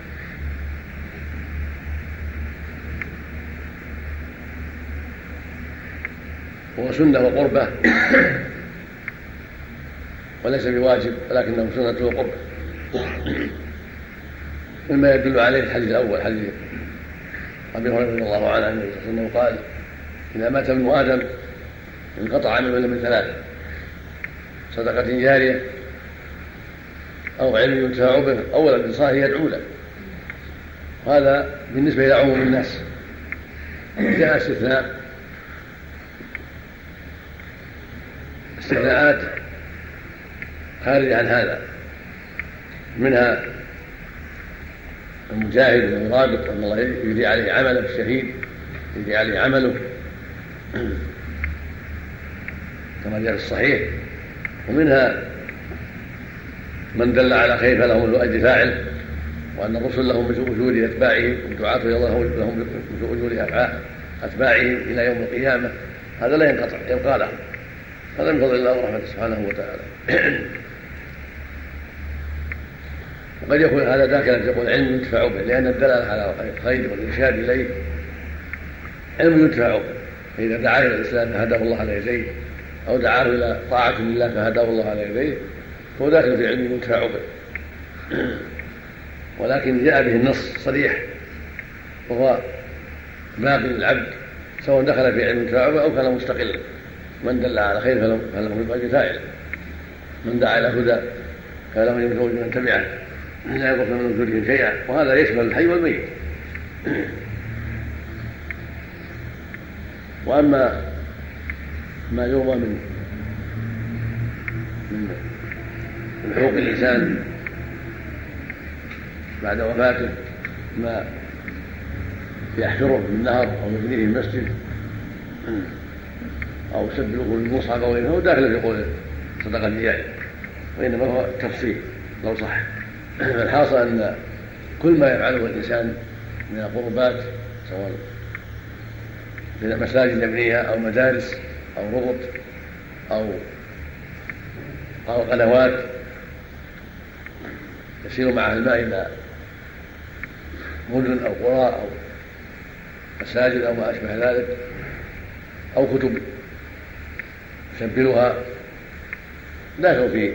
هو سنة وقربة وليس بواجب، ولكنه سنة وقربة، مما يدل عليه الحديث الأول، حديث أبي هريرة رضي الله عنه النبي صلى الله عليه وسلم قال: إذا مات ابن آدم انقطع عمله من ثلاث: صدقة جارية أو علم ينتفع به أو ولد صالح يدعو له. وهذا بالنسبة إلى عموم الناس. جاء استثناءات خارجة عن هذا، منها المجاهد والمرابط أن الله يجري عليه عمله، الشهيد يجري عليه عمله كما جاء في الصحيح، ومنها من دل على خير فلهم أجر فاعل، وأن الرسل لهم مثل أجور أتباعهم، والدعاة إلى الله لهم مثل أجور أتباعهم إلى يوم القيامة. هذا لا ينقطع، يبقى لهم، هذا من فضل الله ورحمته سبحانه وتعالى. وقد يكون هذا داخلا يقول علم ينتفع به، لأن الدلالة على الخير والإرشاد إليه علم ينتفع به، فإذا دعاه إلى الإسلام فهداه الله على يديه، أو دعاه إلى طاعة لله فهداه الله على يديه، فهو داخل في علم ينتفع به. ولكن جاء به النص صريح وهو باقي للعبد، سواء دخل في علم ينتفع به أو كان مستقلا. من دل على خير فله مثل أجر فاعل، من دعا إلى هدى فله مثل أجر من تبعه لا ينقص من أجورهم شيئا. وهذا يشمل الحي والميت. وأما ما يروى من حقوق الإنسان بعد وفاته، ما يحفره من نهر أو يبنيه في مسجد أو يسبله بالمصحف أو غيره، هو داخل في قول صدقة جارية، وإنما هو تفصيل لو صح. فالحاصل أن كل ما يفعله الإنسان من القربات، سواء من مساجد يبنيها أو مدارس أو ربط أو قنوات يسير معها الماء إلى مدن أو قرى أو مساجد أو ما أشبه ذلك، أو كتب يسبلها، داخل في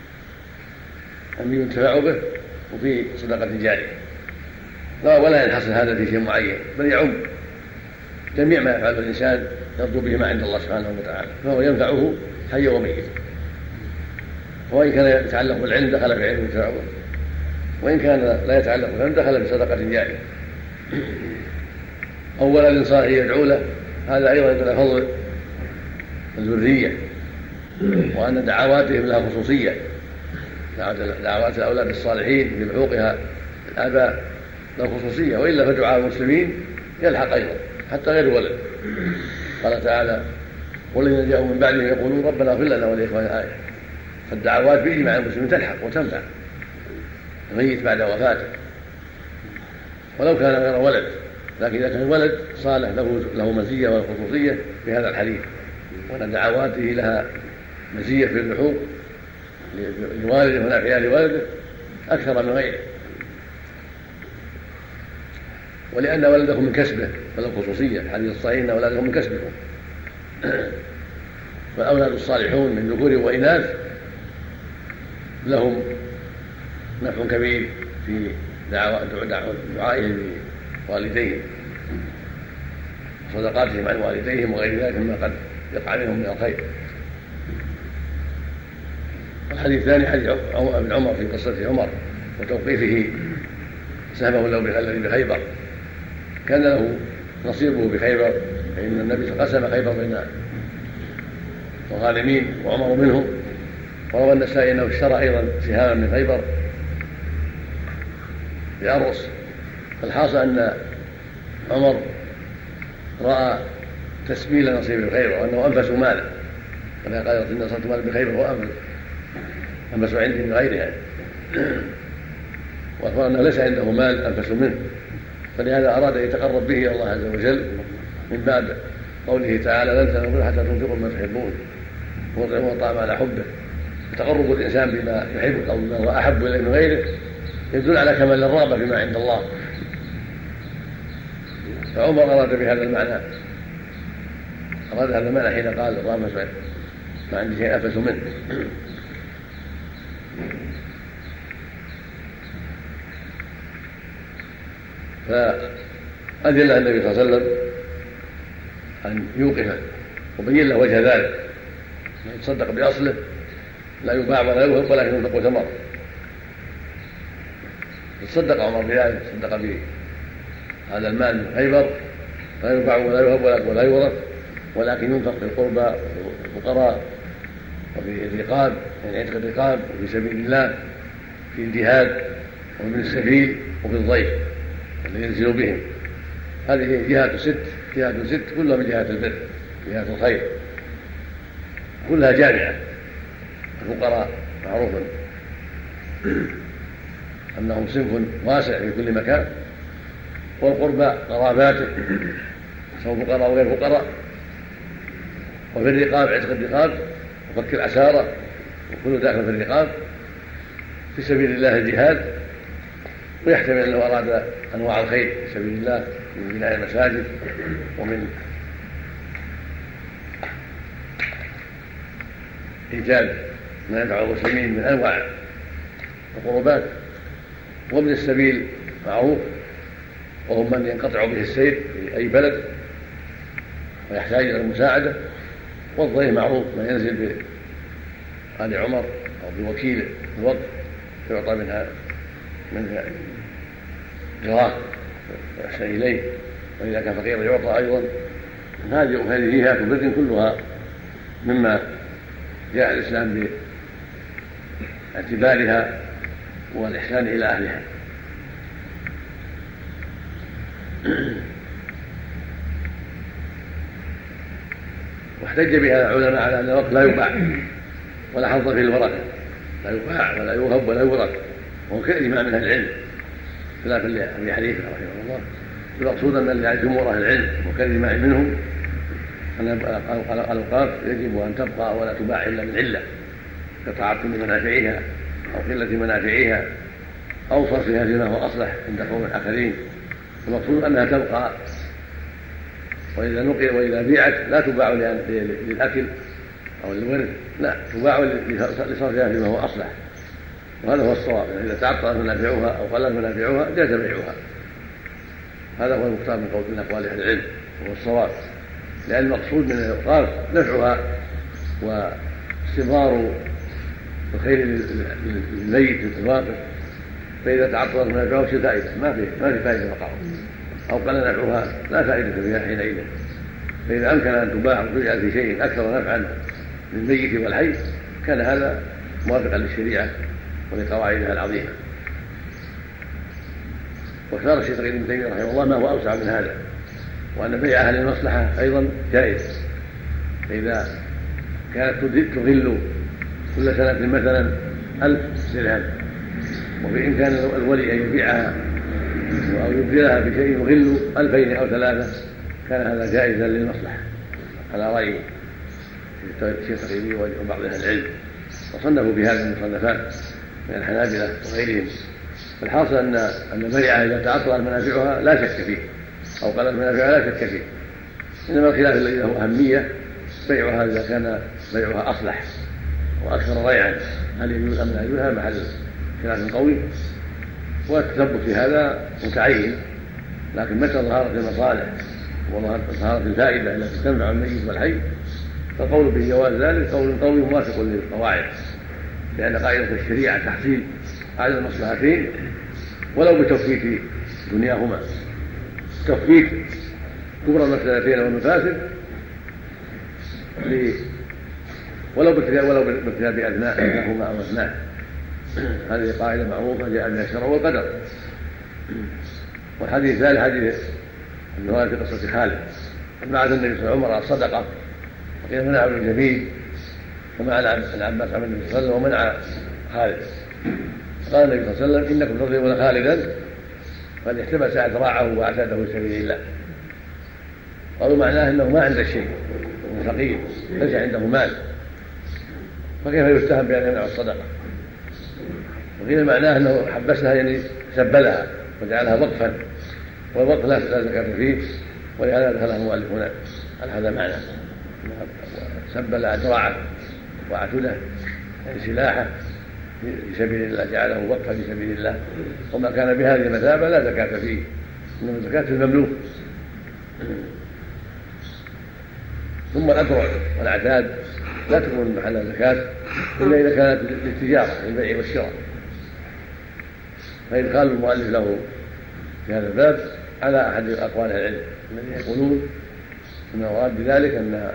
أن ينتفع به وفي صدقة جارية. ولا ينحصر هذا في شيء معين، بل يعم جميع ما يفعله الإنسان يرجو به ما عند الله سبحانه وتعالى، فهو ينفعه حي وميت. وإن كان يتعلق بالعلم دخل في علم ينتفع به، وإن كان لا يتعلق بالعلم دخل في صدقة جارية. أو ولد صالح يدعو له، هذا أيضا يدل على فضل الذرية، وأن دعواتهم لها خصوصية. دعوات الأولاد الصالحين بحقوقها الآباء لها خصوصية، وإلا فدعاء المسلمين يلحق أيضا حتى غير ولد. قال تعالى: والذين جاءوا من بعدهم يقولون ربنا اغفر لنا ولإخواننا، آية. فالدعوات بإجماع المسلمين تلحق وتنفع الميت بعد وفاته ولو كان غير ولد، لكن إذا كان ولد صالح له مزية والخصوصية في هذا الحديث، وأن دعواته لها مزية في اللحوق لوالده ونافعها لوالده أكثر من غيره، ولأن ولده من كسبه فله خصوصية. الحديث الصحيح أن أولاده من كسبكم، فالأولاد الصالحون من ذكور وإناث لهم نفع كبير في دعائهم لوالديهم وصدقاتهم عن والديهم وغير ذلك مما قد يقع منهم من الخير. الحديث الثاني حديث ابن عمر في قصة عمر وتوقيفه سهمه له الذي بخيبر، كان له نصيبه بخيبر، فإن النبي قسم خيبر بين الغانمين وعمر منهم. وروى النسائي أنه اشترى أيضا سهاما من خيبر بأرس. فالحاصل أن عمر رأى تسبيل نصيب الخيبر وأنه أنفس ماله، كما قال إن صرت مال بخيبر هو أنفس عندي من غيرها، وأخبر أنه ليس عنده مال أنفس منه، فلهذا أراد أن يتقرب به الله عز وجل من باب قوله تعالى لن تنالوا البر حتى تنفقوا مما تحبون وتطعموا الطعام على حبه. فتقرب الإنسان بما يحب أو ما هو أحب إليه من غيره يدل على كمال الرغبة فيما عند الله. فعمر أراد بهذا المعنى، أراد هذا المعنى حين قال الرامس ما عندي شيء أنفس منه. فأذن له النبي صلى الله عليه وسلم أن يوقفه وبين له وجه ذلك، يتصدق بأصله لا يباع ولا يوهب ولكن ينفق ثمره. تصدق عمر بذلك، تصدق بهذا المال من خيبر لا يباع ولا يوهب ولا يورث، ولكن ينفق في القربى والفقراء وفي الرقاب، يعني عتق الرقاب، وفي سبيل الله في الجهاد ومن السبيل وفي الضيف الذي ينزل بهم. هذه جهات ست كلها من جهات البر، جهات الخير كلها جامعة. الفقراء معروف أنهم صنف واسع في كل مكان، والقربى قراباته سواء فقراء أو غير فقراء، وفي الرقاب عتق الرقاب وفك العسارة وكل داخل في الرقاب، في سبيل الله الجهاد، ويحتمل أنه أراد أنواع الخير في سبيل الله من بناء المساجد ومن إيجاد ما ينفع المسلمين من أنواع القربات. وابن السبيل معروف، وهم من ينقطع به السير في أي بلد ويحتاج إلى المساعدة. والضيف معروف ما ينزل بآل عمر أو بوكيل الوقت فيعطى منها جراه ويحسن إليه، وإذا كان فقيرا يعطى أيضا. هذه جهات البر كلها مما جاء الإسلام باعتبارها والإحسان إلى أهلها. واحتج بها العلماء على أن الوقت لا يباع ولا حظ في الورثة، لا يباع ولا يوهب ولا يورث، وهو كإجماع من أهل العلم خلافا لأبي حنيفة رحمه الله. المقصود أن جمهور أهل العلم وكالإجماع منهم أن الأوقاف يجب أن تبقى ولا تباع إلا من علة كتعطل منافعها أو قلة منافعها أو صرفها فيما هو أصلح عند قوم آخرين. المقصود أنها تبقى، وإذا بيعت لا تباع للأكل أو للورث، لا تباع لصرفها فيما هو أصلح، وهذا هو الصواب. يعني إذا تعطلت منافعها أو قلت منافعها جاز بيعها. هذا هو المختار من قول من أقوال أهل العلم وهو الصواب، لأن المقصود من الأوقاف نفعها واستمرار الخير للميت الواقف. فإذا تعطلت منافعها وش فائدة؟ ما في فائدة بقاء، أو قل نفعها لا فائدة فيها حينئذ. فإذا أمكن أن تباع وتجعل في شيء أكثر نفعا للميت والحي كان هذا موافقا للشريعة ولقواعدها العظيمة. واختار الشيخ ابن تيمية رحمه الله ما هو أوسع من هذا، وأن بيع أهل المصلحة أيضا جائز، فإذا كانت تغل كل سنة مثلا 1000 درهم، وبإمكان الولي أن يبيعها أو يبدلها بشيء يغل 2000 أو 3 كان هذا جائزا للمصلحة على رأي الشيخ التقيبي وبعض أهل العلم، وصنفوا بهذه المصنفات من الحنابلة وغيرهم. الحاصل أن البيعة إذا تعطلت منافعها لا شك فيه أو قلت منافعها لا شك فيه، إنما الخلاف الذي له أهمية بيعها إذا كان بيعها أصلح وأكثر ريعا، هل يجوز أم لا يجوز؟ هذا محل خلاف قوي، والتثبت في هذا متعين، لكن متى ظهرت المصالح وظهرت الفائدة التي تنفع الميت والحي فالقول بجواز ذلك قول قوي موافق للقواعد، لأن قاعدة الشريعة تحصيل على المصلحتين ولو بتوفيت دنياهما، توفيت كبرى المسألتين والمفاسد ولو بارتكاب أدناهما أو أثناء. هذه قاعدة معروفة جاء بها الشرع والقدر. والحديث الثالث حديث النوال في قصة خالد، بعث النبي صلى الله عليه وسلم الصدقة وقيل منع ابن الجبيل ومع العباس عن النبي صلى الله عليه وسلم ومنع خالد. قال النبي صلى الله عليه وسلم: إنكم تضربون خالدا قد احتبس أذراعه وأعتاده في سبيل الله. قالوا معناه أنه ما عنده شيء، فقير ليس عنده مال، فكيف يتهم بأن يمنع الصدقة؟ وقيل معناه أنه حبسها يعني سبلها وجعلها وقفا، والوقف لا زكاة فيه، ولهذا دخلها المؤلف هنا على هذا معنى، سبل أذراعه وأعتده يعني سلاحه في سبيل الله، جعله وقفا في سبيل الله، وما كان بهذه المثابة لا زكاة فيه، إنما الزكاة في المملوك. ثم الأذرع والأعتاد لا تكون محل زكاة إلا إذا كانت للتجارة للبيع والشراء، فإن قال المؤلف له في هذا الباب على أحد أقوال العلم الذين يقولون أن المراد بذلك أن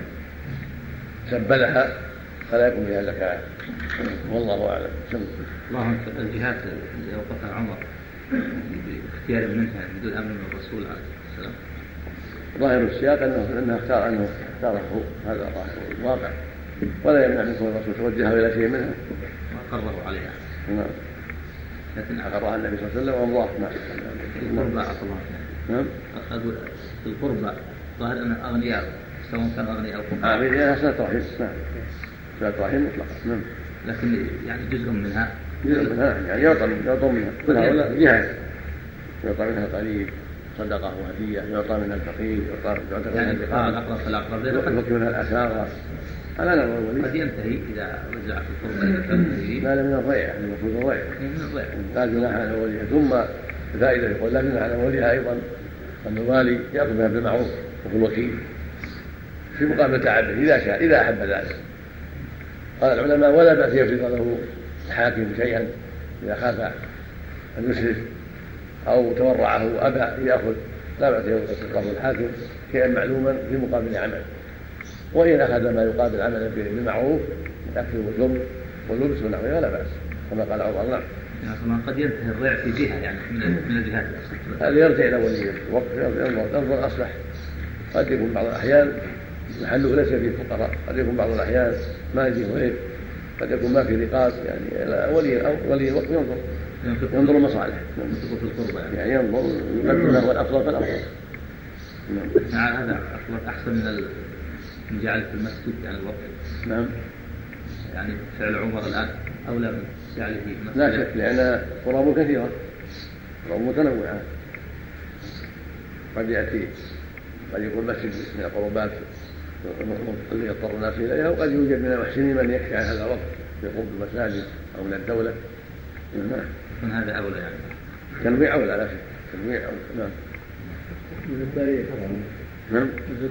سبلها فلا يكون فيها زكاة، والله أعلم. اللهم الجهات اللي أوقفها عمر باختيار منها بدون أمر من الرسول عليه السلام، ظاهر السياق أنه اختاره هذا ظاهر الواقع، ولا يمنع منكم الرسول توجهه إلى شيء منها وقرروا عليها. نعم، لكن أقرها النبي صلى الله عليه وسلم وأمضاه. القربى عطلها. نعم. أقول القربى ظاهر أن أغنياء سواء كان أغنياء أو فقراء. هي صلة رحم. نعم. صلة رحم مطلقة. نعم. لكن يعني جزء منها يعني يعطى منها كلها ولا جهة، يعطى منها قليل صدقة وهدية، يعطى منها الفقير، يعطى منها الأقرب فالأقرب، يفك منها الأسارة على نظر الولي. قد ينتهي إذا وزعت القربى. لا من الضيع، المفروض الضيع. لا جناح على وليها. ثم الفائدة يقول لا جناح على وليها أيضا أن الوالي يأخذ بها بالمعروف وفي الوكيل في مقابل تعبه إذا أحب ذلك. قال العلماء ولا بأس يفرض له الحاكم شيئا إذا خاف أن يسرف أو تورعه أبى يأخذ، لا بأس يفرض الحاكم شيئا معلوما في مقابل عمل، وإن أخذ ما يقابل عملا بالمعروف من أكل والشرب واللبس ونحوه ولا بأس كما قال عمر. نعم. يعني قد ينتهي الريع في جهة يعني من الجهات. هذا يرجع إلى ولي الوقت ينظر أصلح. قد يكون بعض الأحيان محله ليس فيه فقراء، قد يكون بعض الأحيان ما يجيه غير، قد يكون ما في رقاب، يعني ولي الوقت ينظر المصالح. يعني ينظر يقدم له الأفضل فالأفضل. نعم. هذا أحسن من جعل في المسجد يعني الوقت. نعم. يعني فعل عمر الآن أولى من جعله في المسجد. لا شك، لأن قرابه كثيرة، قرابه متنوعة، قد يأتي قد يكون مسجد من القربات اللي يضطر الناس إليها، وقد يوجد من المحسنين من يخشى عن هذا الوقت في قرب المساجد أو من الدولة. من هذا أولى يعني تنويع أولى لا شك، تنويع أولى. نعم. من الطريق. نعم.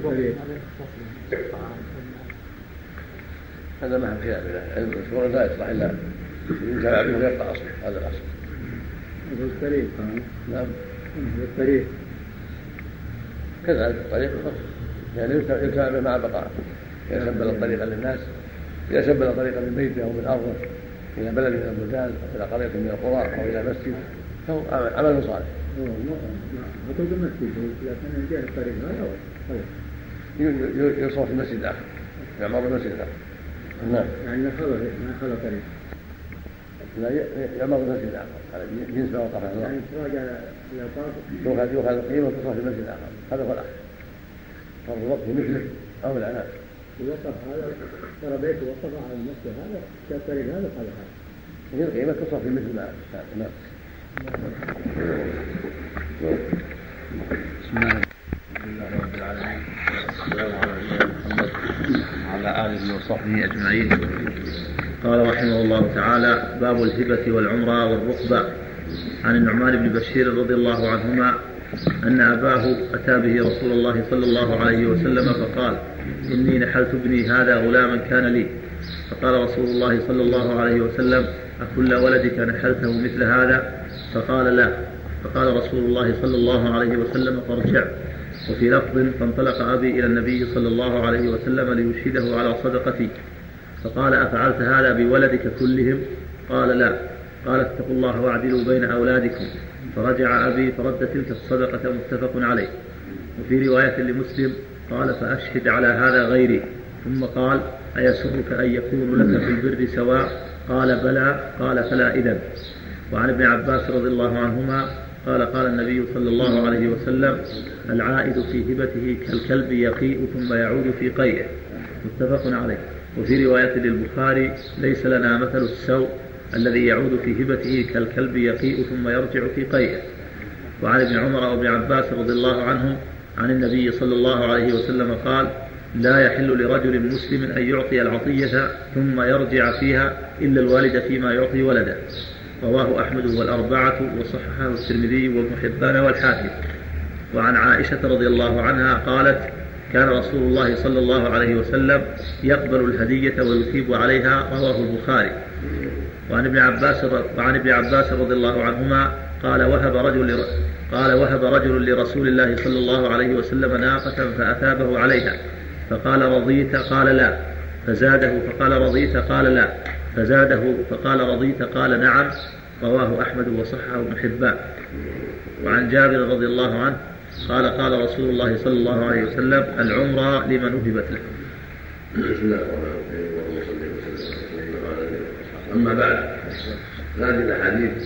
هذا ما هو خلاف له، المشهور لا يصلح إلا ينتفع به ويبقى أصله، هذا الأصل. هذا الطريق. نعم. هذا الطريق كذلك الطريق يعني ينتفع به مع بقاء. إذا سبل الطريق للناس، إذا سبل الطريق من بيته أو من أرضه إلى بلد من البلدان أو إلى قرية من القرى أو إلى مسجد فهو عمل صالح. هو المسجد لكن جاء الطريق هذا يصرف في المسجد آخر، يعمر المسجد آخر. نعم. يعني ما خلط لا يعمر المسجد الآخر على جنس ما وقف عنه. يعني تراجع الأوقات يؤخذ القيمة وتصرف في المسجد الآخر، هذا هو الأحسن. فرض الوقت في مثله أو لا نعم. الوقف هذا ترى بيته وقف على المسجد هذا كالطريق هذا هي القيمة تصرف في مثل ما نعم. بسم الله رب العالمين والسلام على محمد وعلى آله وصحبه أجمعين. قال رحمه الله تعالى: باب الهبة والعمرة والرقبة. عن النعمان بن بشير رضي الله عنهما أن أباه أتى به رسول الله صلى الله عليه وسلم فقال: إني نحلت ابني هذا غلاما كان لي. فقال رسول الله صلى الله عليه وسلم: أكل ولدك نحلته مثل هذا؟ فقال: لا. فقال رسول الله صلى الله عليه وسلم: فارجع. وفي لفظ: فانطلق أبي إلى النبي صلى الله عليه وسلم ليشهده على صدقتي. فقال: أفعلت هذا بولدك كلهم؟ قال: لا. قال: اتقوا الله واعدلوا بين أولادكم. فرجع أبي فرد تلك الصدقة، متفق عليه. وفي رواية لمسلم قال: فأشهد على هذا غيري. ثم قال: أيسرك أن يكون لك في البر سواء؟ قال: بلى. قال: فلا إذن. وعن ابن عباس رضي الله عنهما قال: قال النبي صلى الله عليه وسلم: العائد في هبته كالكلب يقيء ثم يعود في قيئه، متفق عليه. وفي رواية للبخاري: ليس لنا مثل السوء الذي يعود في هبته كالكلب يقيء ثم يرجع في قيئه. وعن ابن عمر وابن عباس رضي الله عنهم عن النبي صلى الله عليه وسلم قال: لا يحل لرجل مسلم أن يعطي العطية ثم يرجع فيها إلا الوالد فيما يعطي ولده. رواه أحمد والأربعة وصححه الترمذي وابن حبان والحاكم. وعن عائشة رضي الله عنها قالت: كان رسول الله صلى الله عليه وسلم يقبل الهدية ويثيب عليها. رواه البخاري. وعن ابن عباس رضي الله عنهما قال: وهب رجل لرسول الله صلى الله عليه وسلم ناقة فأثابه عليها، فقال: رضيت؟ قال: لا. فزاده فقال: رضيت؟ قال: لا. فزاده فقال: رضيت؟ قال: نعم. رواه أحمد وصححه ابن حبان. وعن جابر رضي الله عنه قال: قال رسول الله صلى الله عليه وسلم: العمرة لمن وهبت له. بسم الله الرحمن الرحيم. اللهم صل وسلم على نبينا محمد. أما بعد، هذه الأحاديث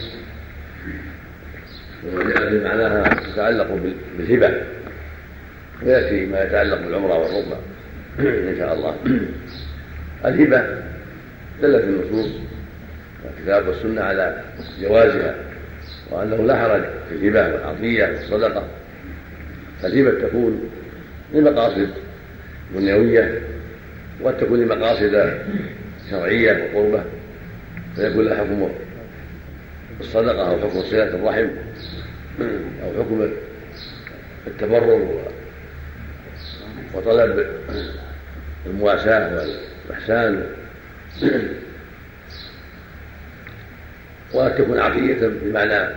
وجاءت معناها تتعلق بالهبة، ويأتي ما يتعلق بالعمرة والرقبة إن شاء الله. الهبة دلت النصوص والكتاب والسنة على جوازها، وأنه لا حرج في الهبة والعطية والصدقة. فالهبة تكون لمقاصد دنيوية وقد تكون لمقاصد شرعية وقربة، فيكون لها حكم الصدقة أو حكم صلة الرحم أو حكم التبرر وطلب المواساة والإحسان، وقد تكون عطية بمعنى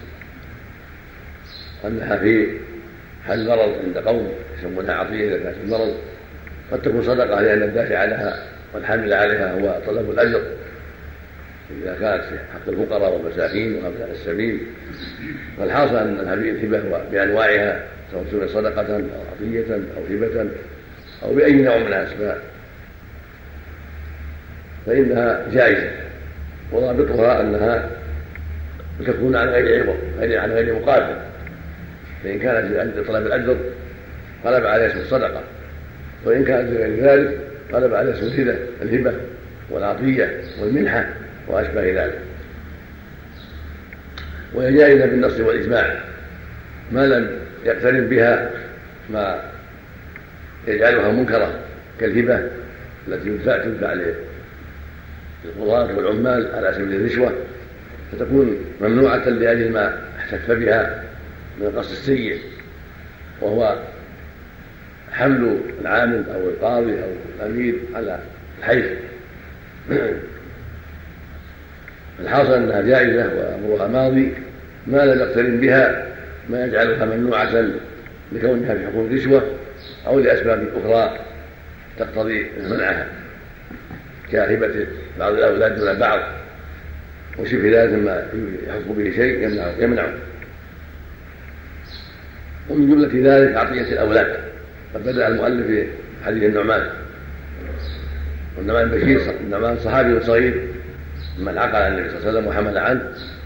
أنها في حل مرض عند قوم يسمونها عطية إذا كانت المرض. قد تكون صدقة لأن الدافع لها والحامل عليها هو طلب الأجر إذا كانت في حق الفقراء والمساكين وأبناء السبيل. فالحاصل أن هذه الهبة بأنواعها سواء تكون صدقة أو عطية أو هبة أو بأي نوع من الأسماء فإنها جائزة، وضابطها أنها تكون عن غير عوض، عن غير مقابل. فإن كانت عند طلب الأجر قلب على اسم الصدقة، وإن كانت غير ذلك قلب على اسم الهبة والعطية والمنحة وأشبه ذلك. وهي جائزة بالنص والإجماع ما لم يقترن بها ما يجعلها منكرة كالهبة التي تدفع للقضاة والعمال على سبيل الرشوة، فتكون ممنوعة لأجل ما احتف بها من القصد السيء، وهو حمل العامل أو القاضي أو الأمير على الحيف. الحاصل أنها جائزة وأمرها ماضي ما لم يقترن بها ما يجعلها ممنوعة لكونها في حكم الرشوة أو لأسباب أخرى تقتضي منعها كهبة بعض الأولاد دون بعض وشبه ذلك ما يحق به شيء يمنعه. ومن جملة ذلك عطية الأولاد. قد بدأ المؤلف في حديث النعمان والنعمان بشير النعمان صحابي صغير من عقل عن النبي صلى الله عليه وسلم وحمل عنه،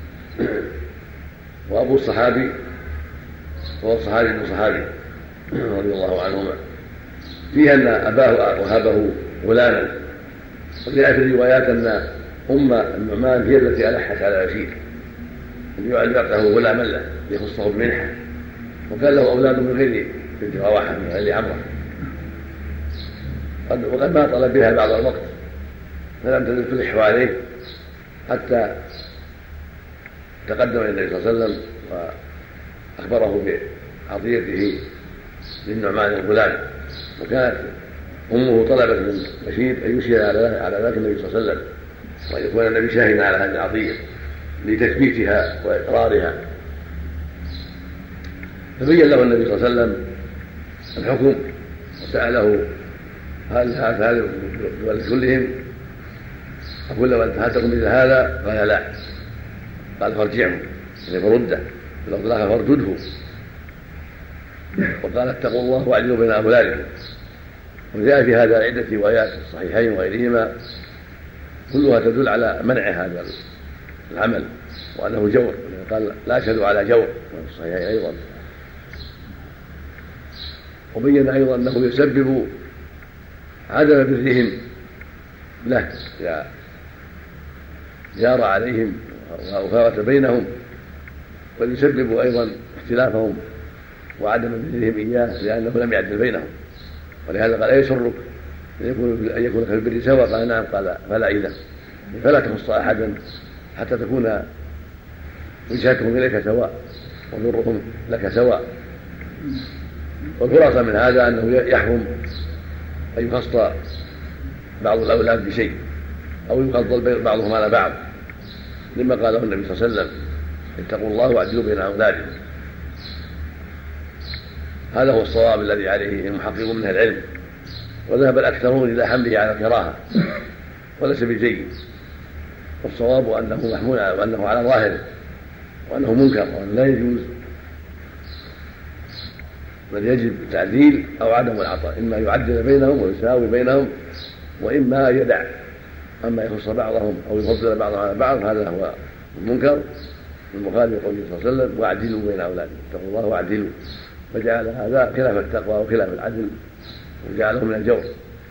وأبو الصحابي هو الصحابي ابن صحابي رضي الله عنهما. فيها أن أباه وهبه غلاما، وجاء في الروايات أن أم النعمان هي التي ألحت على بشير أن يعطيه غلاما له ليخصه بمنحة، وكان له أولاد من غير بنت رواحة من غير عمرة، وقد ما طلب بها بعض الوقت فلم تزل تلح عليه حتى تقدم إلى النبي صلى الله عليه وسلم وأخبره بعطيته للنعمان الغلام. وكانت أمه طلبت من بشير أن يشهد على ذلك النبي صلى الله عليه وسلم، وأن يكون النبي شاهدا على هذه العطية لتثبيتها وإقرارها. فبين له النبي صلى الله عليه وسلم الحكم وسأله هل كلهم أقول له هل تقوم مثل هذا؟ قال لا. قال فارجعه يعني فرده، لو طلقه فارجده. وقال اتقوا الله واعدلوا بين أولادكم. وجاء في هذا عدة روايات في الصحيحين وغيرهما كلها تدل على منع هذا العمل وأنه جور، قال لا أشهد على جور في الصحيحين أيضا. وبين أيضا أنه يسبب عدم برهم له إذا جار عليهم وفاوت بينهم، ويسبب أيضا اختلافهم وعدم برهم إياه لأنه لم يعدل بينهم. ولهذا قال أيسرك أن يكون في البر سواء؟ قال نعم. قال فلا إذا فلا تخص أحدا حتى تكون وجهتهم إليك سواء وضرهم لك سواء. والخلاصة من هذا أنه يحرم أن يخص بعض الأولاد بشيء أو يفضل بعضهم على بعض، لما قاله النبي صلى الله عليه وسلم اتقوا الله واعدلوا بين أولادكم. هذا هو الصواب الذي عليه المحققون من العلم، وذهب الأكثرون إلى حمله على الكراهة وليس بجيد. والصواب أنه محمول وأنه على ظاهره وأنه منكر وأنه لا يجوز، بل يجب التعديل أو عدم العطاء، إما يعدل بينهم ويساوي بينهم، وإما يدع، أما يخص بعضهم أو يفضل بعضهم على بعض هذا هو المنكر المخالف لقوله صلى الله عليه وسلم واعدلوا بين أولادكم اتقوا الله واعدلوا، فجعل هذا خلاف التقوى وخلاف العدل وجعله من الجور.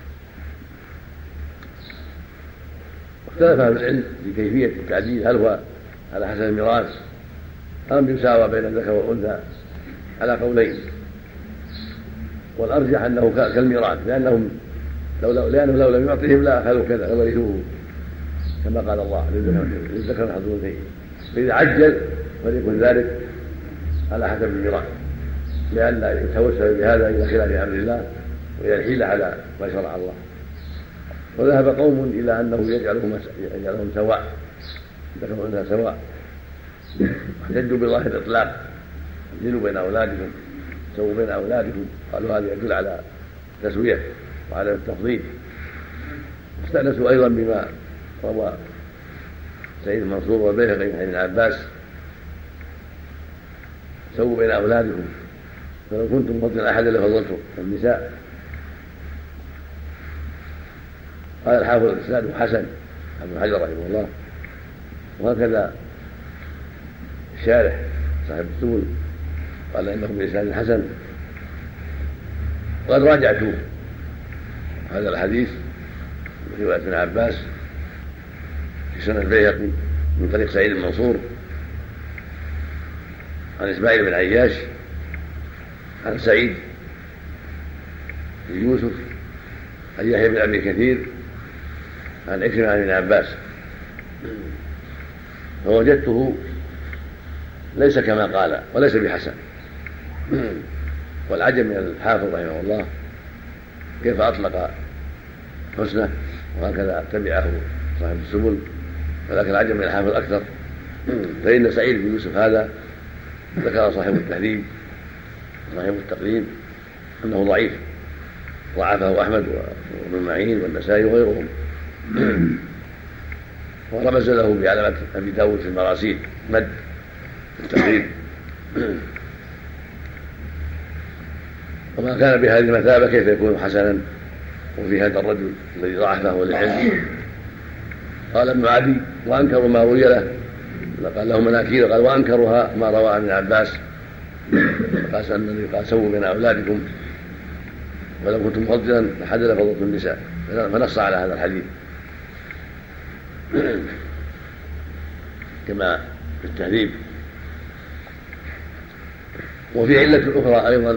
اختلف اهل العلم في كيفية التعديل، هل هو على حسب الميراث أم يساوى بين الذكر والأنثى؟ على قولين، والأرجح أنه كالميراث لأنه لو لم يعطهم لا أخذوا كذا لورثوه كما قال الله للذكر حظ الأنثيين. فإذا عجل فليكن ذلك على حسب الميراث لئلا يتوسل بهذا إلى خلاف أمر الله وإلى الحيلة على ما شرع الله. وذهب قوم إلى أنه يجعلهم سواء، الذكر والأنثى سواء، واحتجوا بظاهر الإطلاق عدلوا بين أولادكم سووا بين أولادكم، قالوا هذا يدل على التسوية وعلى التفضيل. استأنسوا أيضا بما روى سعيد المنصور والبيهقي عن ابن عباس سووا بين أولادكم فلو كنتم فضلا أحدا لفضلتم النساء. قال الحافظ الإسناد حسن ابن حجر رحمه الله، وهكذا الشارح صاحب السبل قال إنه بإسناد حسن. وقد راجعت هذا الحديث في رواية ابن عباس في سنن البيهقي من طريق سعيد المنصور عن إسماعيل بن عياش عن سعيد بن يوسف عن يحيى بن أبي كثير عن عكرمة عن ابن عباس، فوجدته ليس كما قال وليس بحسن. والعجب من الحافظ رحمه الله كيف أطلق حسنه وهكذا تبعه صاحب السبل، ولكن العجب من الحافظ أكثر، فإن سعيد بن يوسف هذا ذكر صاحب التهذيب صاحب التقريب أنه ضعيف، ضعفه أحمد وابن معين والنسائي وغيرهم، ورمز له بعلامة أبي داود في المراسيل مد التقريب. وما كان بهذه المثابة كيف يكون حسنا وفي هذا الرجل الذي ضعفه للعلم. قال ابن عدي: وأنكروا ما روي له، قال له مناكير، قال: وأنكرها ما روى عن عباس، قال أن النبي قال: سووا بين أولادكم، ولو كنتم مفضلا لحد لفضلتم النساء، فنص على هذا الحديث كما في التهذيب. وفي علة أخرى أيضا،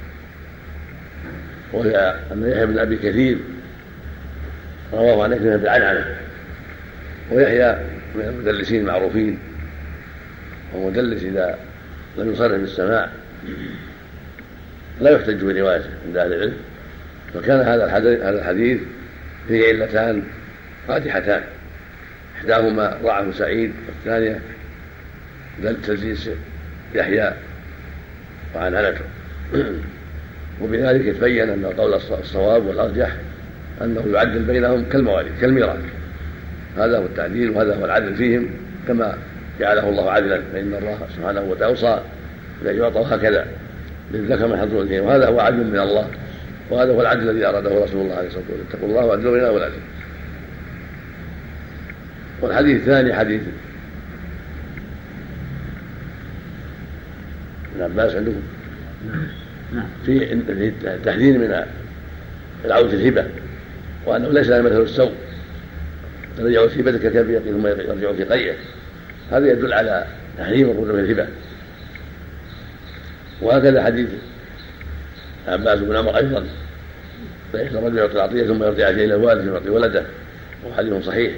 وهي أن يحيى بن أبي كثير رواه عن أكثر بالعنعنة، ويحيى من المدلسين المعروفين، ومدلس إذا لم يصرح بالسماع لا يحتج بروايته عند أهل العلم. فكان هذا الحديث فيه علتان قادحتان، إحداهما ضعف سعيد، والثانية تدليس يحيى وعنعنته. وبذلك يتبين أن القول الصواب والأرجح أنه يعدل بينهم كالمواليد كالميراث، هذا هو التعديل وهذا هو العدل فيهم كما جعله الله عدلا، فإن الله سبحانه وتعالى أوصى بأن يعطوا هكذا للذكر من حظ الأنثيين، وهذا هو عدل من الله، وهذا هو العدل الذي أراده رسول الله عليه الصلاة والسلام: اتقوا الله وعدلوا بين أولادكم. والحديث الثاني حديث ابن عباس عندكم في تحذير من العودة الهبة، وأنه ليس له مثل السوء الذي يعود في هبتك كالبيق ثم يرجع في قيئه، هذا يدل على تحريم الرجوع في الهبة. وهكذا حديث عباس بن عمر أيضا: ليس الرجل يعطي العطية ثم يرجع إلى الوالد ثم يعطي ولده، وحديث صحيح.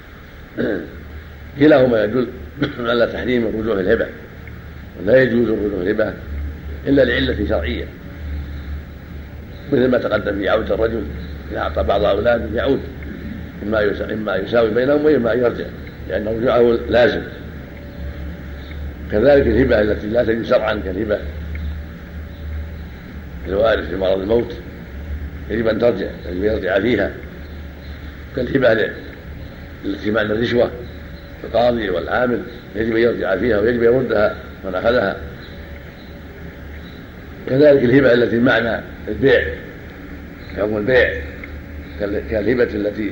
كلاهما يدل على تحريم الرجوع في الهبة، ولا يجوز الرجوع في الهبة إلا لعلة شرعية، مثل ما تقدم في عودة الرجل إذا أعطى بعض أولاده يعود، إما يساوي بينهم وإما يرجع، لأن رجوعه لازم. كذلك الهبة التي لا تجوز شرعا كالهبة الوارث في مرض الموت يجب أن ترجع، يجب يرجع فيها، كالهبة التي معنى الرشوة القاضي والعامل يجب أن يرجع فيها ويجب يردها من أخذها. كذلك الهبة التي معنى البيع حكم البيع كالهبة التي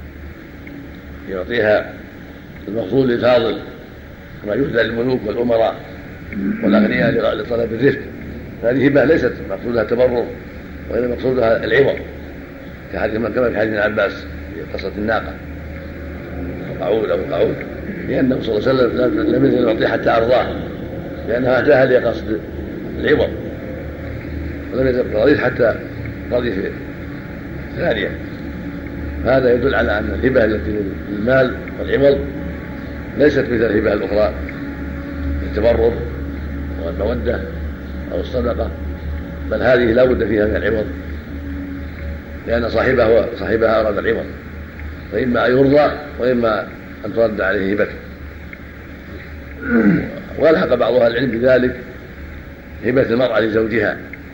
يعطيها المفضول للفاضل كما يهدى للملوك والأمراء والأغنياء لطلب الرزق، هذه هبة ليست مقصودها التبرر وإنما مقصودها العوض، كما في حديث ابن عباس في قصة الناقة قعود أو قعود، لأنه صلى الله عليه وسلم لم يزل يعطيها حتى أرضاها، لأنها أتاها لقصد العوض، ولم يزل رضيت حتى رضي في ثانية. هذا يدل على أن الهبة التي للمال والعوض ليست مثل الهبة الأخرى التبرر والمودة أو الصدقة، بل هذه لا بد فيها من العوض، لأن صاحبها أراد العوض، فإما أن يرضى وإما أن ترد عليه هبته. والحق بعض أهل العلم بذلك هبة المرأة لزوجها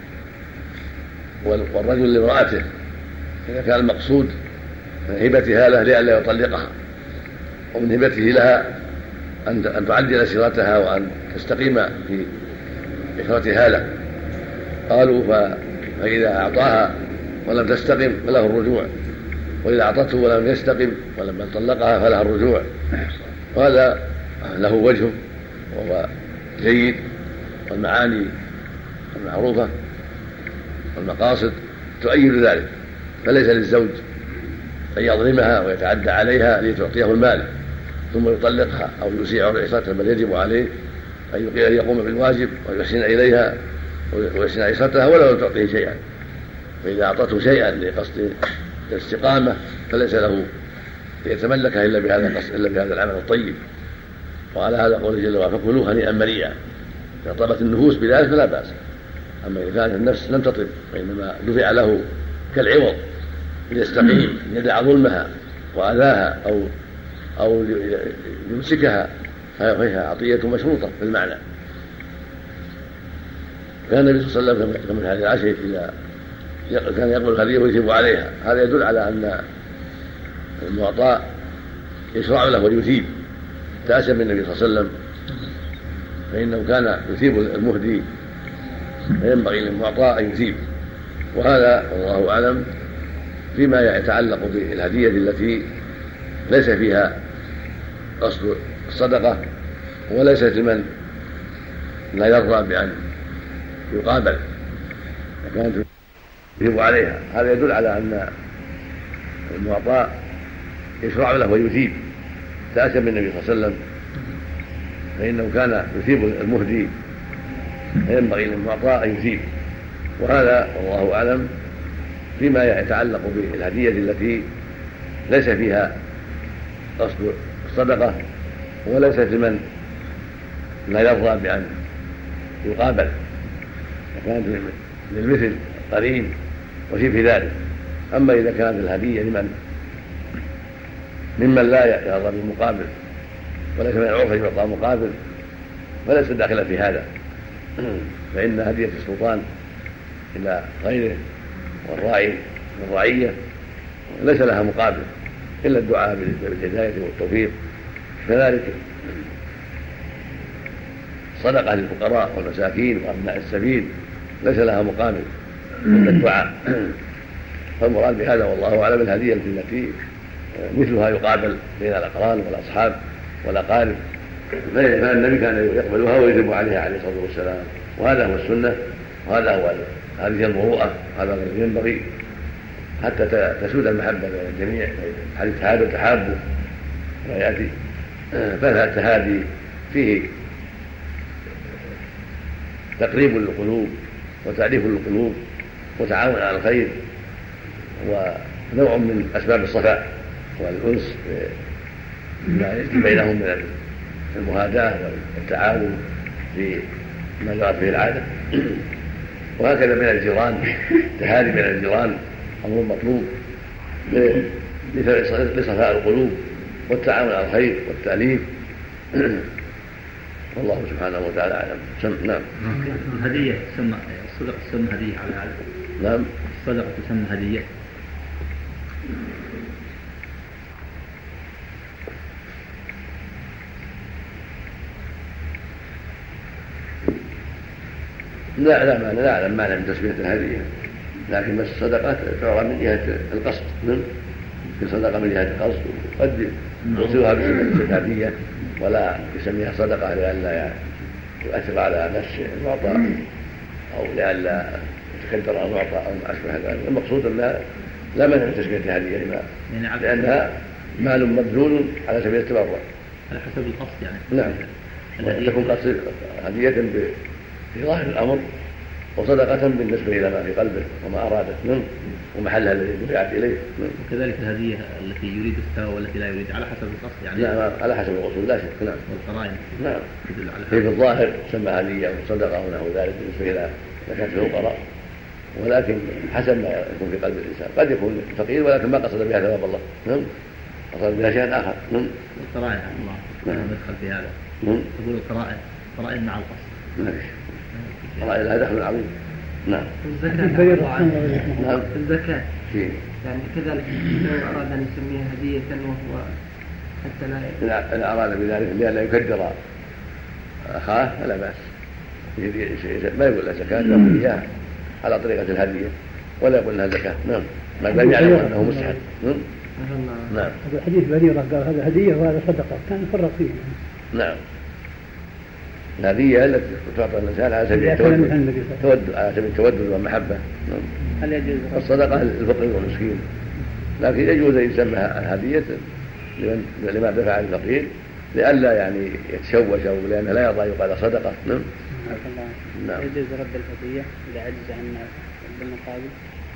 والرجل لامرأته إذا كان المقصود من هبتها له لئلا يطلقها، ومن هبته لها أن تعدل سيرتها وأن تستقيم في إخرتها له. قالوا فإذا أعطاها ولم تستقم فله الرجوع، وإذا أعطته ولم يستقم ولم طلقها فلها الرجوع، وهذا له وجه وهو جيد، والمعاني المعروفة والمقاصد تؤيد ذلك، فليس للزوج أن يظلمها ويتعدى عليها لتعطيه المال ثم يطلقها أو يسيء عصرتها، بل يجب عليه أن يقوم بالواجب ويحسن إليها ويحسن عصرتها ولو تعطيه شيئا، فإذا أعطته شيئا لقصد الاستقامة فليس له ليتملكها إلا بهذا العمل الطيب. وعلى هذا قوله جل وعلا: فكلوا هنيئا مريئا. إذا طلبت النفوس بذلك فلا بأس، أما إذا كانت النفس لم تطلب وإنما دفع له كالعوض ليستقيم يدع ظلمها وأذاها أو يمسكها فهي عطية مشروطة في المعنى. كان النبي صلى الله عليه وسلم كما في حديث عائشة إذا كان يقبل هديه ويثيب عليها، هذا يدل على أن المعطى يشرع له ويثيب، تأسى بالنبي صلى الله عليه وسلم فإنه كان يثيب المهدي، فينبغي للمعطى أن يثيب. وهذا والله أعلم فيما يتعلق بالهدية التي ليس فيها قصد الصدقة وليست لمن لا يرضى بأن يقابل وكانت يجب عليها. هذا يدل على أن المعطى يشرع له ويثيب تأتى بالنبي صلى الله عليه وسلم، فإنه كان يثيب المهدي فينبغي للمعطى أن يثيب. وهذا والله أعلم فيما يتعلق بالهدية التي ليس فيها قصد الصدقة وليست لمن لا يرضى بأن يقابل وكانت للمثل قرين وشبه ذلك. أما إذا كانت الهدية ممن لا يرضى بالمقابل وليس من العرف يعطى مقابل فليس داخلا في هذا، فإن هدية السلطان إلى غيره والراعي والرعية ليس لها مقابل إلا الدعاء بالهداية والتوفيق. كذلك صدقة للفقراء والمساكين وأبناء السبيل ليس لها مقابل إلا الدعاء. فالمراد بهذا والله أعلم الهدية التي مثلها يقابل بين الأقران والأصحاب والأقارب، فالنبي كان يقبلها ويثيب عليها عليه الصلاة والسلام، وهذا هو السنة وهذا هو هذه المروءة، هذا الذي ينبغي حتى تسود المحبة بين الجميع. حديث تهادوا تحابوا ما يأتي، فالتهادي فيه تقريب للقلوب وتعريف للقلوب وتعاون على الخير ونوع من أسباب الصفاء والأنس ما يجري بينهم من المهاداة والتعاون فيما جرت به العادة. وهكذا بين الجيران، تهادي بين الجيران أمر مطلوب لصفاء القلوب والتعاون على الخير والتأليف. والله سبحانه وتعالى أعلم. نعم. الهدية تسمى الصدقة تسمى هدية على هذا؟ نعم. الصدقة تسمى هدية. لا أعلم معنى من تسمية الهدية، لكن بس الصدقة تعرى من جهة القصد. في صدقة من جهة القصد قد يوصلها بسمة الهدية ولا يسميها صدقة لئلا يؤثر على نفس المعطى أو لئلا يتكدر المعطى أو ما أشبه ذلك. المقصود أنها لا مانع من تسمية الهدية لأنها مال مبذول على سبيل التبرع على حسب القصد يعني. نعم. تكون قصد هدية بظاهر الأمر وصدقة بالنسبة إلى ما في قلبه وما أرادت ومحلها الذي دفعت إليه. وكذلك الهدية التي يريد الثواب والتي لا يريد على حسب القصد يعني. نعم على حسب القصد لا شك. نعم. والقرائن. نعم. في الظاهر تسمى هدية وصدقة ونحو ذلك بالنسبة إلى زكاة الفقراء، ولكن حسب ما يكون في قلب الإنسان. قد يكون فقير ولكن ما قصد بها ثواب الله. قصد بها شيئا آخر. القرائن الله. ندخل في هذا. تقول القرائن مع القصد. ماشي. القرائن لها دخل عظيم. نعم. الزكاة. نعم. الزكاة. فيه. يعني كذلك لو أراد أن يسميها هدية وهو حتى لا إن أراد بذلك لئلا يكدر أخاه فلا بأس. ما يقول لها زكاة يقول إياها على طريقة الهدية ولا يقول لها زكاة. نعم. ما لم يعلم أنه مستحق. نعم. هذا الحديث بريرة قال هذا هدية وهذا صدقة، كان يفرق فيه. نعم. الهدية التي تعطى الإنسان على سبيل التودد والمحبة. هل يجوز الصدقة للفقير والمسكين، لكن يجوز أن يسمى هدية لما دفع الفقير لئلا يعني يتشوش أو لأنه لا يرضى يقال صدقة. نعم. يجوز رد الهدية إذا عجز عن بالمقابل.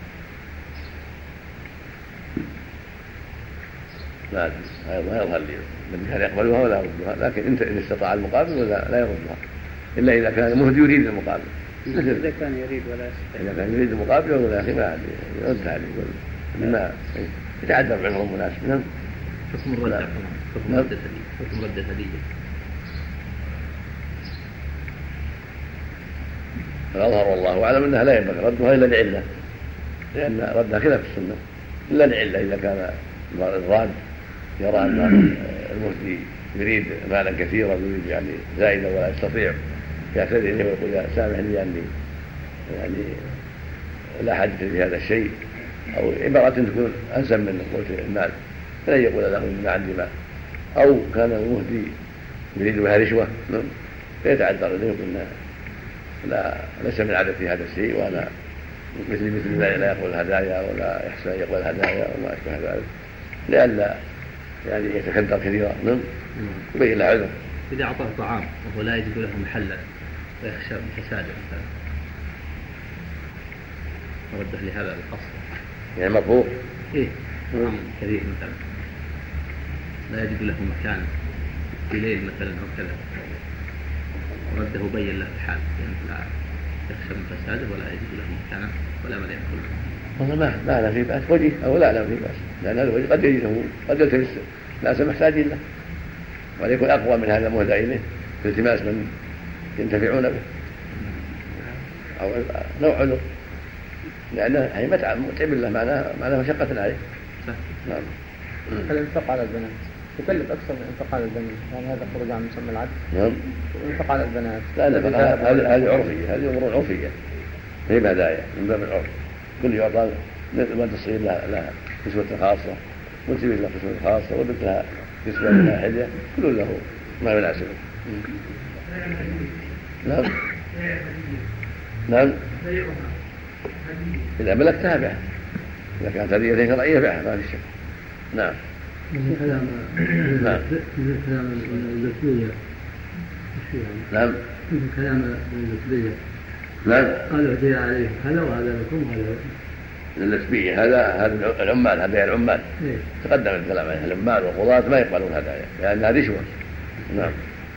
لا هذا ما يظهر لي من كان يقبلها ولا يردها، لكن إن استطاع المقابل ولا لا يردها إلا إذا كان المهدي يريد المقابل. إذا كان يريد ولا يستطيع. إذا كان يريد المقابل ولا أخي ما يرد عليه ما يتعذر بعذر مناسب. نعم. حكم الرد. حكم رد الهدية. الأظهر والله أعلم أنها لا ينبغي ردها إلا لعلة، لأن ردها خلاف السنة إلا لعلة. إذا كان الراد يرى أن المهدي يريد مالا كثيرا يريد يعني زائدا ولا يستطيع يعتذر إليه ويقول سامحني يعني لا حاجة في هذا الشيء أو عبارة تكون أنسب من قوة المال، فلن يقول له ما عندي مال. أو كان المهدي يريد بها رشوة فيتعذر إليه يقول لا ليس من عادتي هذا الشيء، وأنا مثل لا يقبل الهدايا ولا يحسن يقبل الهدايا وما أشبه ذلك، لئلا يعني يتكدر كثيرا. يبين له عذر. إذا أعطاه طعام وهو لا يجد له محلا ويخشى من فساده مثلا ورده لهذا القصد يعني مرفوض طعام كثير مثلا لا يجد له مكان في ليل مثلا أو كذا، ورده بين له الحال يعني لا يخشى من فساده ولا يجد له مكانا ولا من يأكله. والله ما لا في بأس وجه أو لا في بأس، لأن هذا الوجه قد يجده قد يلتمس ناس محتاجين له، وأن يكون أقوى من هذا المهدى إليه في التماس من ينتفعون به أو نوع عذر، لأنه هي متعب له معناه مشقة عليه. نعم. الانفاق على البنات يكلف أكثر من الانفاق على البنات، يعني هذا خروج عن مسمى العدل. نعم. الانفاق على البنات هذه عرفية، هذه أمور عرفية، هي هدايا من باب العرف، كل يعطى ولد الصغير لها كسوة خاصة، والكبير له كسوة خاصة، والبنت لها كسوة لها حلية، كل له ما يناسبه. نعم. نعم. إذا ملك تابع، إذا كانت هدية شرعية بها ما في شك. نعم. من كلام نعم. من كلام الزكريا. نعم. من كلام الزكريا. نعم. قالوا هدي عليه هذا وهذا لكم وهذا. النسبية هذا العمال، هدايا العمال. تقدم الكلام عليه، العمال والقضاة ما يقبلون هدايا لأنها رشوة. نعم.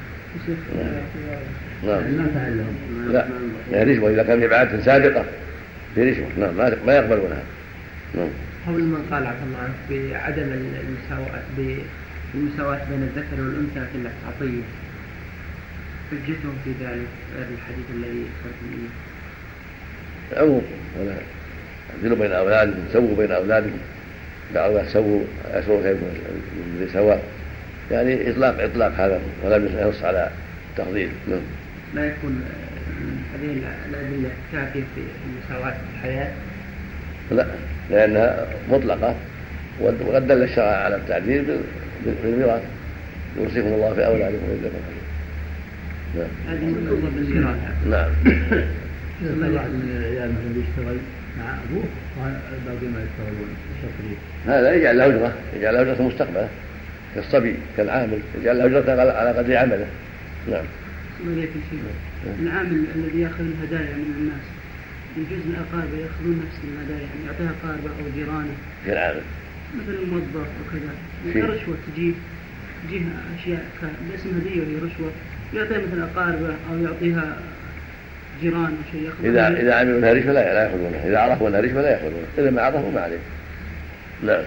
نعم. لا هي رشوة إذا كان في بعادة سابقة في رشوة. نعم ما يقبلونها. نعم. قول من قال عفى الله عنه بعدم المساواة بين الذكر والأنثى في العطية، حجتهم في ذلك غير الحديث الذي ذكرتم به. عموم ولا اعدلوا بين أولادكم، سووا بين أولادكم، بعضها سووا أسوأ خير من سواء، يعني إطلاق هذا ولا ينص على تفضيل. لا يكون هذه الأدلة كافية في المساواة في الحياة؟ لا، لأنها مطلقة، وقد دل الشرع على التعديل بالميراث، يوصيكم الله في أولادكم ويجزاكم خيرا. هذه مطلوبة بالميراث. نعم. إذا واحد من العيال مثلا يشتغل مع أبوه وباقي ما يشتغلون شاطرين، هذا يجعل له أجرة مستقبله كالصبي كالعامل، يجعل له أجرة على قدر عمله. نعم. العامل الذي يأخذ الهدايا من الناس يجوز الأقاربة يأخذون نفس الهدايا، يعني يعطيها أقاربه أو جيرانه كالعامل مثل الموظف وكذا، رشوة تجيه أشياء باسم هدية وهي رشوة، يعطيها مثل أقاربه أو يعطيها جيران أو شيء. إذا عملوا لها رشوة لا يأخذونها، إذا عرفوا أنها رشوة لا يأخذونها، إذا ما عرفوا ما عليه. نعم.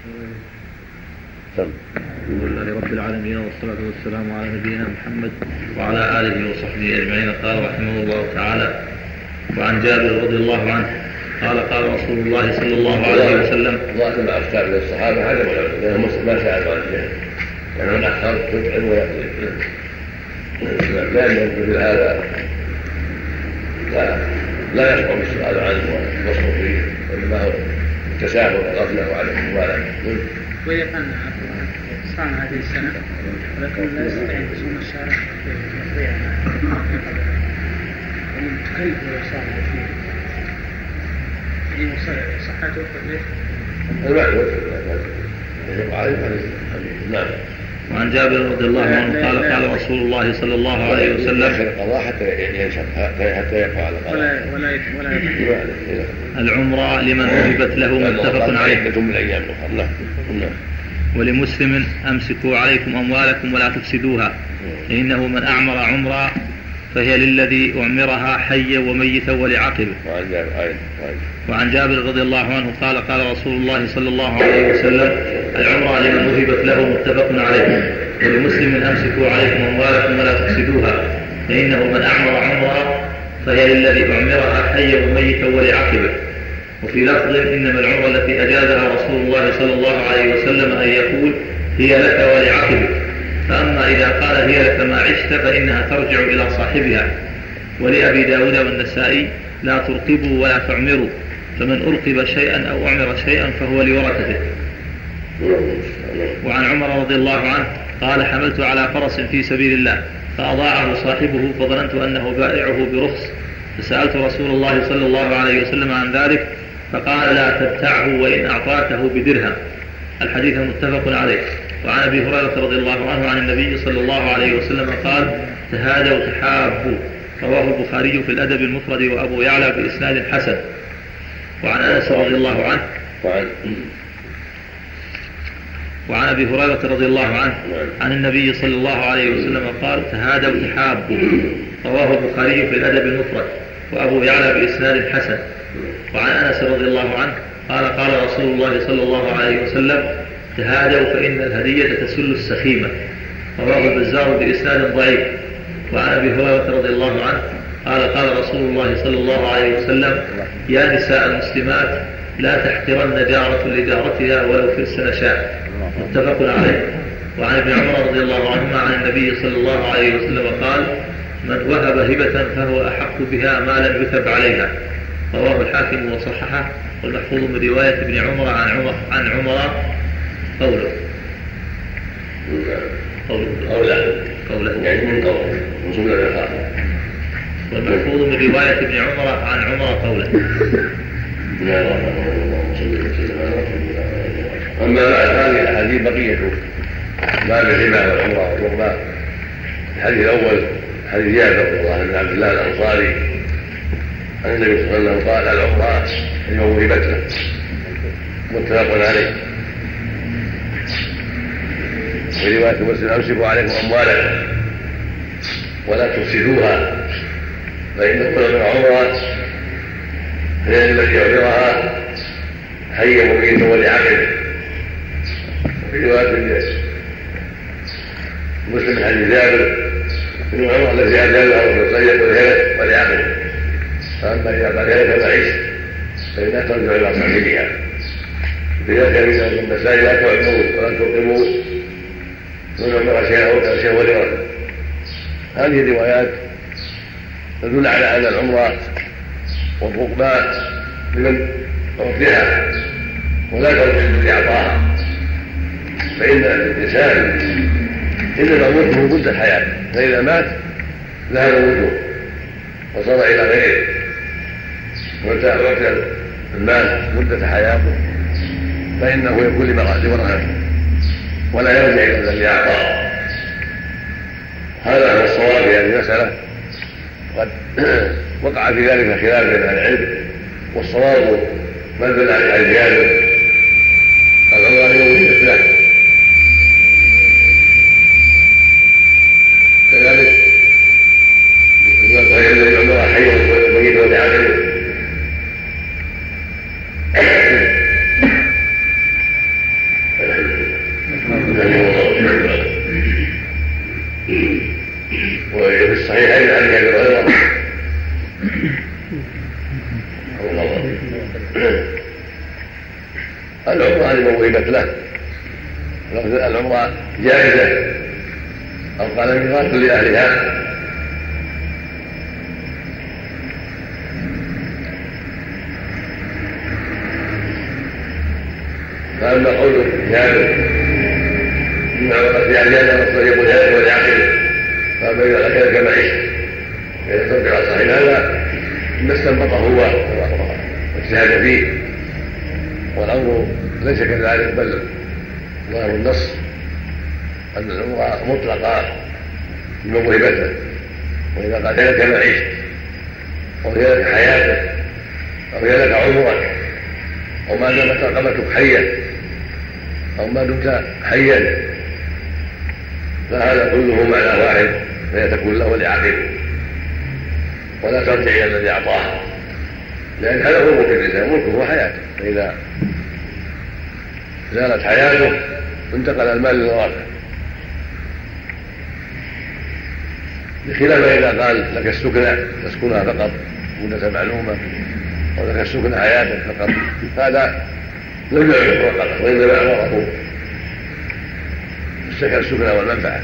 الحمد لله رب العالمين، والصلاة والسلام على نبينا محمد وعلى آله وصحبه أجمعين. قال رحمه الله تعالى: وعن جابر رضي الله عنه قال رسول الله صلى الله عليه وسلم: الله مع أفتار الصحابة عدم العلم، لأنهم ما سألوا عن الجهل، يعني من أحسن تدعم ويأخذ، لأن مثل هذا لا يشعر بالسؤال عنه والوصف فيه، وإنما هو التساهل والغفلة وعدم المبالاة. وإذا كان صام هذه السنة ولكن لا يستطيع أن يصوم الشهر يضيع ومتكلف ولو صام فيه، يعني صحته ليش؟ نعم. وعن جابر رضي الله عنه قال رسول الله صلى الله عليه وسلم: حتى ينشف حتى يقع على ولا العمرة لمن وجبت له متفق عليه. ولمسلم: أمسكوا عليكم أموالكم ولا تفسدوها، إنه من أعمر عمرا فهي للذي أعمرها حيا وميتا ولعقبه. وعن جابر رضي الله عنه قال رسول الله صلى الله عليه وسلم: العمرة لمن وهبت له متفق عليه. ولمسلم: أمسكوا عليكم أموالكم ولا تفسدوها، فإنه من أعمر عمرا فهي للذي أعمرها حيا وميتا ولعقبه. وفي لفظ: إنما العمرة التي أجازها رسول الله صلى الله عليه وسلم أن يقول: هي لك ولعقبك. فأما إذا قال: هي لك ما عشت فإنها ترجع إلى صاحبها. ولأبي داود والنسائي: لا ترقبوا ولا تعمروا، فمن أرقب شيئا أو أعمر شيئا فهو لورثته. وعن عمر رضي الله عنه قال حملت على فرس في سبيل الله فأضاعه صاحبه فظننت أنه بائعه برخص فسألت رسول الله صلى الله عليه وسلم عن ذلك فقال لا تبتعه وإن أعطاته بدرهم. الحديث متفق عليه. وعن أبي هريرة رضي الله عنه عن النبي صلى الله عليه وسلم قال تهادوا تحابوا. رواه البخاري في الأدب المفرد وأبو يعلى بإسناد حسن. وعن أنس رضي الله عنه وعن أبي هريرة رضي الله عنه عن النبي صلى الله عليه وسلم قال تهادوا تحابوا. رواه البخاري في الأدب المفرد وأبو يعلى بإسناد حسن. وعن أنس رضي الله عنه قال رسول الله صلى الله عليه وسلم تهادوا فإن الهدية تسل السخيمة. رواه البزار بإسناد ضعيف. وعن أبي هريرة رضي الله عنه قال رسول الله صلى الله عليه وسلم يا نساء المسلمات لا تحقرن جارة لجارتها ولو في السنشاء. متفق عليه. وعن ابن عمر رضي الله عنهما عن النبي صلى الله عليه وسلم قال من وهب هبة فهو أحق بها ما لم يثب عليها. رواه الحاكم وصححه. والمحفوظ من رواية ابن عمر عن عمر قوله يعني من قوله وصول الرقاب. والمحفوظ من رواية ابن عمر عن عمر قوله. أما بعد هذه الأحاديث بقية باب الربا والعمرة والرقبة. الحديث الأول حديث جابر رضي الله عنه عبد الله الأنصاري عن النبي صلى الله عليه وسلم قال العمرة اليوم هبت له. متفق عليه. في رواية مسلم أمسكوا عليكم أموالكم ولا تفسدوها فإن كل من عمرة فإن الذي يعمرها حي مميت ولعقل. وفي رواية مسلم حديث جابر إن العمرة التي أجلها وتصيد الهلك ولعقل. فأما إذا قال هلك معيش فإنها ترجع إلى صاحبها. لذلك من المسائل لا تعلمون ولا تقيمون من عمر شيئا أو شيئا ولورثه. هذه الروايات تدل على أن العمرة والرقبة لمن أعطيها ولا ترجع لإعطاها. فإن الإنسان إنما ملكه مدة حياته فإذا مات ذهب ملكه وصار إلى غيره. ومتى أعطي المال مدة حياته فإنه يكون لورثته ولا يرجع إلى الذي أعطاه. هذا هو الصواب في هذه المسألة. قد وقع في ذلك خلاف بين أهل العلم والصواب ما دل عليه حديث جابر العمرة يوم الإسلام. كذلك فإن العمرة حي وميت ولعقل. وفي الصحيحين عن ابي هريره العمره لمن وهبت له. العمره جائزه او قال ميراث لاهلها. فاما قول جابر ان عمره في اعيانها والصغير والهلك والعقل فما إذا لك معيش إذا ترجع صحيح هذا ما استنبطه هو واجتهد فيه. والأمر ليس كذلك بل ظاهر النص أن العمرة مطلقة من وهبته. وإذا قال هي لك معيش أو هي لك حياتك أو هي لك عمرك أو ما دامت رقبتك حيا أو ما دمت حيا فهذا كله معنى واحد فهي تكون له لعقل ولا ترجع الى الذي اعطاها. لان هذا هو ملك الانسان ملكه هو حياته. فاذا زالت حياته انتقل المال للورثه بخلاف اذا قال لك السكنى تسكنها فقط مده معلومه او لك السكنى حياتك فقط هذا لم يعرف فقط وانما عرفه السكنى والمنفعه.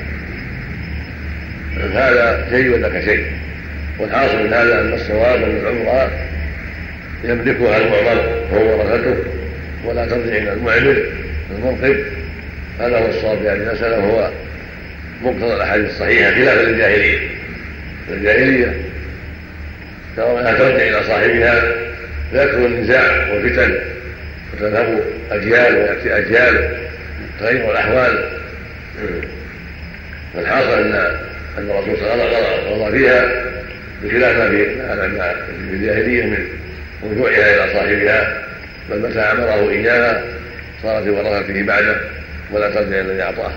هذا شيء وذاك شيء. والحاصل من هذا ان الصواب ان العمره يملكها المعمر وهو ورثته ولا ترجع إلى المعمر المنقب. هذا هو الصواب في هذه المسألة وهو مقتضى الأحاديث الصحيحة خلافا للجاهلية. الجاهلية ترى أنها ترجع إلى صاحبها فيكثر النزاع والفتن وتذهب أجيال ويأتي أجيال تغير الأحوال. فالحاصل أن الرسول صلى الله عليه وسلم قضى فيها بخلاف ما في الجاهلية من رجوعها إلى صاحبها، بل متى أمره إياها صارت ورثته بعده ولا ترجع إلى الذي أعطاها،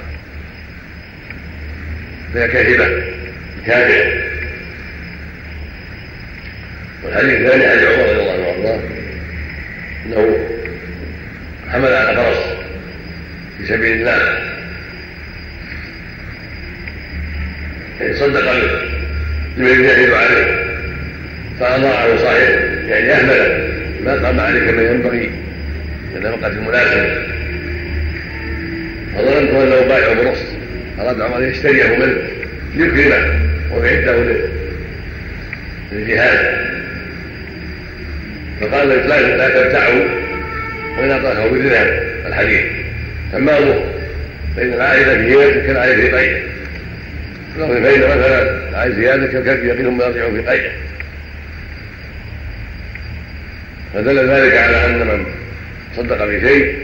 فهي كاذبة كاذبة. والحديث الثاني حديث عمر رضي الله عنه وارضاه انه حمل على فرس في سبيل الله صدق لمن يجاهد عليه فأضاعه صاحبه يعني أهمله ما قام عليه كما ينبغي لأنه وقت المناسب. فظننت أنه بايعه برخص، أراد عمر يشتريه منه ليكرمه ويعده للجهاد، فقال لا تبتعوا وإن أعطاكه بالذهب الحديث تمامه، فإن العائلة في هيبة كالعائلة في قيده، فإن مثلا العائلة زيادة كالكلب يقينهم يرجعوا في قيده. فدل ذلك على أن من صدق بشيء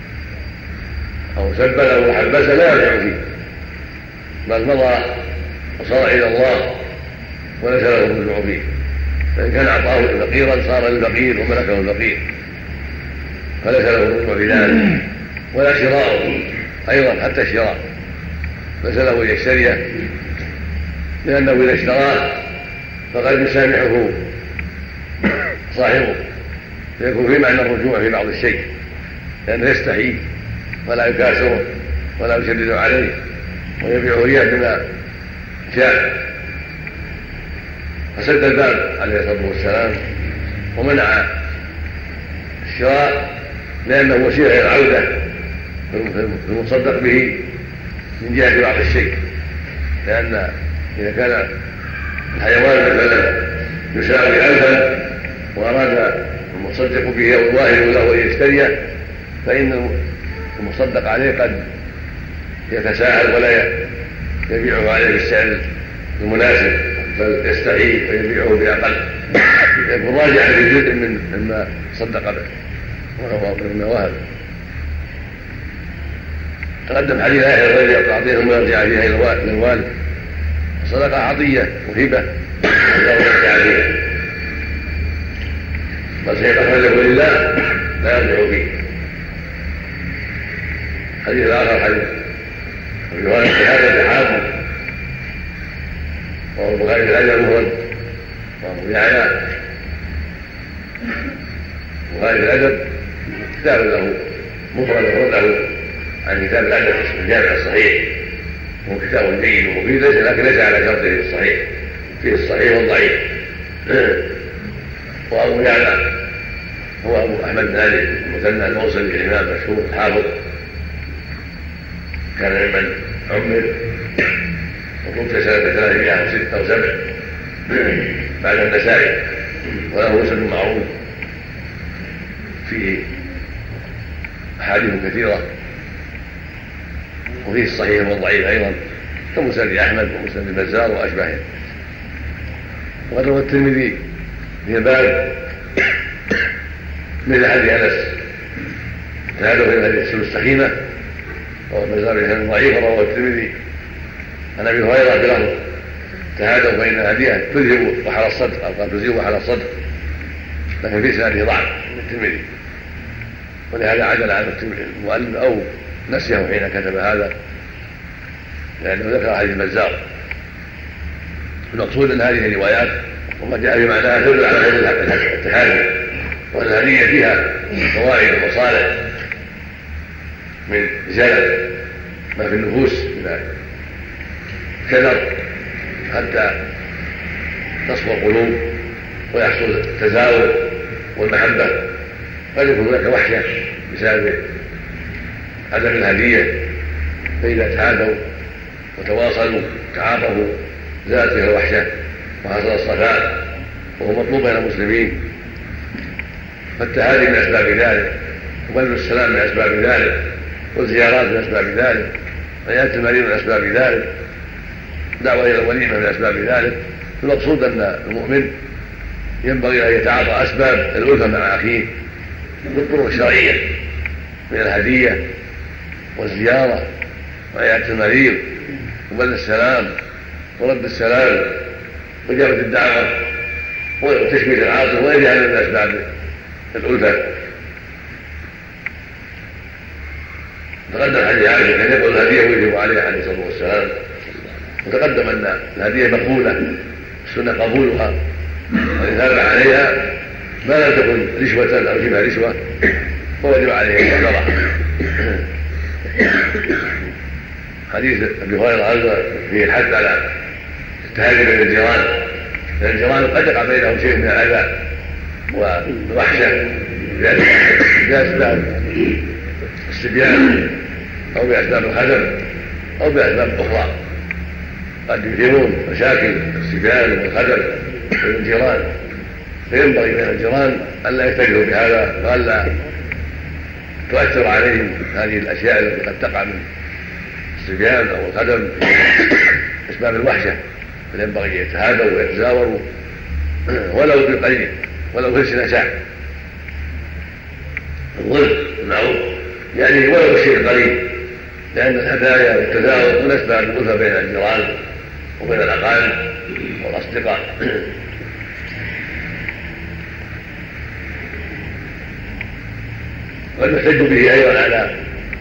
أو سبل أو حبس لا يرجع فيه، بل مضى وصار إلى الله وليس له الرجوع فيه. فإن كان أعطاه فقيرا صار للفقير وملكه الفقير فليس له الرجوع في ذلك، ولا شراء أيضا حتى الشراء ليس له أن يشتريه، لأنه إذا اشتراه فقد يسامحه صاحبه فيكون في معنى الرجوع في بعض الشيء، لأنه يستحي ولا يكاسره ولا يشدد عليه ويبيعه إياه بما شاء. فسد الباب عليه الصلاة والسلام ومنع الشراء لأنه وسيلة إلى العودة في المصدق به من جهة بعض الشيء، لأن إذا كان الحيوان مثلا يساوي 1000 وأراد المصدق به أو الواهب له أن يشتريه فإن المصدق عليه قد يتساهل ولا يبيعه عليه بالسعر المناسب، بل يستحي ويبيعه بأقل، يكون راجعا في جزء مما صدق به وهو مما وهب. تقدم حديث آخر غير تعطيهم ويرجع فيها إلى الوالد، الصدقة عطية وهبة لا يرجع فيها، بل شيء أخرجه لله لا يرجع فيه. حديث الآخر حديث رواية هذا تحاكم وهو البخاري في الأدب المفرد وأبو يعلى البخاري في الأدب كتاب له مفرد أفرده عن كتاب الأدب الجامع الصحيح، هو كتاب جيد ومفيد لكن ليس على شرطه الصحيح، فيه الصحيح والضعيف. وأبو يعلى هو أبو أحمد بن علي المثنى الموصلي الإمام مشهور الحافظ، كان ممن عمر وتوفي سنة 306 أو 7 بعد النسائي، وله مسند معروف فيه أحاديث كثيرة وفيه الصحيح والضعيف أيضا كمسند أحمد ومسند البزار وأشباهه. وقد روى الترمذي في الباب مثل حديث أنس هذا في حديث السخيمة والبزار بسند ضعيف، وروى الترمذي عن ابي هريره بلفظ تهادوا فان الهديه تذهب وحل الصدر او قال تزيل وحل الصدر، لكن في سنده ضعف من الترمذي، ولهذا عدل عن المؤلف او نسيه حين كتب هذا لانه ذكر حديث البزار. المقصود ان هذه الروايات وما جاء في معناها تدل على فضل التهادي وان الهديه فيها فوائد ومصالح من ازاله ما في النفوس من كدر حتى تصفو القلوب ويحصل التزاور والمحبة. قد يكون هناك وحشة بسبب عدم الهدية، فإذا تهادوا وتواصلوا تعاطفوا زالت تلك الوحشة وحصل الصفاء، وهو مطلوب بين المسلمين فالتهادي من أسباب ذلك، وبذل السلام من أسباب ذلك، والزيارات من أسباب ذلك، عيادة المريض من أسباب ذلك، دعوة إلى الوليمة من أسباب ذلك. المقصود أن المؤمن ينبغي أن يتعاطى أسباب الألفة مع أخيه بالطرق الشرعية من الهدية والزيارة وعيادة المريض وبذل السلام ورد السلام وإجابة الدعوة وتشميت العاطفة وغيرها من أسباب الألفة. تقدم حديث عائشة كان يقول الهدية ويجب عليها عليه الصلاة والسلام، وتقدم أن الهدية مقبولة السنة قبولها والإثابة عليها ما لم تكن رشوة أو شبه رشوة فوجب عليه المقدرة. حديث أبي هريرة أيضا فيه الحث على التهادي بين الجيران، لأن الجيران قد يقع بينهم شيء من العذاب والوحشة بأسباب الصبيان أو بأسباب الخدم أو بأسباب أخرى، قد يثيرون مشاكل الصبيان والخدم بين الجيران، فينبغي بين الجيران ألا يفتخروا بهذا وألا تؤثر عليهم هذه الأشياء التي قد تقع من الصبيان أو الخدم أسباب الوحشة، فينبغي يتهادوا ويتزاوروا ولو بالقليل ولو في السنة الظلم المعروف يعني ولو الشيء القليل، لأن الهدايا والتزاور من أسباب الألفة بين الجيران وبين الأقارب والأصدقاء. قد يحتج به أيضا على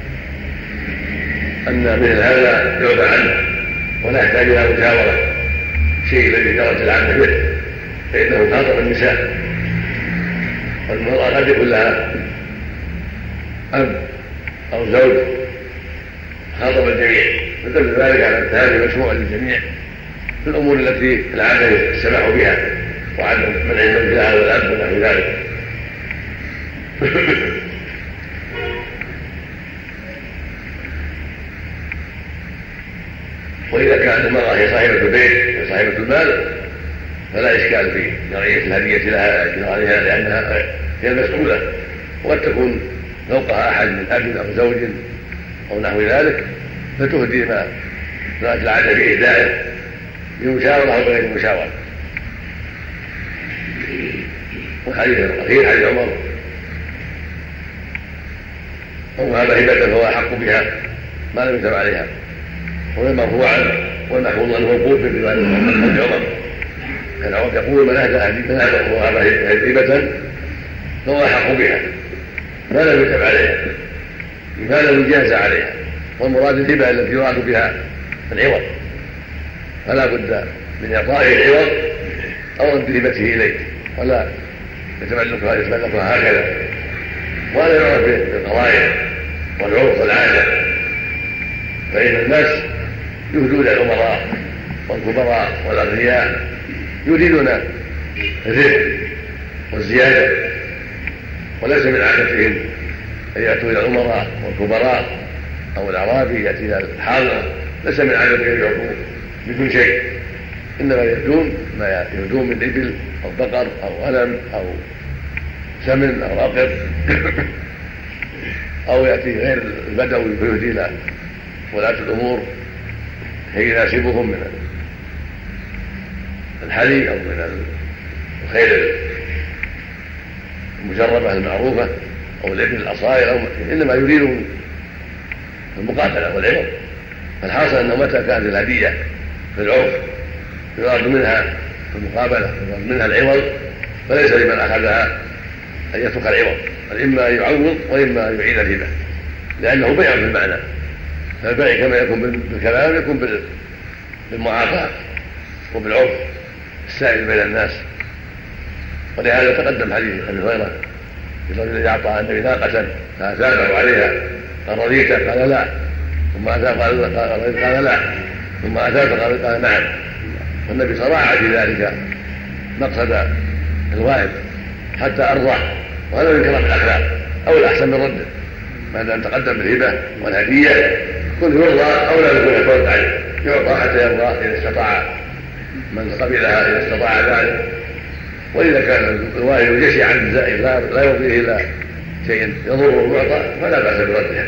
أن مثل هذا يعفى عنه ولا يحتاج إلى مجاورة شيء الذي جرت العادة به، فإنه خاطب النساء، والمرأة قد يكون لها أب أو زوج خاطب الجميع، فدل ذلك على التهادي مشروع للجميع في الأمور التي العادة السماح بها وعدم منع زوجها والأب ونحو ذلك. وإذا كانت المرأة هي صاحبة البيت هي صاحبة المال فلا إشكال في جرية الهدية لها عليها، لأنها هي المسؤولة، وقد تكون فوقها أحد من أب أو زوج أو نحو ذلك فتهدي ما جرت العادة في إهدائه بمشاورة أو بغير مشاورة. والحديث الأخير حديث عمر وهذا هبة فهو أحق بها ما لم يتم عليها، ومرفوعا والمحفوظ الموقوف في رواية عمر كان عمر يقول من أهدى هبة فهو أحق بها ما لم يتم عليها ما لم يجاز عليها، والمراد الهبة التي يراد بها العوض، فلا بد من إعطائه العوض أو رد هبته إليه ولا يتملكها هكذا. وهذا يعرف بالقضايا والعرف والعادة، فإن الناس يهدون الأمراء والكبراء والأغنياء يريدون الرزق والزيادة، وليس من عادتهم أن يأتوا إلى الأمراء والكبراء أو الأعرابي يأتي إلى الحاضر، ليس من عادتهم أن يعطوا بدون شيء، إنما يهدون ما يهدون من إبل أو بقر أو غنم أو سمن أو رقب أو يأتي غير البدوي فيهدي إلى ولاة الأمور هي يناسبهم من الحلي أو من الخيل المجربة المعروفة أو الإبل الأصائل أو إنما يريدون المقاتلة والعوض. فالحاصل أنه متى كانت الهدية في العرف يراد منها المقابلة يراد منها العوض فليس لمن أخذها أن يترك العوض، بل إما يعوض وإما يعيد الهبة، لأنه بيع في المعنى، فالبيع كما يكون بالكلام يكون بالمعاطاة وبالعرف السائد بين الناس. ولهذا تقدم حديث أبي هريرة الرجل الذي أعطى النبي ناقة فأثابه عليها قال رضيت؟ قال لا، ثم أثاب قال لا، ثم أثاب قال نعم. والنبي صراع في ذلك مقصد الواهب حتى أرضاه، وهذا من كرم الأخلاق أو الأحسن من رده، ما دام تقدم بالهبة والهدية كل يرضى أو لا يكون يفرض عليه، يعطى حتى يرضى إذا استطاع من قبلها إذا استطاع ذلك، وإذا كان الوالد جشع عن الزائد لا يعطيه إلا شيء يضره المعطى فلا بأس بردها،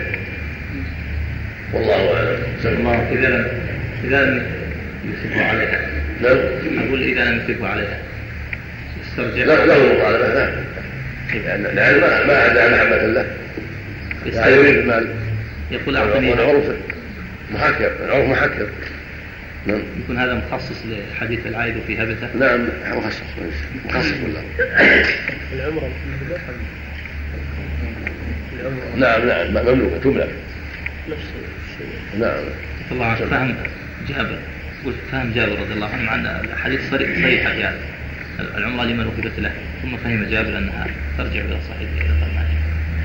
والله أعلم. إذا لم يمسكوا عليها، أقول إذا لم يمسكوا عليها استرجع له مطالبة، لأن ما عدا محبة له، لا يريد المال، يقول أعطني العرف محكم. نعم. يكون هذا مخصص لحديث العائد في هبته. نعم مخصص والله. العمرة نعم مملوكة تملك نفس الشيء. نعم. الله عنه فهم جابر رضي الله عنه، مع أن الحديث صريحة في هذا العمرة لمن وهبت له، ثم فهم جابر أنها ترجع إلى صاحبها إذا قال معه.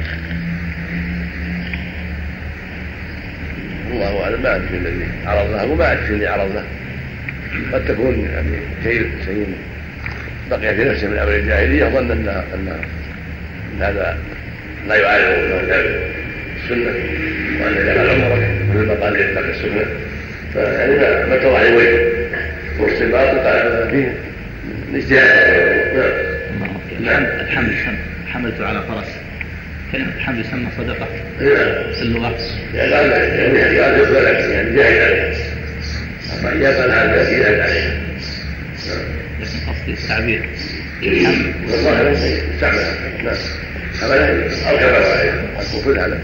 الله أعلم، ما أدري الذي عرض له وما أدري الذي عرض له، قد تكون يعني شيء بقي في نفسه من أمر الجاهلية ظن أن هذا لا يعارض السنة، وأن إذا قال عمرك مثل ما قال يتبع السنة فيعني ما تضع وجهه والاستنباط قال فيه الاجتهاد. الحمل حملت على فرس، كلمة الحمل يسمى صدقة في اللغة. يعني قال يقبل يعني جاهد عليها، أما إذا قال هذا جاهد عليها، لكن قصدي التعبير الحمل والله استعملها. نعم حملها أو كبرها عليها الكفر هذا.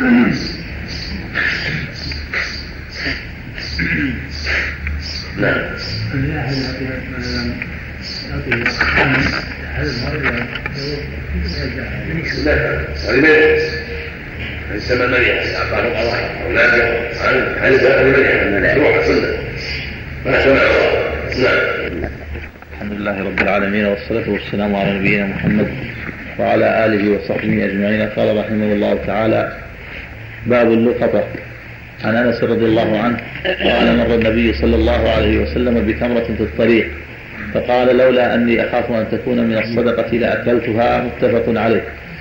نعم. يسمى المنيع أعطاه الله أولاده عن المنيع روح السنة ما سمع الله. نعم. الحمد لله رب العالمين، والصلاة والسلام على نبينا محمد وعلى آله وصحبه أجمعين. قال رحمه الله تعالى: باب اللقطة. عن أنس رضي الله عنه قال: مر النبي صلى الله عليه وسلم بتمرة في الطريق فقال: لولا أني أخاف أن تكون من الصدقة لأكلتها. متفق عليه.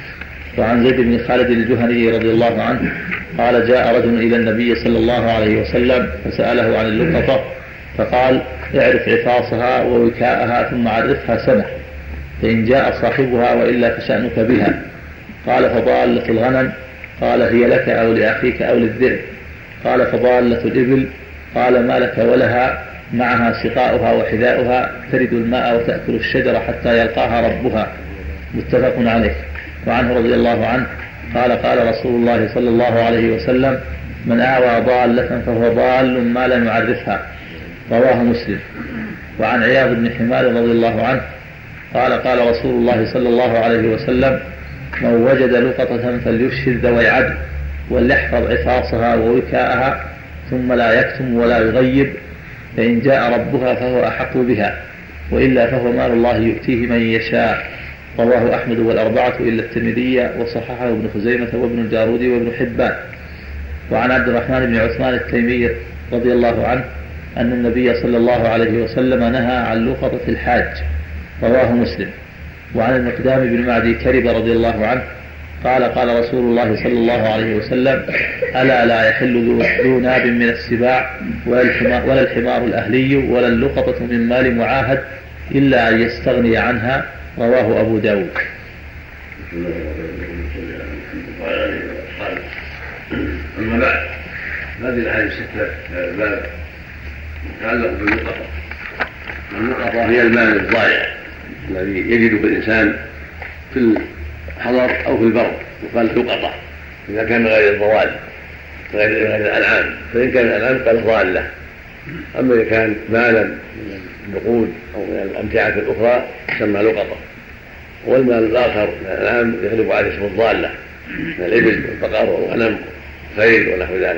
وعن زيد بن خالد الجهني رضي الله عنه قال: جاء رجل إلى النبي صلى الله عليه وسلم فسأله عن اللقطة فقال: اعرف عفاصها ووكاءها ثم عرفها سنة، فإن جاء صاحبها وإلا فشأنك بها. قال: فضالة الغنم؟ قال: هي لك أو لأخيك أو للذئب. قال: فضالة الإبل؟ قال: ما لك ولها؟ معها سقاؤها وحذاؤها، ترد الماء وتأكل الشجر حتى يلقاها ربها. متفق عليه. وعنه رضي الله عنه قال: قال رسول الله صلى الله عليه وسلم: من آوى ضالة فهو ضال ما لم يعرفها. رواه مسلم. وعن عياض بن حمار رضي الله عنه قال: قال رسول الله صلى الله عليه وسلم: من وجد لقطة فليشهد ذوي عدل وليحفظ عفاصها ووكاءها ثم لا يكتم ولا يغيب، فإن جاء ربها فهو أحق بها، وإلا فهو مال الله يؤتيه من يشاء. رواه أحمد والأربعة إلا الترمذي، وصححه ابن خزيمة وابن الجارود وابن حبان. وعن عبد الرحمن بن عثمان التيمي رضي الله عنه أن النبي صلى الله عليه وسلم نهى عن لقطة الحاج. رواه مسلم. وعن المقدام بن معدي كرب رضي الله عنه قال: قال رسول الله صلى الله عليه وسلم: ألا لا يحل ذو ناب من السباع ولا الحمار الأهلي ولا اللقطة من مال معاهد إلا أن يستغني عنها. رواه أبو داود. أما بعد، هذه الأحاديث الستة باب يتعلق باللقطة. اللقطة هي المال الضائع الذي يجد بالإنسان في الحضر أو في البر، يقال لقطة إذا كان غير الضوال غير الأنعام، فإن كان الأنعام قال ضالة. أما إذا كان مالا من النقود أو من الأمتعة الأخرى يسمى لقطة. والمال الآخر من الأنعام يغلب عليه اسم الضالة من الإبل والبقر والغنم والخيل ونحو ذلك.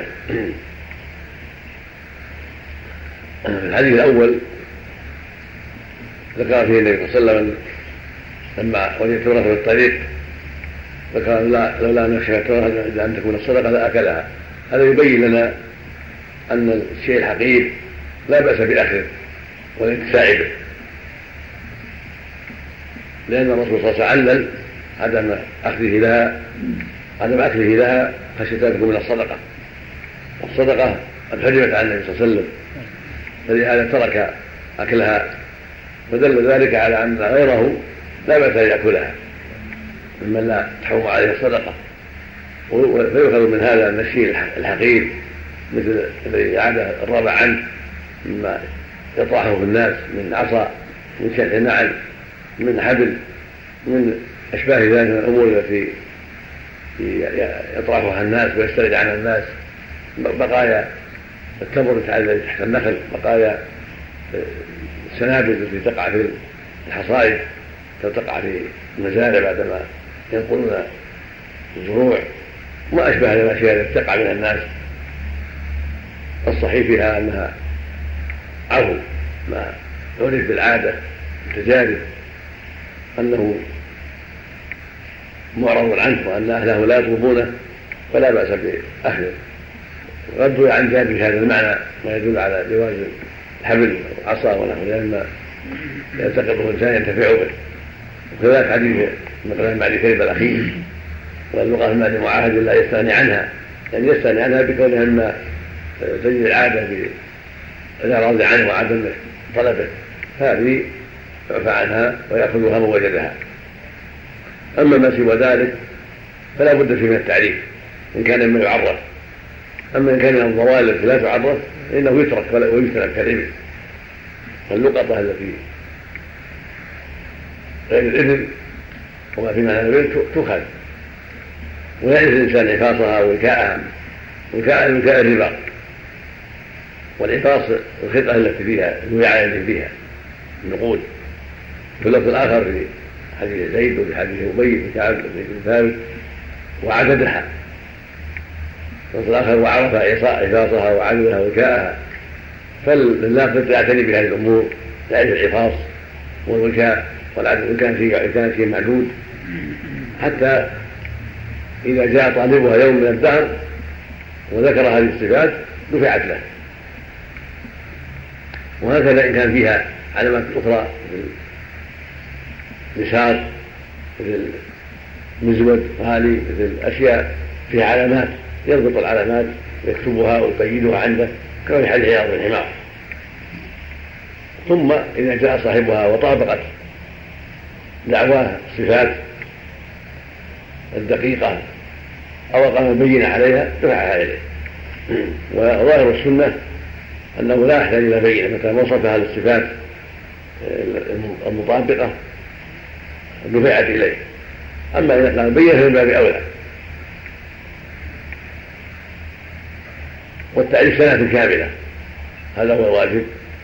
الحديث الأول ذكر فيه النبي صلى الله عليه وسلم لما وجد تمرة في الطريق ذكر: لولا أن أخشى أن تكون الصدقة لأكلها. هذا يبين لنا أن الشيء الحقير لا بأس بأخذه والانتفاع به، لأن الرسول صلى الله عليه وسلم علل عدم أكله لها خشية أن تكون من الصدقة، والصدقة قد حرمت عن النبي صلى الله عليه وسلم، فلهذا ترك أكلها فدل ذلك على أن غيره لا بأس أن يأكلها ممن لا تحرم عليه الصدقة. فيؤخذ من هذا أن الشيء الحقير مثل الذي عاد الرابع عنه مما يطرحه في الناس من عصا، من شلح نعل، من حبل، من أشباه ذلك من الأمور التي يطرحها الناس ويسترد عنها الناس، بقايا التمر التي تحت النخل، بقايا السنابل التي تقع في الحصائد تقع في المزارع بعدما ينقلون الزروع، وما أشبه الأشياء التي تقع من الناس. الصحيح فيها أنها عفو ما عرف بالعادة التجارب أنه معرض عنه وأن أهله لا يطلبونه فلا بأس بأخذه. قد روي عن جابر هذا المعنى ما يدل على جواز الحبل والعصا ونحو لما يلتقطه الإنسان ينتفع به. وكذلك حديث مثلا مع كلمة الأخير واللغة مع المعاهد لا يستغني عنها، يعني يستغني عنها بكونها مما تجد العادة بالإعراض عنه وعدم طلبه، هذه يعفى عنها ويأخذها من وجدها. أما ما سوى ذلك فلا بد فيه من التعريف إن كان مما يعرف. أما إن كان من الضوال التي لا تعرف فإنه يترك ويجتنب كالإبل واللقطة التي غير الإبل وما في معنى الإبل تؤخذ، ويعرف الإنسان عفاصها ووكاءها. وكاء الرباط، والعفاص الخطأ التي فيها الوعاء التي فيها النقود. في اللفظ الآخر في حديث زيد وفي حديث أبي بن كعب بن ثابت وعددها، واللفظ الآخر وعرف عفاصها وعددها وكاءها. فالناقد يعتني بهذه الأمور، يعرف العفاص والوكاء والعدد كان فيه معدود، حتى إذا جاء طالبها يوم من الدهر وذكر هذه الصفات دفعت له. وهكذا إن كان فيها علامات أخرى مثل نسار، مثل مزود غالي، مثل أشياء فيها علامات يربط العلامات يكتبها ويقيدها عنده كما في حديث عياض بن حمار. ثم إذا جاء صاحبها وطابقت دعواه الصفات الدقيقة أو قام البينة عليها دفعها إليه. وظاهر السنة أنه لا يحتاج إلى بينة متى وصفها للصفات المطابقة دفعت إليه. أما إذا كان بينة فمن باب أولى. والتعريف سنة كاملة هذا هو الواجب.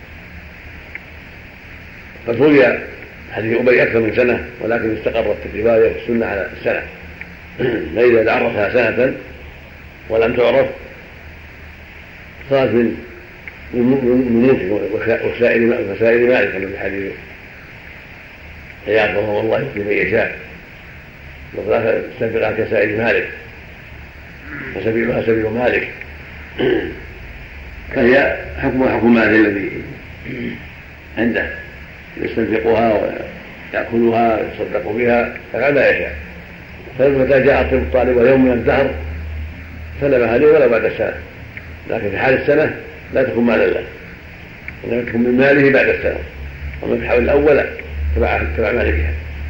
قد روي حديث أبي أكثر من سنة ولكن استقرت الرواية والسنة على السنة. فإذا عرفها سنة ولم تعرف صارت من وسائل مالك كما في حديث عياض رحمه الله يؤتي من يشاء وقال استنفقها كسائل مالك وسبيلها سبيل مالك، فهي حكم ماله الذي عنده يستنفقها ويأكلها ويتصدق بها فعل ما يشاء. فمتى جاء الطالب يوم من الدهر سلمها له ولا بعد السنة، لكن في حال السنة لا تكون مالا له، ولا تكون من ماله بعد السنة. ومن في الحول الأول تبع مالكها.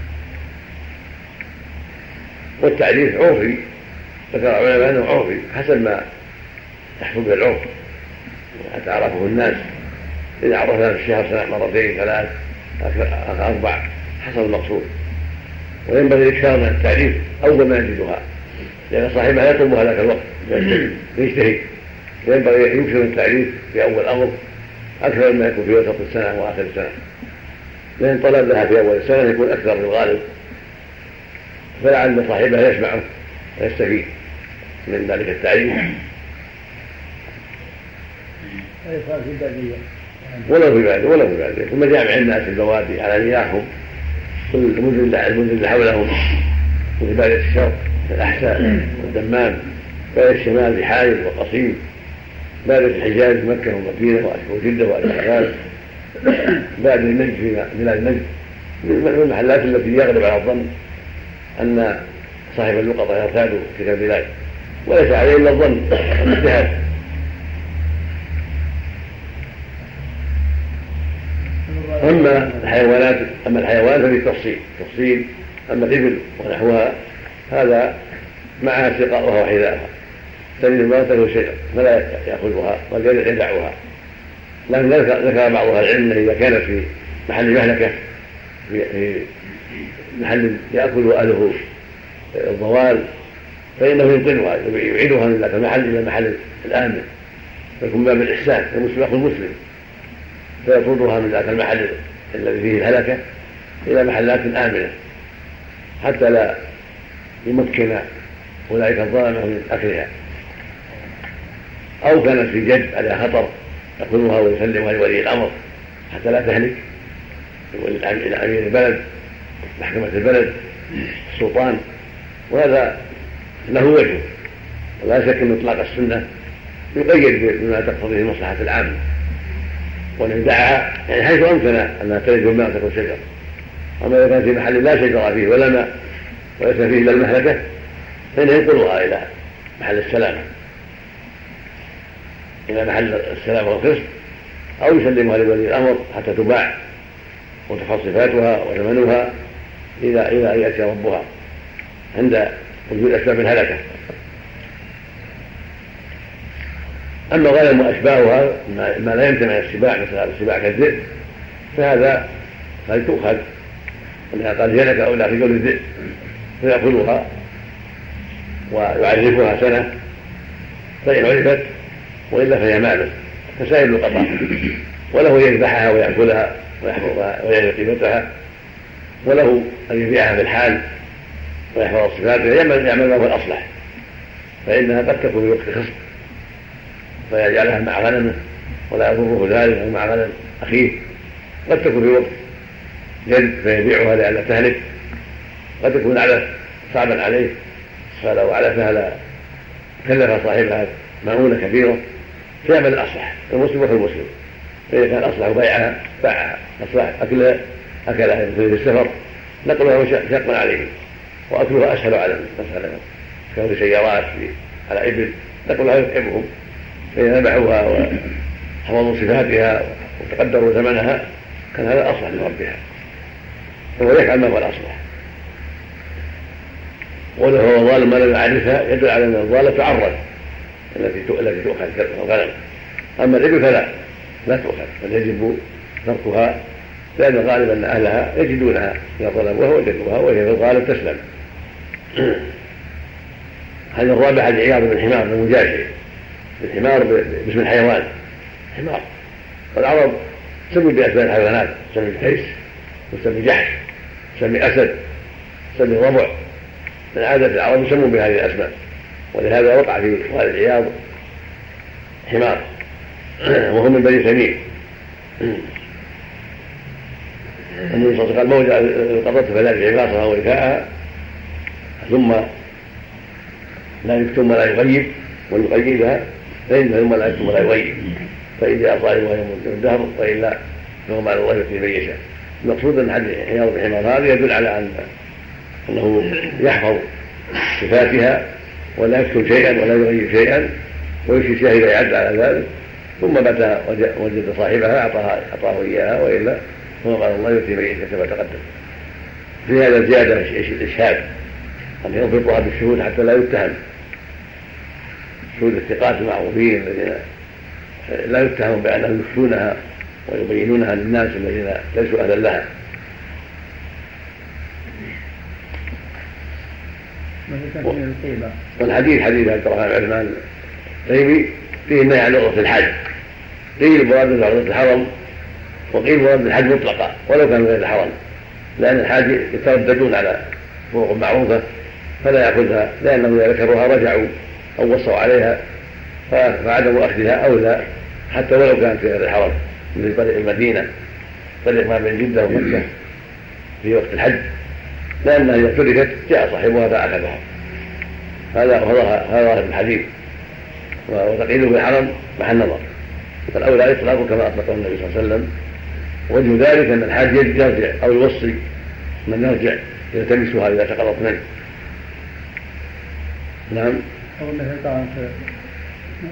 والتعريف عرفي، ذكر العلماء أنه عرفي حسب ما يحصل به العرف حتى عرفه الناس. إذا عرفنا في الشهر سنة مرتين ثلاث أربع حصل المقصود. وينبغي الإكثار من التعريف أول ما يجدها، لأن صاحبها يطلبها ذاك الوقت يجتهد. ينبغي يكثر من التعريف في أول أمر أكثر مما يكون في وسط السنة وآخر السنة، لأن طلب لها في أول السنة يكون أكثر في الغالب، فلعل صاحبها يسمعه ويستفيد من ذلك التعريف. ولو في بعد ثم جامع الناس البوادي على نياحهم المدن اللي حولهم مثل بادية الشرق الأحساء والدمام، بادية الشمال بحائل وقصيم، بادية الحجاز مكة والمدينة وجدة والشمال، بادية النجد في بلاد النجد، من المحلات التي يغلب على الظن أن صاحب اللقطة يرتاد تلك البلاد، وليس عليه إلا الظن والاجتهاد. أما الحيوانات فبالتفصيل تفصيل. أما الإبل ونحوها هذا معها سقاؤها وحذاءها تجد ما له شيء فلا يأخذها بل يدعها. لكن ذكر بعض أهل العلم إذا كانت في محل مهلكة في محل يأكل أهله الضوال فإنه ينقلها يعيدها من ذاك المحل إلى المحل الآمن، فيكون باب الإحسان المسلم أخو المسلم، فيطردها من ذاك المحل الذي فيه الهلكة إلى محلات آمنة حتى لا يمكن أولئك الظالمة من أكلها. أو كانت في جد على خطر يأخذها ويسلمها لولي الأمر حتى لا تهلك، إلى أمير البلد محكمة البلد السلطان، وهذا له وجه. ولا شك أن إطلاق السنة يقيد بما تقتضيه المصلحة العامة، وأن يدعها يعني حيث أمكن أنها تلد الماء وتكون شجر. أما إذا كان في محل لا شجر فيه ولا ماء وليس فيه إلا المهلكة فإنه ينقلها إلى محل السلامة، إلى محل السلامة والقسط، أو يسلمها لولي الأمر حتى تباع وتحفظ صفاتها وثمنها إلى أن يأتي ربها عند وجود أسباب الهلكة. أما غنم وأشباهها ما لا يمتنع السباع مثل السباع كالذئب فهذا قد تؤخذ، أنها قد هلك أو لا في قول الذئب فيأخذها ويعرفها سنة فإن عرفت وإلا فهي مالك كسائر القطع، وله يذبحها ويأكلها ويحفظها ويعرف قيمتها، وله أن يبيعها في الحال ويحفظ صفاتها يعمل ما هو الأصلح، فإنها قد تكون في وقت خصب فيجعلها مع غنمه ولا يضره ذلك أو مع غنم أخيه، قد تكون في وقت جد فيبيعها لئلا تهلك، قد تكون علف صعبا عليه فلو علفها لا كلف صاحبها مؤونة كبيرة فيعمل الأصلح المسلم وفي المسلم. فإذا كان الأصلح بيعها باعها، أصلح أكلها في السفر نقلها شق عليه وأكلها أسهل على مثلا كان سيارات على إبل نقلها يتعبهم، فإذا ذبحوها وحفظوا صفاتها وتقدروا ثمنها كان هذا أصلح لربها، فهو يفعل ما هو الأصلح. ولو هو ظالم ما لم يعرفها يدل على أن الظالم تعرض التي تؤخذ كالغنم. أما الإبل فلا تؤخذ، بل يجب تركها، لأن الغالب أن أهلها يجدونها إذا ظلموها وجدوها وهي في الغالب تسلم. هذا الرابع العياض بالحمار المجاشع، الحمار باسم الحيوان حمار، والعرب سموا بأسماء الحيوانات، سمي الحيس وسمي جحش سمي أسد سمي ضبع، من عادة العرب يسمون بهذه الأسماء، ولهذا وقع في قال العياض حمار وهو من بني تميم. النبي صلى الله عليه وسلم موجع القطط فلا عباصها ووكاءها ثم لا يكتم ولا يغيب ويقيدها ثم لا يكتم ولا يغيب، فإن جاء صاحبها يوم الدهر وإلا فهو على الله يؤتي من يشاء. المقصود أن حديث عياض الحمار هذا يدل على أنه يحفظ صفاتها ولا يكتم شيئا ولا يغيب شيئا ويمشي شاهدا يعد على ذلك، ثم متى وجد صاحبها أعطاه إياها وإلا ثم قال الله يؤتي من يشاء كما تقدم. في هذا الزيادة الإشهاد أن يضبطها بالشهود حتى لا يتهم، شهود الثقات المعروفين الذين لا يتهم بأنهم يخفونها ويبينونها للناس الذين ليسوا أهلا لها. والحديث حديث عبد الرحمن بن عثمان التيمي فيه النهي عن عرضة الحج، قيل مراد عرضة الحرم وقيل مراد الحج مطلقا ولو كان غير الحرم، لأن الحاج يترددون على فروق معروفة فلا يأخذها، لأنهم إذا ذكروها رجعوا أو وصوا عليها فعدموا أخذها أولى حتى ولو كانت في غير الحرم، مثل طريق المدينة طريق ما بين جدة ومكة في وقت الحج، لأنها إذا تركت جاء صاحبها فأخذها. هذا ظاهر الحديث، وتقييده بالحرم محل نظر، فالأولى إطلاقه كما أطلقه النبي صلى الله عليه وسلم. وجه ذلك أن الحاج يرجع أو يوصي من يرجع يلتمسها إذا سقطت منه. نعم. أو مثل طبعا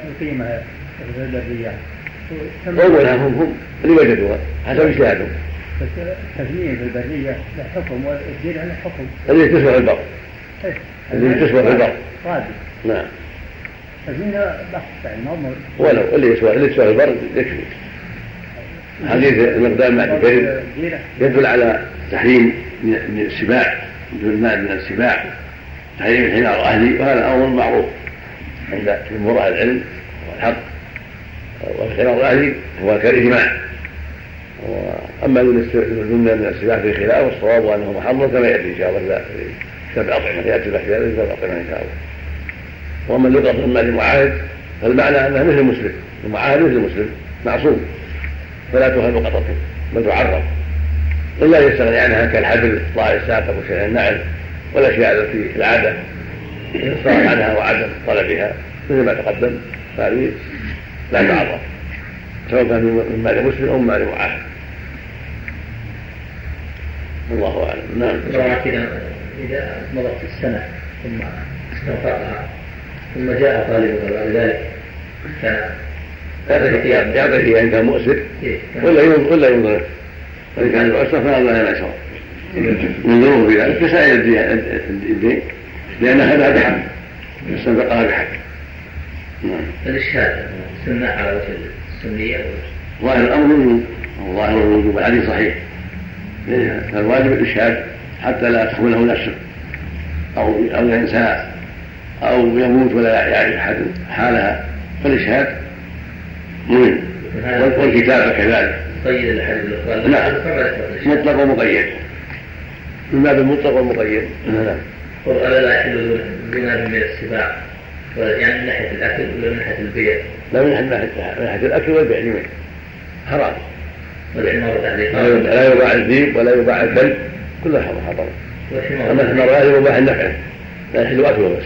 القيمة الذرية أولها هم اللي وجدوها حسب اجتهادهم، بس التثنية في البرية له حكم والجيرة له حكم. اللي تشبه البر. اللي تشبه البر. غادي. نعم. التثنية بحث يعني مضمون. ولو اللي تشبه البر يكفي. حديث المقدام مع البرد يدل على تحريم من السباع، من السباع، تحريم الحمار أهلي، وهذا أمر معروف عند جمهور أهل العلم والحق. والحمار الأهلي هو كالإجماع. أما من السباع في خلاف والصواب أنه محرم كما يأتي إن شاء الله في كتاب الأطعمة، يأتي بحث هذا في كتاب الأطعمة إن شاء الله. وأما اللقطة من المعاهد فالمعنى أنها مثل المسلم، المعاهد مثل المسلم معصوم، فلا تهل قطته بل تعرض، إلا يستغني عنها كالحبل طاع الساق وشيء النعل والأشياء التي في العادة يصرف عنها وعدم طلبها مثل ما تقدم، فهذه لا تعرض سواء كان من مال مسلم أو من مال معاهد. الله أعلم. نعم. إذا مضت السنة ثم استنفقها ثم جاء طالبها بعد ذلك يعطيه إن كان مؤسر ولا ينظر، وإن كان يؤسر فلا لا يشرب ينظره في ذلك كسائر الدين، لأن هذا بحق استنفقها بحق. الإشهاد سنة على وجه السنية. ظاهر الأمر ظاهر الوجوب، الحديث صحيح، فالواجب الإشهاد حتى لا تخونه نفسه أو ينسى أو يموت ولا يعرف أحد حالها، فالإشهاد مهم، والكتابة كذلك. قيد الحديث نعم، مطلق ومقيد من باب المطلق والمقيد. نعم. وقال لا يحل الزنا من السباع، يعني من ناحية الأكل ولا من ناحية البيع؟ لا، من ناحية الأكل والبيع جميعا حرام. لا يباع الذيب ولا يباع الكلب، كلها حرام. أما الحمار لا يباع النفع، لا يحل أكله بس.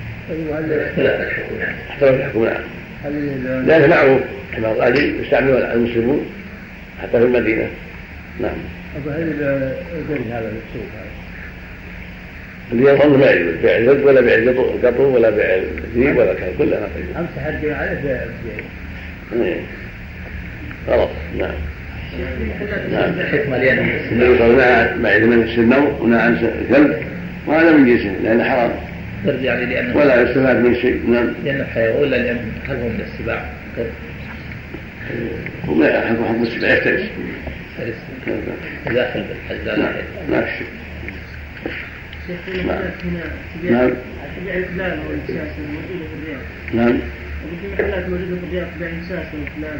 اختلف الحكم. نعم. لأنه معروف حمار الأهلي يستعمله المسلمون حتى في المدينة. نعم. هل البر هذا السوق اللي يظن ما يجوز بيع الولد ولا بيع القطو ولا بيع الذيب ولا كذا، كلها ما تجوز. أمسح الجميع عليه بيع. غلط. نعم. نعم. الحكمة لأنه النبي صلى الله عليه وسلم معد من السنو ونهى عن الكلب، وهذا من جنسه لأنه حرام يعني لأنه ولا يستفاد من شيء. نعم. لأنه حيوان ولا لأنه هل هو من السباع؟ هم لا حكم السباع يختلف. داخل بالحج. لا شيء. نعم. تبيع الكلاب والإنساس موجودة في الرياض. نعم. وفي محلات موجودة في الرياض تبيع الإنساس والكلاب.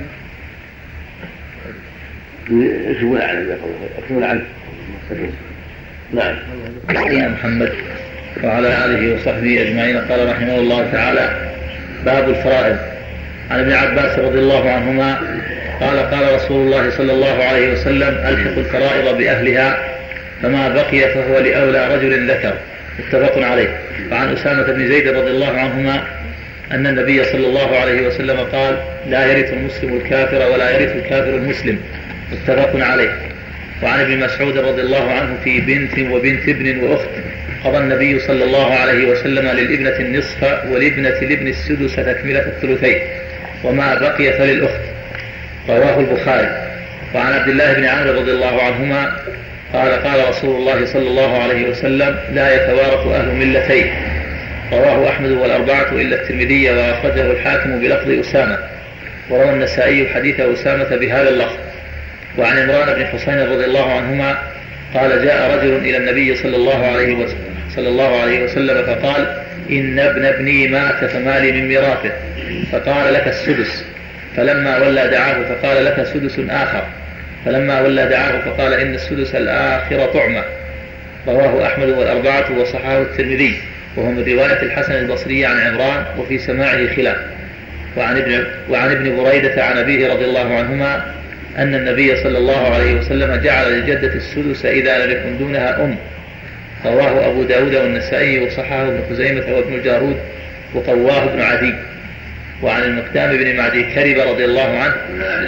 يكتبون عنه، يكتبون عنه. نعم. يا محمد وعلى آله وصحبه أجمعين. قال رحمه الله تعالى: باب الفرائض. عن ابن عباس رضي الله عنهما قال: قال رسول الله صلى الله عليه وسلم: ألحق الفرائض بأهلها، فما بقي فهو لأولى رجل ذكر. متفق عليه. وعن أسامة بن زيد رضي الله عنهما أن النبي صلى الله عليه وسلم قال: لا يرث المسلم الكافر ولا يرث الكافر المسلم. متفق عليه. وعن ابن مسعود رضي الله عنه في بنت وبنت ابن وأخت قضى النبي صلى الله عليه وسلم للابنة النصف ولابنة الابن السدس تكملة الثلثين، وما بقي فللأخت. رواه البخاري. وعن عبد الله بن عمرو رضي الله عنهما قال: قال رسول الله صلى الله عليه وسلم: لا يتوارث أهل ملتين. رواه أحمد والأربعة إلا الترمذي، وأخرجه الحاكم بلفظ أسامة. وروى النسائي حديث أسامة بهذا اللفظ. وعن عمران بن حسين رضي الله عنهما قال: جاء رجل إلى النبي صلى الله عليه وسلم فقال: إن ابن ابني مات فمالي من ميراثه، فقال: لك السدس. فلما ولى دعاه فقال: لك سدس آخر. فلما ولى دعاه فقال: إن السدس الآخر طعمة. رواه أحمد والأربعة وصححه الترمذي، وهو من رواية الحسن البصري عن عمران، وفي سماعه خلاف. وعن ابن بريدة عن أبيه رضي الله عنهما أن النبي صلى الله عليه وسلم جعل للجدة السدس إذا لم يكن دونها أم. رواه أبو داود والنسائي وصححه ابن خزيمة وابن الجارود وقواه ابن عدي. وعن المقدام بن معدي كرب رضي الله عنه.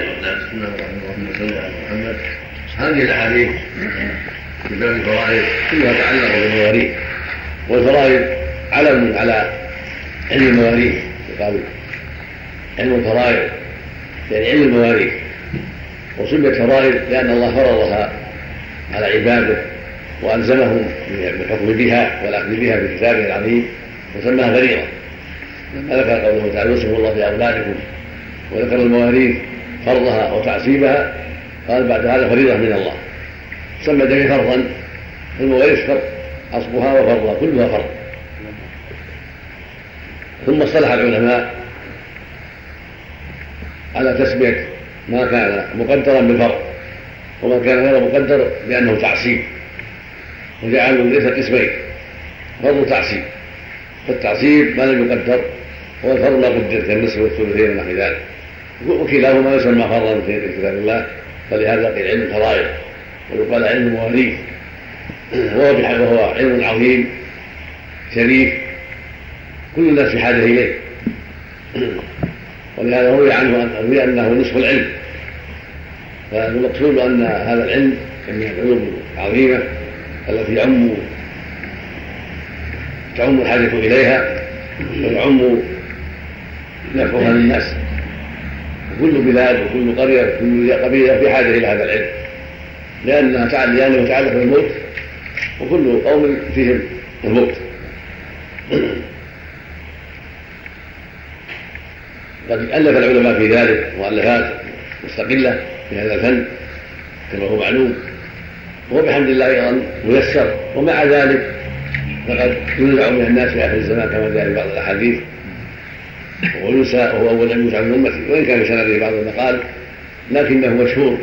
هذه الأحاديث في باب الفرائض كلها تتعلق بالمواريث، والفرائض علم على علم المواريث. يقال علم الفرائض يعني علم المواريث، وسميت فرائض لأن الله فرضها على عباده وألزمهم بالحكم بها والأخذ بها في كتابه العظيم وسماها فريضة. ذكر قوله تعالى يوصف الله في أولادكم، وذكر المواريث فرضها وتعصيبها، قال بعد هذا فريضة من الله. سمى ذلك فرضا، المواريث فرض أصلها وفرضها كلها فرض. ثم اصطلح العلماء على تسمية ما كان مقدرا بالفرض وما كان غير مقدر بأنه تعصيب، وجعلوا ليس قسمين، فرض تعصيب. فالتعصيب ما لم يقدر هو الفرض ما قدر كالنصف والثلثين ونحو ذلك، وكلاهما يسمى فرضا في كتاب الله. فلهذا قيل علم الفرائض ويقال علم المواريث، وهو علم عظيم شريف كل الناس في حاجه اليه. ولهذا روي عنه انه نصف العلم. فالمقصود ان هذا العلم من العلوم العظيمه التي تعم الحاجه اليها ويعم نفعها للناس. كل بلاد وكل قريه وكل قبيله في حاجه الى هذا العلم، لانه يتعلق بالموت، وكل قوم فيهم الموت. قد ألف العلماء في ذلك مؤلفات مستقلة في هذا الفن كما هو معلوم، وهو بحمد الله أيضا ميسر. ومع ذلك فقد ينزع من الناس في آخر الزمان كما جاء في بعض الأحاديث، وينسى وهو أول أن ينزع من أمته، وإن كان بسنده بعض المقال لكنه مشهور.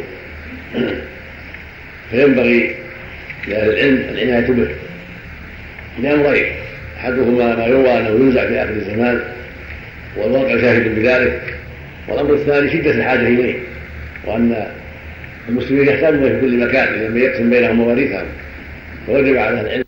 فينبغي لأهل العلم العناية به لأمرين: أحدهما ما يروى أنه ينزع في آخر الزمان والواقع شاهد بذلك، والأمر الثاني شدة الحاجة إليه، وأن المسلمين يحتاجون في كل مكان لما يقسم بينهم مواريثهم. فوجب على أهل العلم